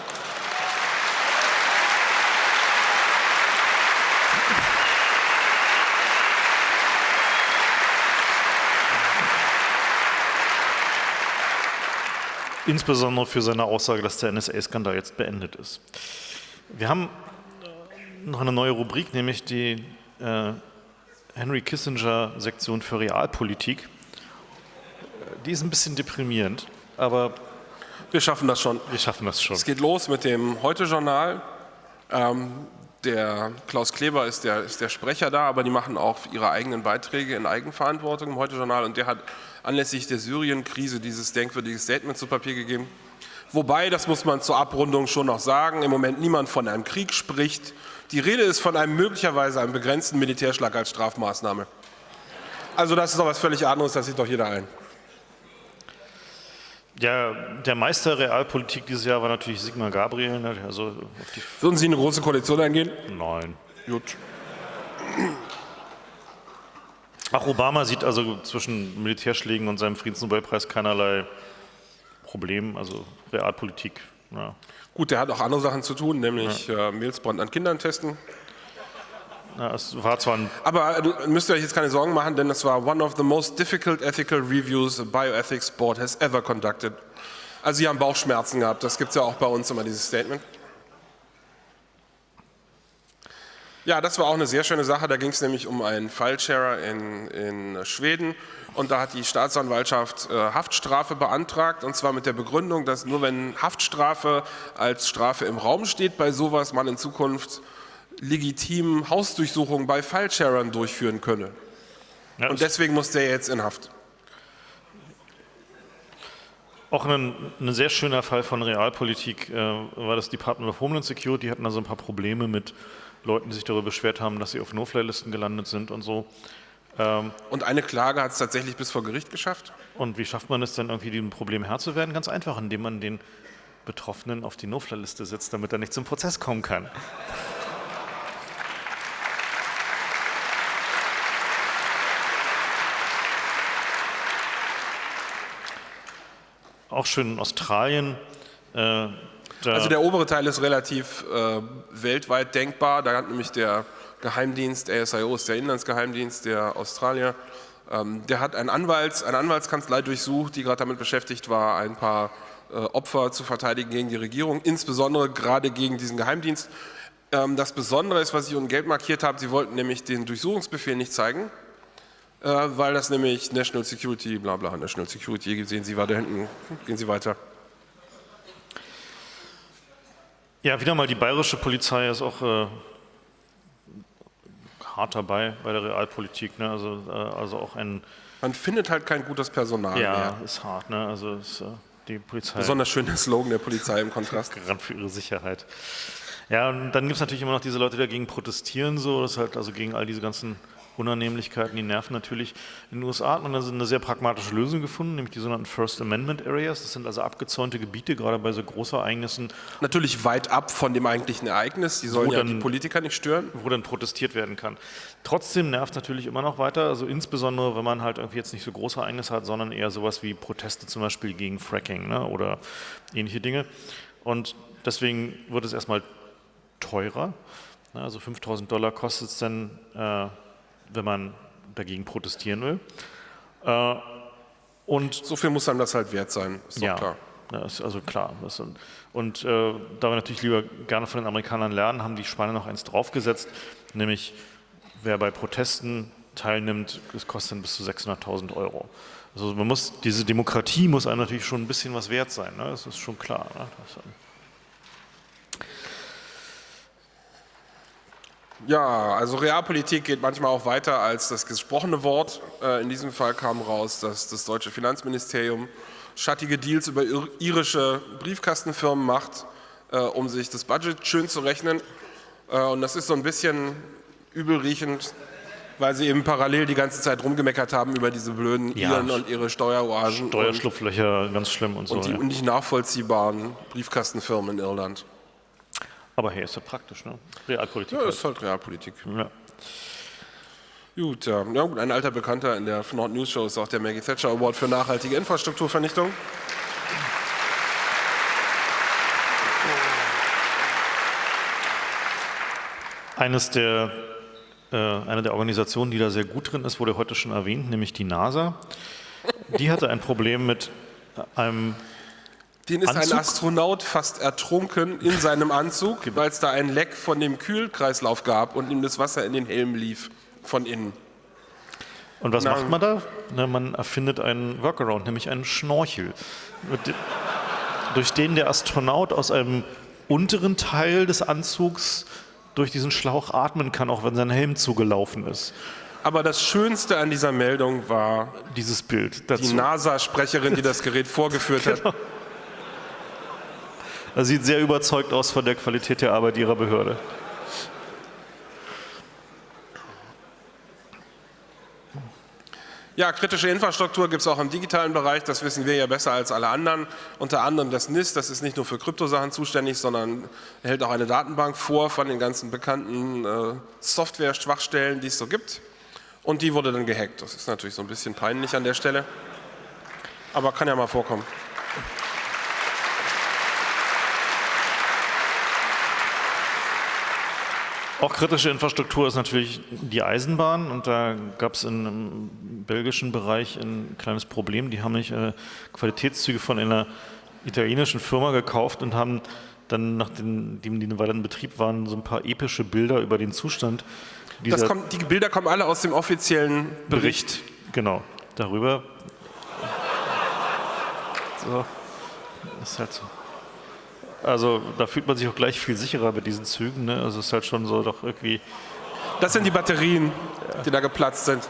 Insbesondere für seine Aussage, dass der N S A-Skandal jetzt beendet ist. Wir haben noch eine neue Rubrik, nämlich die äh, Henry Kissinger-Sektion für Realpolitik. Die ist ein bisschen deprimierend, aber wir schaffen das schon. Wir schaffen das schon. Es geht los mit dem Heute-Journal. Ähm, der Klaus Kleber ist der, ist der Sprecher da, aber die machen auch ihre eigenen Beiträge in Eigenverantwortung im Heute-Journal. Und der hat anlässlich der Syrien-Krise dieses denkwürdige Statement zu Papier gegeben. Wobei, das muss man zur Abrundung schon noch sagen, im Moment niemand von einem Krieg spricht. Die Rede ist von einem möglicherweise einem begrenzten Militärschlag als Strafmaßnahme. Also das ist doch was völlig anderes, das sieht doch jeder ein. Ja, der Meister Realpolitik dieses Jahr war natürlich Sigmar Gabriel. Ne? Also auf die Würden Sie eine große Koalition eingehen? Nein. Gut. Ach, Obama sieht also zwischen Militärschlägen und seinem Friedensnobelpreis keinerlei Problem, also Realpolitik. Ja. Gut, der hat auch andere Sachen zu tun, nämlich ja. äh, Milzbrand an Kindern testen. Ja, es war zwar ein Aber äh, müsst ihr euch jetzt keine Sorgen machen, denn es war one of the most difficult ethical reviews a bioethics board has ever conducted. Also sie haben Bauchschmerzen gehabt, das gibt es ja auch bei uns immer, dieses Statement. Ja, das war auch eine sehr schöne Sache. Da ging es nämlich um einen File-Sharer in, in Schweden. Und da hat die Staatsanwaltschaft äh, Haftstrafe beantragt. Und zwar mit der Begründung, dass nur wenn Haftstrafe als Strafe im Raum steht, bei sowas man in Zukunft legitim Hausdurchsuchungen bei File-Sharern durchführen könne. Ja, und deswegen muss der jetzt in Haft. Auch ein, ein sehr schöner Fall von Realpolitik äh, war das Department of Homeland Security. Die hatten also ein paar Probleme mit Leuten, die sich darüber beschwert haben, dass sie auf No-Fly-Listen gelandet sind und so. Ähm, und eine Klage hat es tatsächlich bis vor Gericht geschafft? Und wie schafft man es dann irgendwie, dem Problem Herr zu werden? Ganz einfach, indem man den Betroffenen auf die No-Fly-Liste setzt, damit er nicht zum Prozess kommen kann. Auch schön in Australien. Äh, Also der obere Teil ist relativ äh, weltweit denkbar. Da hat nämlich der Geheimdienst, A S I O ist der Inlandsgeheimdienst der Australier, ähm, der hat einen Anwalts, eine Anwaltskanzlei durchsucht, die gerade damit beschäftigt war, ein paar äh, Opfer zu verteidigen gegen die Regierung, insbesondere gerade gegen diesen Geheimdienst. Ähm, das Besondere ist, was ich unten gelb markiert habe, sie wollten nämlich den Durchsuchungsbefehl nicht zeigen, äh, weil das nämlich National Security, bla bla, National Security, sehen Sie weiter hinten, gehen Sie weiter. Ja, wieder mal die bayerische Polizei ist auch äh, hart dabei bei der Realpolitik. Ne? Also, äh, also auch ein. Man findet halt kein gutes Personal ja, mehr. Ja, ist hart. Ne? Also ist, äh, die Polizei. Besonders schöner Slogan der Polizei im Kontrast. Garant für ihre Sicherheit. Ja, und dann gibt es natürlich immer noch diese Leute, die dagegen protestieren, so, das ist halt also gegen all diese ganzen Unannehmlichkeiten, die nerven natürlich. In den U S A hat man also eine sehr pragmatische Lösung gefunden, nämlich die sogenannten First Amendment Areas. Das sind also abgezäunte Gebiete, gerade bei so Großereignissen. Natürlich weit ab von dem eigentlichen Ereignis, die sollen ja dann, die Politiker nicht stören. Wo dann protestiert werden kann. Trotzdem nervt es natürlich immer noch weiter, also insbesondere, wenn man halt irgendwie jetzt nicht so große Ereignisse hat, sondern eher sowas wie Proteste zum Beispiel gegen Fracking, ne, oder ähnliche Dinge. Und deswegen wird es erstmal teurer. Also fünftausend Dollar kostet es dann, äh, wenn man dagegen protestieren will. Äh, und so viel muss einem das halt wert sein, ist doch ja, klar. Ja, ist also klar. Und, und äh, da wir natürlich lieber gerne von den Amerikanern lernen, haben die Spanier noch eins draufgesetzt, nämlich wer bei Protesten teilnimmt, das kostet dann bis zu sechshunderttausend Euro. Also man muss, diese Demokratie muss einem natürlich schon ein bisschen was wert sein, ne? Das ist schon klar. Ne? Das, ja, also Realpolitik geht manchmal auch weiter als das gesprochene Wort. Äh, in diesem Fall kam raus, dass das deutsche Finanzministerium schattige Deals über irische Briefkastenfirmen macht, äh, um sich das Budget schön zu rechnen. Äh, und das ist so ein bisschen übelriechend, weil sie eben parallel die ganze Zeit rumgemeckert haben über diese blöden ja, Iren und ihre Steueroasen. Steuerschlupflöcher, ganz schlimm und so. Und die ja. nicht nachvollziehbaren Briefkastenfirmen in Irland. Aber hey, ist ja praktisch, ne? Realpolitik. Ja, ist halt Realpolitik. Ja. Gut, ja. ja gut, ein alter Bekannter in der Nord News Show ist auch der Maggie Thatcher Award für nachhaltige Infrastrukturvernichtung. Eines der, äh, eine der Organisationen, die da sehr gut drin ist, wurde heute schon erwähnt, nämlich die NASA. Die hatte ein Problem mit einem Den ist Anzug? ein Astronaut fast ertrunken in seinem Anzug, weil es da ein Leck von dem Kühlkreislauf gab und ihm das Wasser in den Helm lief von innen. Und was Na, macht man da? Na, man erfindet einen Workaround, nämlich einen Schnorchel, mit de- durch den der Astronaut aus einem unteren Teil des Anzugs durch diesen Schlauch atmen kann, auch wenn sein Helm zugelaufen ist. Aber das Schönste an dieser Meldung war Dieses Bild dazu. die NASA-Sprecherin, die das Gerät vorgeführt hat. Genau. Er sieht sehr überzeugt aus von der Qualität der Arbeit ihrer Behörde. Ja, kritische Infrastruktur gibt es auch im digitalen Bereich, das wissen wir ja besser als alle anderen. Unter anderem das N I S T, das ist nicht nur für Kryptosachen zuständig, sondern hält auch eine Datenbank vor von den ganzen bekannten äh, Software-Schwachstellen, die es so gibt. Und die wurde dann gehackt. Das ist natürlich so ein bisschen peinlich an der Stelle, aber kann ja mal vorkommen. Auch kritische Infrastruktur ist natürlich die Eisenbahn, und da gab es im belgischen Bereich ein kleines Problem. Die haben nämlich äh, Qualitätszüge von einer italienischen Firma gekauft und haben dann, nachdem die eine Weile in Betrieb waren, so ein paar epische Bilder über den Zustand dieser Das kommt, die Bilder kommen alle aus dem offiziellen Bericht. Bericht, genau, darüber. So, ist halt so. Also da fühlt man sich auch gleich viel sicherer mit diesen Zügen, ne? Also es ist halt schon so doch irgendwie... Das sind die Batterien, die da geplatzt sind.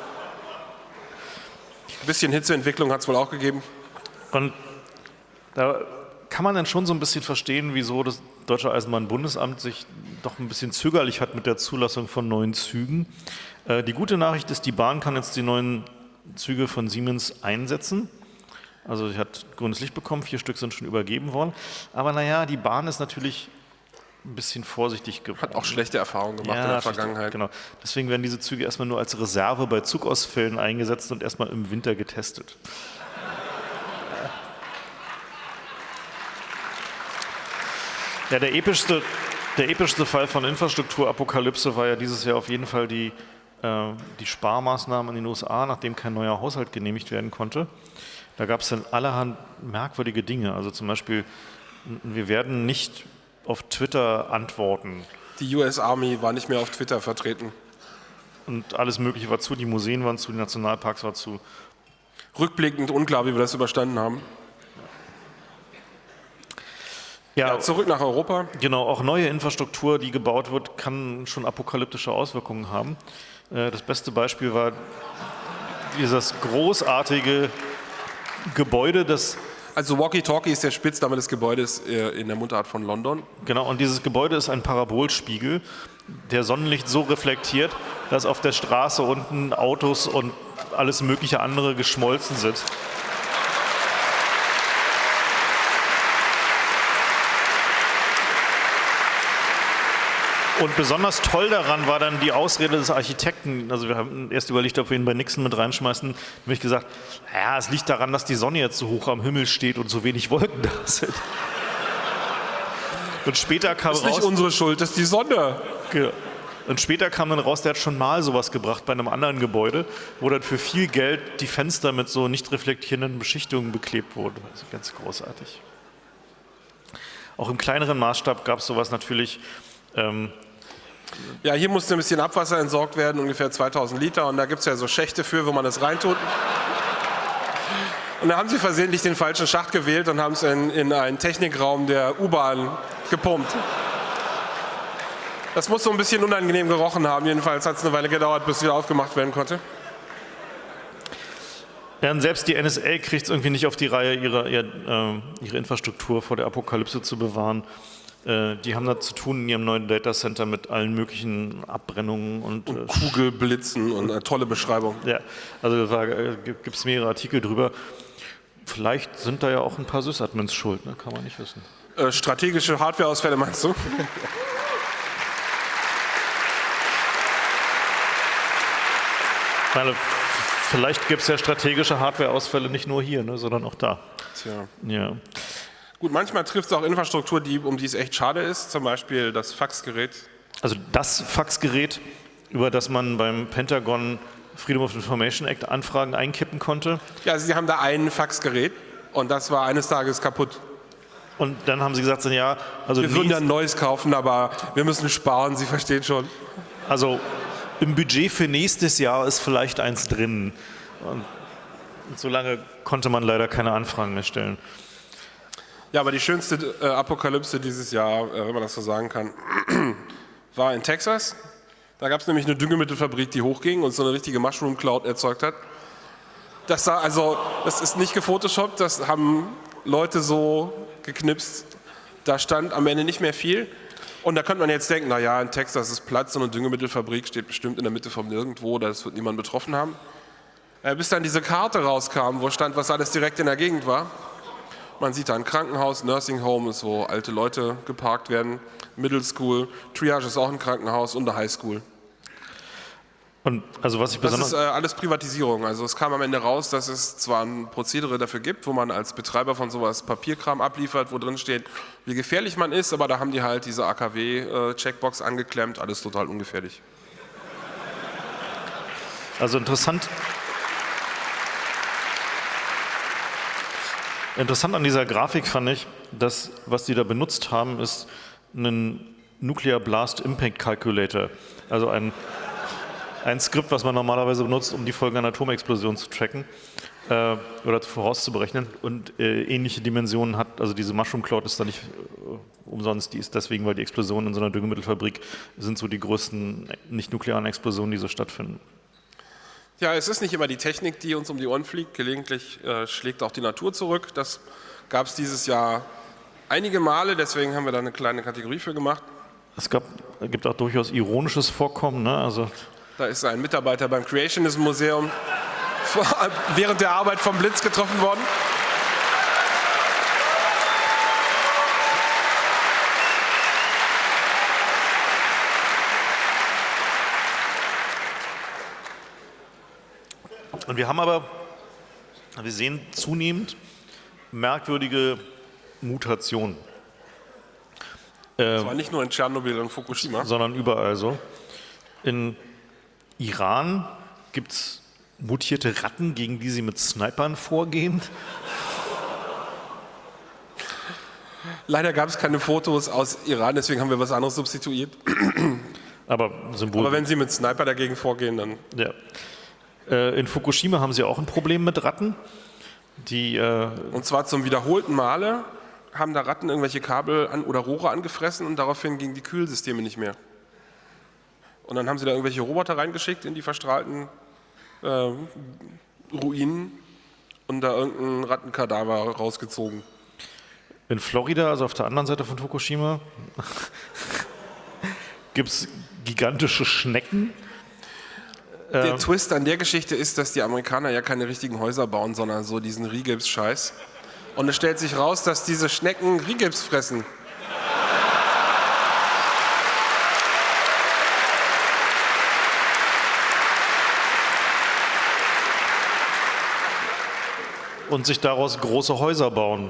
Ein bisschen Hitzeentwicklung hat es wohl auch gegeben. Und da kann man dann schon so ein bisschen verstehen, wieso das Deutsche Eisenbahnbundesamt sich doch ein bisschen zögerlich hat mit der Zulassung von neuen Zügen. Äh, die gute Nachricht ist, die Bahn kann jetzt die neuen Züge von Siemens einsetzen. Also sie hat grünes Licht bekommen, vier Stück sind schon übergeben worden. Aber naja, die Bahn ist natürlich ein bisschen vorsichtig geworden. Hat auch schlechte Erfahrungen gemacht ja, in der schlechte, Vergangenheit. Genau. Deswegen werden diese Züge erstmal nur als Reserve bei Zugausfällen eingesetzt und erstmal im Winter getestet. Ja, der epischste, der epischste Fall von Infrastrukturapokalypse war ja dieses Jahr auf jeden Fall die, äh, die Sparmaßnahmen in den U S A, nachdem kein neuer Haushalt genehmigt werden konnte. Da gab es dann allerhand merkwürdige Dinge. Also zum Beispiel, wir werden nicht auf Twitter antworten. Die U S Army war nicht mehr auf Twitter vertreten. Und alles Mögliche war zu, die Museen waren zu, die Nationalparks waren zu. Rückblickend unklar, wie wir das überstanden haben. Ja, Ja, zurück nach Europa. genau, auch neue Infrastruktur, die gebaut wird, kann schon apokalyptische Auswirkungen haben. Äh, Das beste Beispiel war dieses großartige Gebäude, das Also Walkie-Talkie ist der Spitzname des Gebäudes äh, in der Mundart von London. Genau, und dieses Gebäude ist ein Parabolspiegel, der Sonnenlicht so reflektiert, dass auf der Straße unten Autos und alles mögliche andere geschmolzen sind. Und besonders toll daran war dann die Ausrede des Architekten. Also wir haben erst überlegt, ob wir ihn bei Nixon mit reinschmeißen. Da habe ich gesagt, ja, es liegt daran, dass die Sonne jetzt so hoch am Himmel steht und so wenig Wolken da sind. Und später kam Das ist raus... nicht unsere Schuld, das ist die Sonne. Ge- Und später kam dann raus, der hat schon mal sowas gebracht bei einem anderen Gebäude, wo dann für viel Geld die Fenster mit so nicht reflektierenden Beschichtungen beklebt wurden. Also ganz großartig. Auch im kleineren Maßstab gab es sowas natürlich. Ähm, ja, hier musste ein bisschen Abwasser entsorgt werden, ungefähr zweitausend Liter. Und da gibt es ja so Schächte für, wo man das reintut. Und da haben sie versehentlich den falschen Schacht gewählt und haben es in, in einen Technikraum der U-Bahn gepumpt. Das muss so ein bisschen unangenehm gerochen haben. Jedenfalls hat es eine Weile gedauert, bis wieder aufgemacht werden konnte. Ja, und selbst die N S A kriegt es irgendwie nicht auf die Reihe, ihre, ihre, äh, ihre Infrastruktur vor der Apokalypse zu bewahren. Äh, die haben da zu tun in ihrem neuen Datacenter mit allen möglichen Abbrennungen und, und äh, Kugelblitzen und eine tolle Beschreibung. Ja, also da äh, gibt es mehrere Artikel drüber. Vielleicht sind da ja auch ein paar Sysadmins schuld, ne? Kann man nicht wissen. Äh, strategische Hardwareausfälle meinst du? Ich meine, vielleicht gibt es ja strategische Hardwareausfälle nicht nur hier, ne, sondern auch da. Tja. Ja. Gut, manchmal trifft es auch Infrastruktur, die, um die es echt schade ist, zum Beispiel das Faxgerät. Also das Faxgerät, über das man beim Pentagon Freedom of Information Act Anfragen einkippen konnte. Ja, sie haben da ein Faxgerät und das war eines Tages kaputt. Und dann haben sie gesagt, ja, also wir würden ja ein neues kaufen, aber wir müssen sparen, Sie verstehen schon. Also im Budget für nächstes Jahr ist vielleicht eins drin. Und so lange konnte man leider keine Anfragen mehr stellen. Ja, aber die schönste äh, Apokalypse dieses Jahr, äh, wenn man das so sagen kann, war in Texas. Da gab es nämlich eine Düngemittelfabrik, die hochging und so eine richtige Mushroom Cloud erzeugt hat. Das, sah, also, das ist nicht gefotoshoppt, das haben Leute so geknipst. Da stand am Ende nicht mehr viel. Und da könnte man jetzt denken, naja, in Texas ist Platz, so eine Düngemittelfabrik steht bestimmt in der Mitte von nirgendwo, das wird niemand betroffen haben. Äh, bis dann diese Karte rauskam, wo stand, was alles direkt in der Gegend war. Man sieht da ein Krankenhaus, Nursing Home, wo alte Leute geparkt werden, Middle School, Triage ist auch ein Krankenhaus und eine High School. Und also was ich das besonders ist äh, alles Privatisierung. Also es kam am Ende raus, dass es zwar ein Prozedere dafür gibt, wo man als Betreiber von sowas Papierkram abliefert, wo drin steht, wie gefährlich man ist, aber da haben die halt diese A K W-Checkbox angeklemmt, alles total ungefährlich. Also interessant. Interessant an dieser Grafik fand ich, dass was die da benutzt haben, ist ein Nuclear Blast Impact Calculator, also ein Ein Skript, was man normalerweise benutzt, um die Folgen einer Atomexplosion zu tracken äh, oder vorauszuberechnen und äh, ähnliche Dimensionen hat. Also diese Mushroom Cloud ist da nicht äh, umsonst, die ist deswegen, weil die Explosionen in so einer Düngemittelfabrik sind so die größten nicht-nuklearen Explosionen, die so stattfinden. Ja, es ist nicht immer die Technik, die uns um die Ohren fliegt. Gelegentlich äh, schlägt auch die Natur zurück. Das gab es dieses Jahr einige Male, deswegen haben wir da eine kleine Kategorie für gemacht. Es gab, gibt auch durchaus ironisches Vorkommen, ne? Also da ist ein Mitarbeiter beim Creationism Museum während der Arbeit vom Blitz getroffen worden. Und wir haben aber, wir sehen zunehmend merkwürdige Mutationen. Das war nicht nur in Tschernobyl und Fukushima. Sondern überall so. In Iran gibt es mutierte Ratten, gegen die sie mit Snipern vorgehen. Leider gab es keine Fotos aus Iran, deswegen haben wir was anderes substituiert. Aber, Symbol. Aber wenn Sie mit Sniper dagegen vorgehen, dann... Ja. Äh, in Fukushima haben sie auch ein Problem mit Ratten. Die, äh und zwar zum wiederholten Male haben da Ratten irgendwelche Kabel an oder Rohre angefressen und daraufhin gingen die Kühlsysteme nicht mehr. Und dann haben sie da irgendwelche Roboter reingeschickt in die verstrahlten äh, Ruinen und da irgendein Rattenkadaver rausgezogen. In Florida, also auf der anderen Seite von Fukushima, gibt es gigantische Schnecken. Der äh, Twist an der Geschichte ist, dass die Amerikaner ja keine richtigen Häuser bauen, sondern so diesen Rigips-Scheiß. Und es stellt sich raus, dass diese Schnecken Rigips fressen. Und sich daraus große Häuser bauen.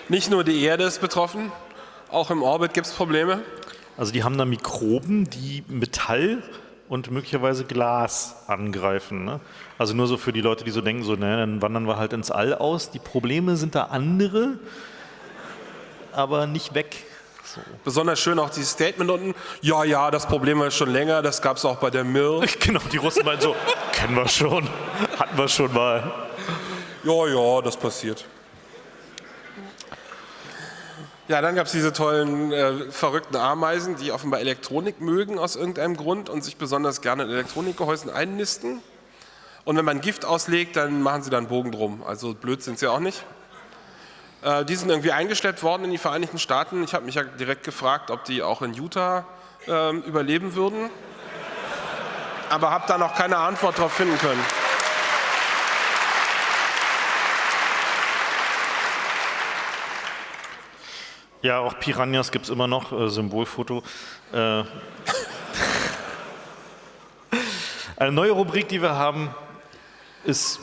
Nicht nur die Erde ist betroffen, auch im Orbit gibt es Probleme. Also die haben da Mikroben, die Metall und möglicherweise Glas angreifen. Ne? Also nur so für die Leute, die so denken, so, ne, dann wandern wir halt ins All aus. Die Probleme sind da andere, aber nicht weg. So. Besonders schön auch dieses Statement unten. Ja, ja, das Problem war schon länger, das gab es auch bei der Mir. Genau, die Russen meinen so, kennen wir schon, hatten wir schon mal. Ja, ja, das passiert. Ja, dann gab es diese tollen, äh, verrückten Ameisen, die offenbar Elektronik mögen aus irgendeinem Grund und sich besonders gerne in Elektronikgehäusen einnisten. Und wenn man Gift auslegt, dann machen sie da einen Bogen drum. Also blöd sind sie auch nicht. Äh, die sind irgendwie eingeschleppt worden in die Vereinigten Staaten. Ich habe mich ja direkt gefragt, ob die auch in Utah äh, überleben würden. Aber habe da noch keine Antwort drauf finden können. Ja, auch Piranhas gibt es immer noch, äh, Symbolfoto. Äh, eine neue Rubrik, die wir haben, ist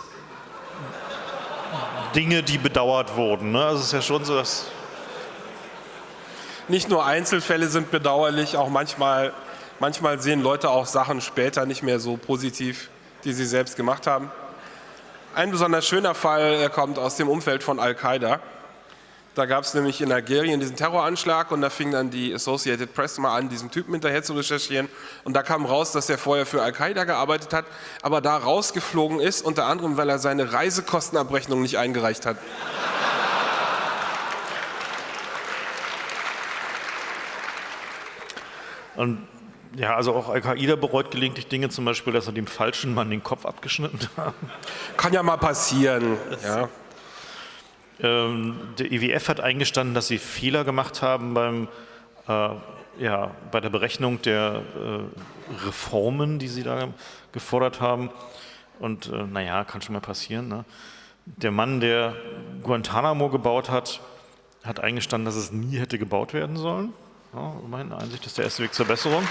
Dinge, die bedauert wurden. Ne? Also es ist ja schon so, dass... Nicht nur Einzelfälle sind bedauerlich, auch manchmal, manchmal sehen Leute auch Sachen später nicht mehr so positiv, die sie selbst gemacht haben. Ein besonders schöner Fall kommt aus dem Umfeld von Al-Qaida. Da gab es nämlich in Algerien diesen Terroranschlag und da fing dann die Associated Press mal an, diesem Typen hinterher zu recherchieren. Und da kam raus, dass er vorher für Al-Qaida gearbeitet hat, aber da rausgeflogen ist, unter anderem, weil er seine Reisekostenabrechnung nicht eingereicht hat. Und ja, also auch Al-Qaida bereut gelegentlich Dinge, zum Beispiel, dass er dem falschen Mann den Kopf abgeschnitten hat. Kann ja mal passieren. Ja. Ähm, der I W F hat eingestanden, dass sie Fehler gemacht haben beim, äh, ja, bei der Berechnung der äh, Reformen, die sie da gefordert haben. Und äh, naja, kann schon mal passieren. Ne? Der Mann, der Guantanamo gebaut hat, hat eingestanden, dass es nie hätte gebaut werden sollen. Ja, meine Einsicht ist der erste Weg zur Besserung.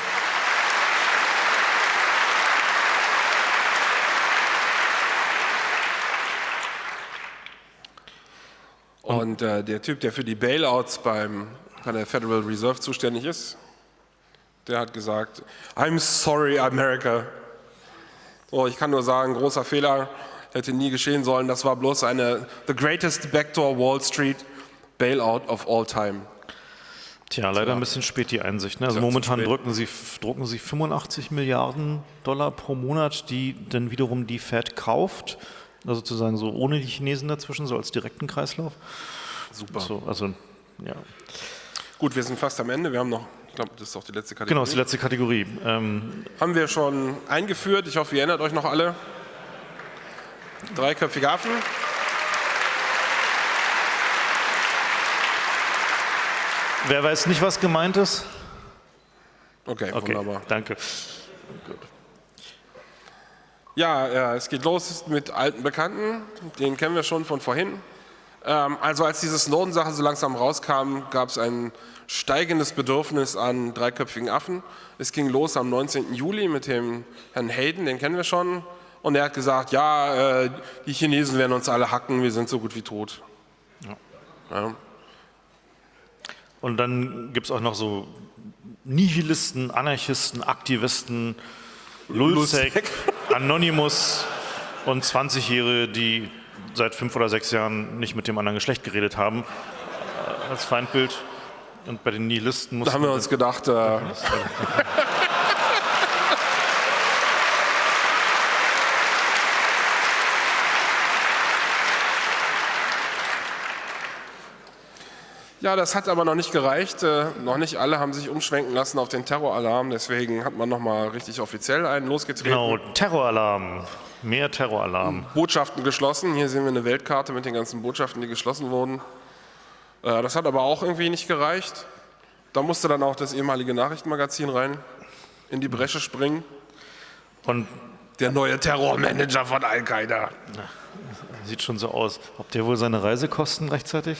Und äh, der Typ, der für die Bailouts beim, bei der Federal Reserve zuständig ist, der hat gesagt, I'm sorry, America. Oh, ich kann nur sagen, großer Fehler, hätte nie geschehen sollen. Das war bloß eine the greatest backdoor Wall Street Bailout of all time. Tja, leider ein bisschen spät die Einsicht. Ne? Also momentan drücken sie, drucken sie fünfundachtzig Milliarden Dollar pro Monat, die dann wiederum die Fed kauft. Also sozusagen so ohne die Chinesen dazwischen, so als direkten Kreislauf. Super. So, also, ja. Gut, wir sind fast am Ende. Wir haben noch, ich glaube, das ist auch die letzte Kategorie. Genau, das ist die letzte Kategorie. Ähm, haben wir schon eingeführt. Ich hoffe, ihr erinnert euch noch alle. Dreiköpfige Affen. Wer weiß nicht, was gemeint ist? Okay, Okay, wunderbar. danke. Gut. Ja, ja, es geht los mit alten Bekannten. Den kennen wir schon von vorhin. Ähm, also als diese Snowden-Sache so langsam rauskam, gab es ein steigendes Bedürfnis an dreiköpfigen Affen. Es ging los am neunzehnten Juli mit dem Herrn Hayden, den kennen wir schon. Und er hat gesagt, ja, äh, die Chinesen werden uns alle hacken, wir sind so gut wie tot. Ja. Ja. Und dann gibt es auch noch so Nihilisten, Anarchisten, Aktivisten, Lulzek, Anonymous und zwanzigjährige, die seit fünf oder sechs Jahren nicht mit dem anderen Geschlecht geredet haben, äh, als Feindbild. Und bei den Nihilisten mussten... Da haben wir uns gedacht... Äh Ja, das hat aber noch nicht gereicht. Äh, noch nicht alle haben sich umschwenken lassen auf den Terroralarm. Deswegen hat man noch mal richtig offiziell einen losgetreten. Genau, Terroralarm. Mehr Terroralarm. Botschaften geschlossen. Hier sehen wir eine Weltkarte mit den ganzen Botschaften, die geschlossen wurden. Äh, das hat aber auch irgendwie nicht gereicht. Da musste dann auch das ehemalige Nachrichtenmagazin rein, in die Bresche springen. Und der neue Terrormanager von Al-Qaida. Sieht schon so aus. Ob der wohl seine Reisekosten rechtzeitig?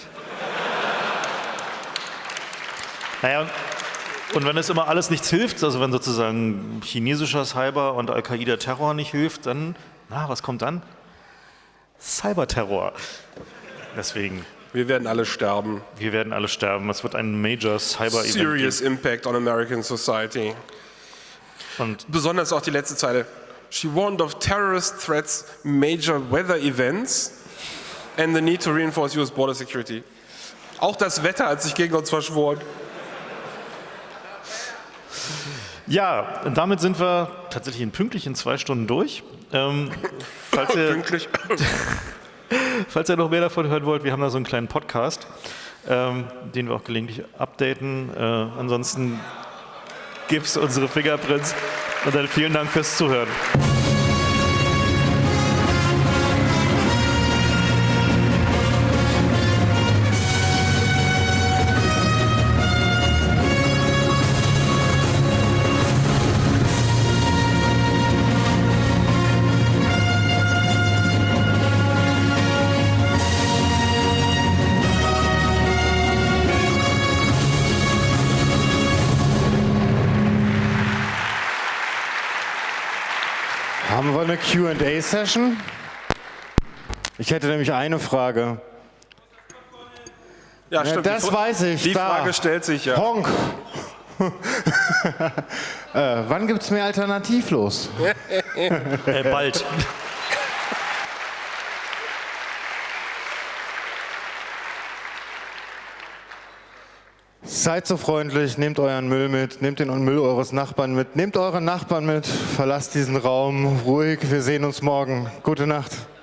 Naja, und wenn es immer alles nichts hilft, also wenn sozusagen chinesischer Cyber und Al-Qaida-Terror nicht hilft, dann, na, was kommt dann? Cyberterror. Deswegen. Wir werden alle sterben. Wir werden alle sterben. Es wird ein Major Cyber-Event. Serious impact on American society. Und besonders auch die letzte Zeile. She warned of terrorist threats, major weather events and the need to reinforce U S border security. Auch das Wetter hat sich gegen uns verschworen. ja, und damit sind wir tatsächlich in pünktlich in zwei Stunden durch. Ähm, falls, ihr, Pünktlich. falls ihr noch mehr davon hören wollt, wir haben da so einen kleinen Podcast, ähm, den wir auch gelegentlich updaten. Äh, ansonsten gibt's unsere Fingerprints und dann vielen Dank fürs Zuhören. Haben wir eine Q and A-Session? Ich hätte nämlich eine Frage. Ja, stimmt. Ja, das die, weiß ich. Die da. Frage stellt sich ja. Honk. äh, wann gibt es mehr Alternativlos? äh, bald. Seid so freundlich, nehmt euren Müll mit, nehmt den Müll eures Nachbarn mit, nehmt euren Nachbarn mit, verlasst diesen Raum ruhig, wir sehen uns morgen. Gute Nacht.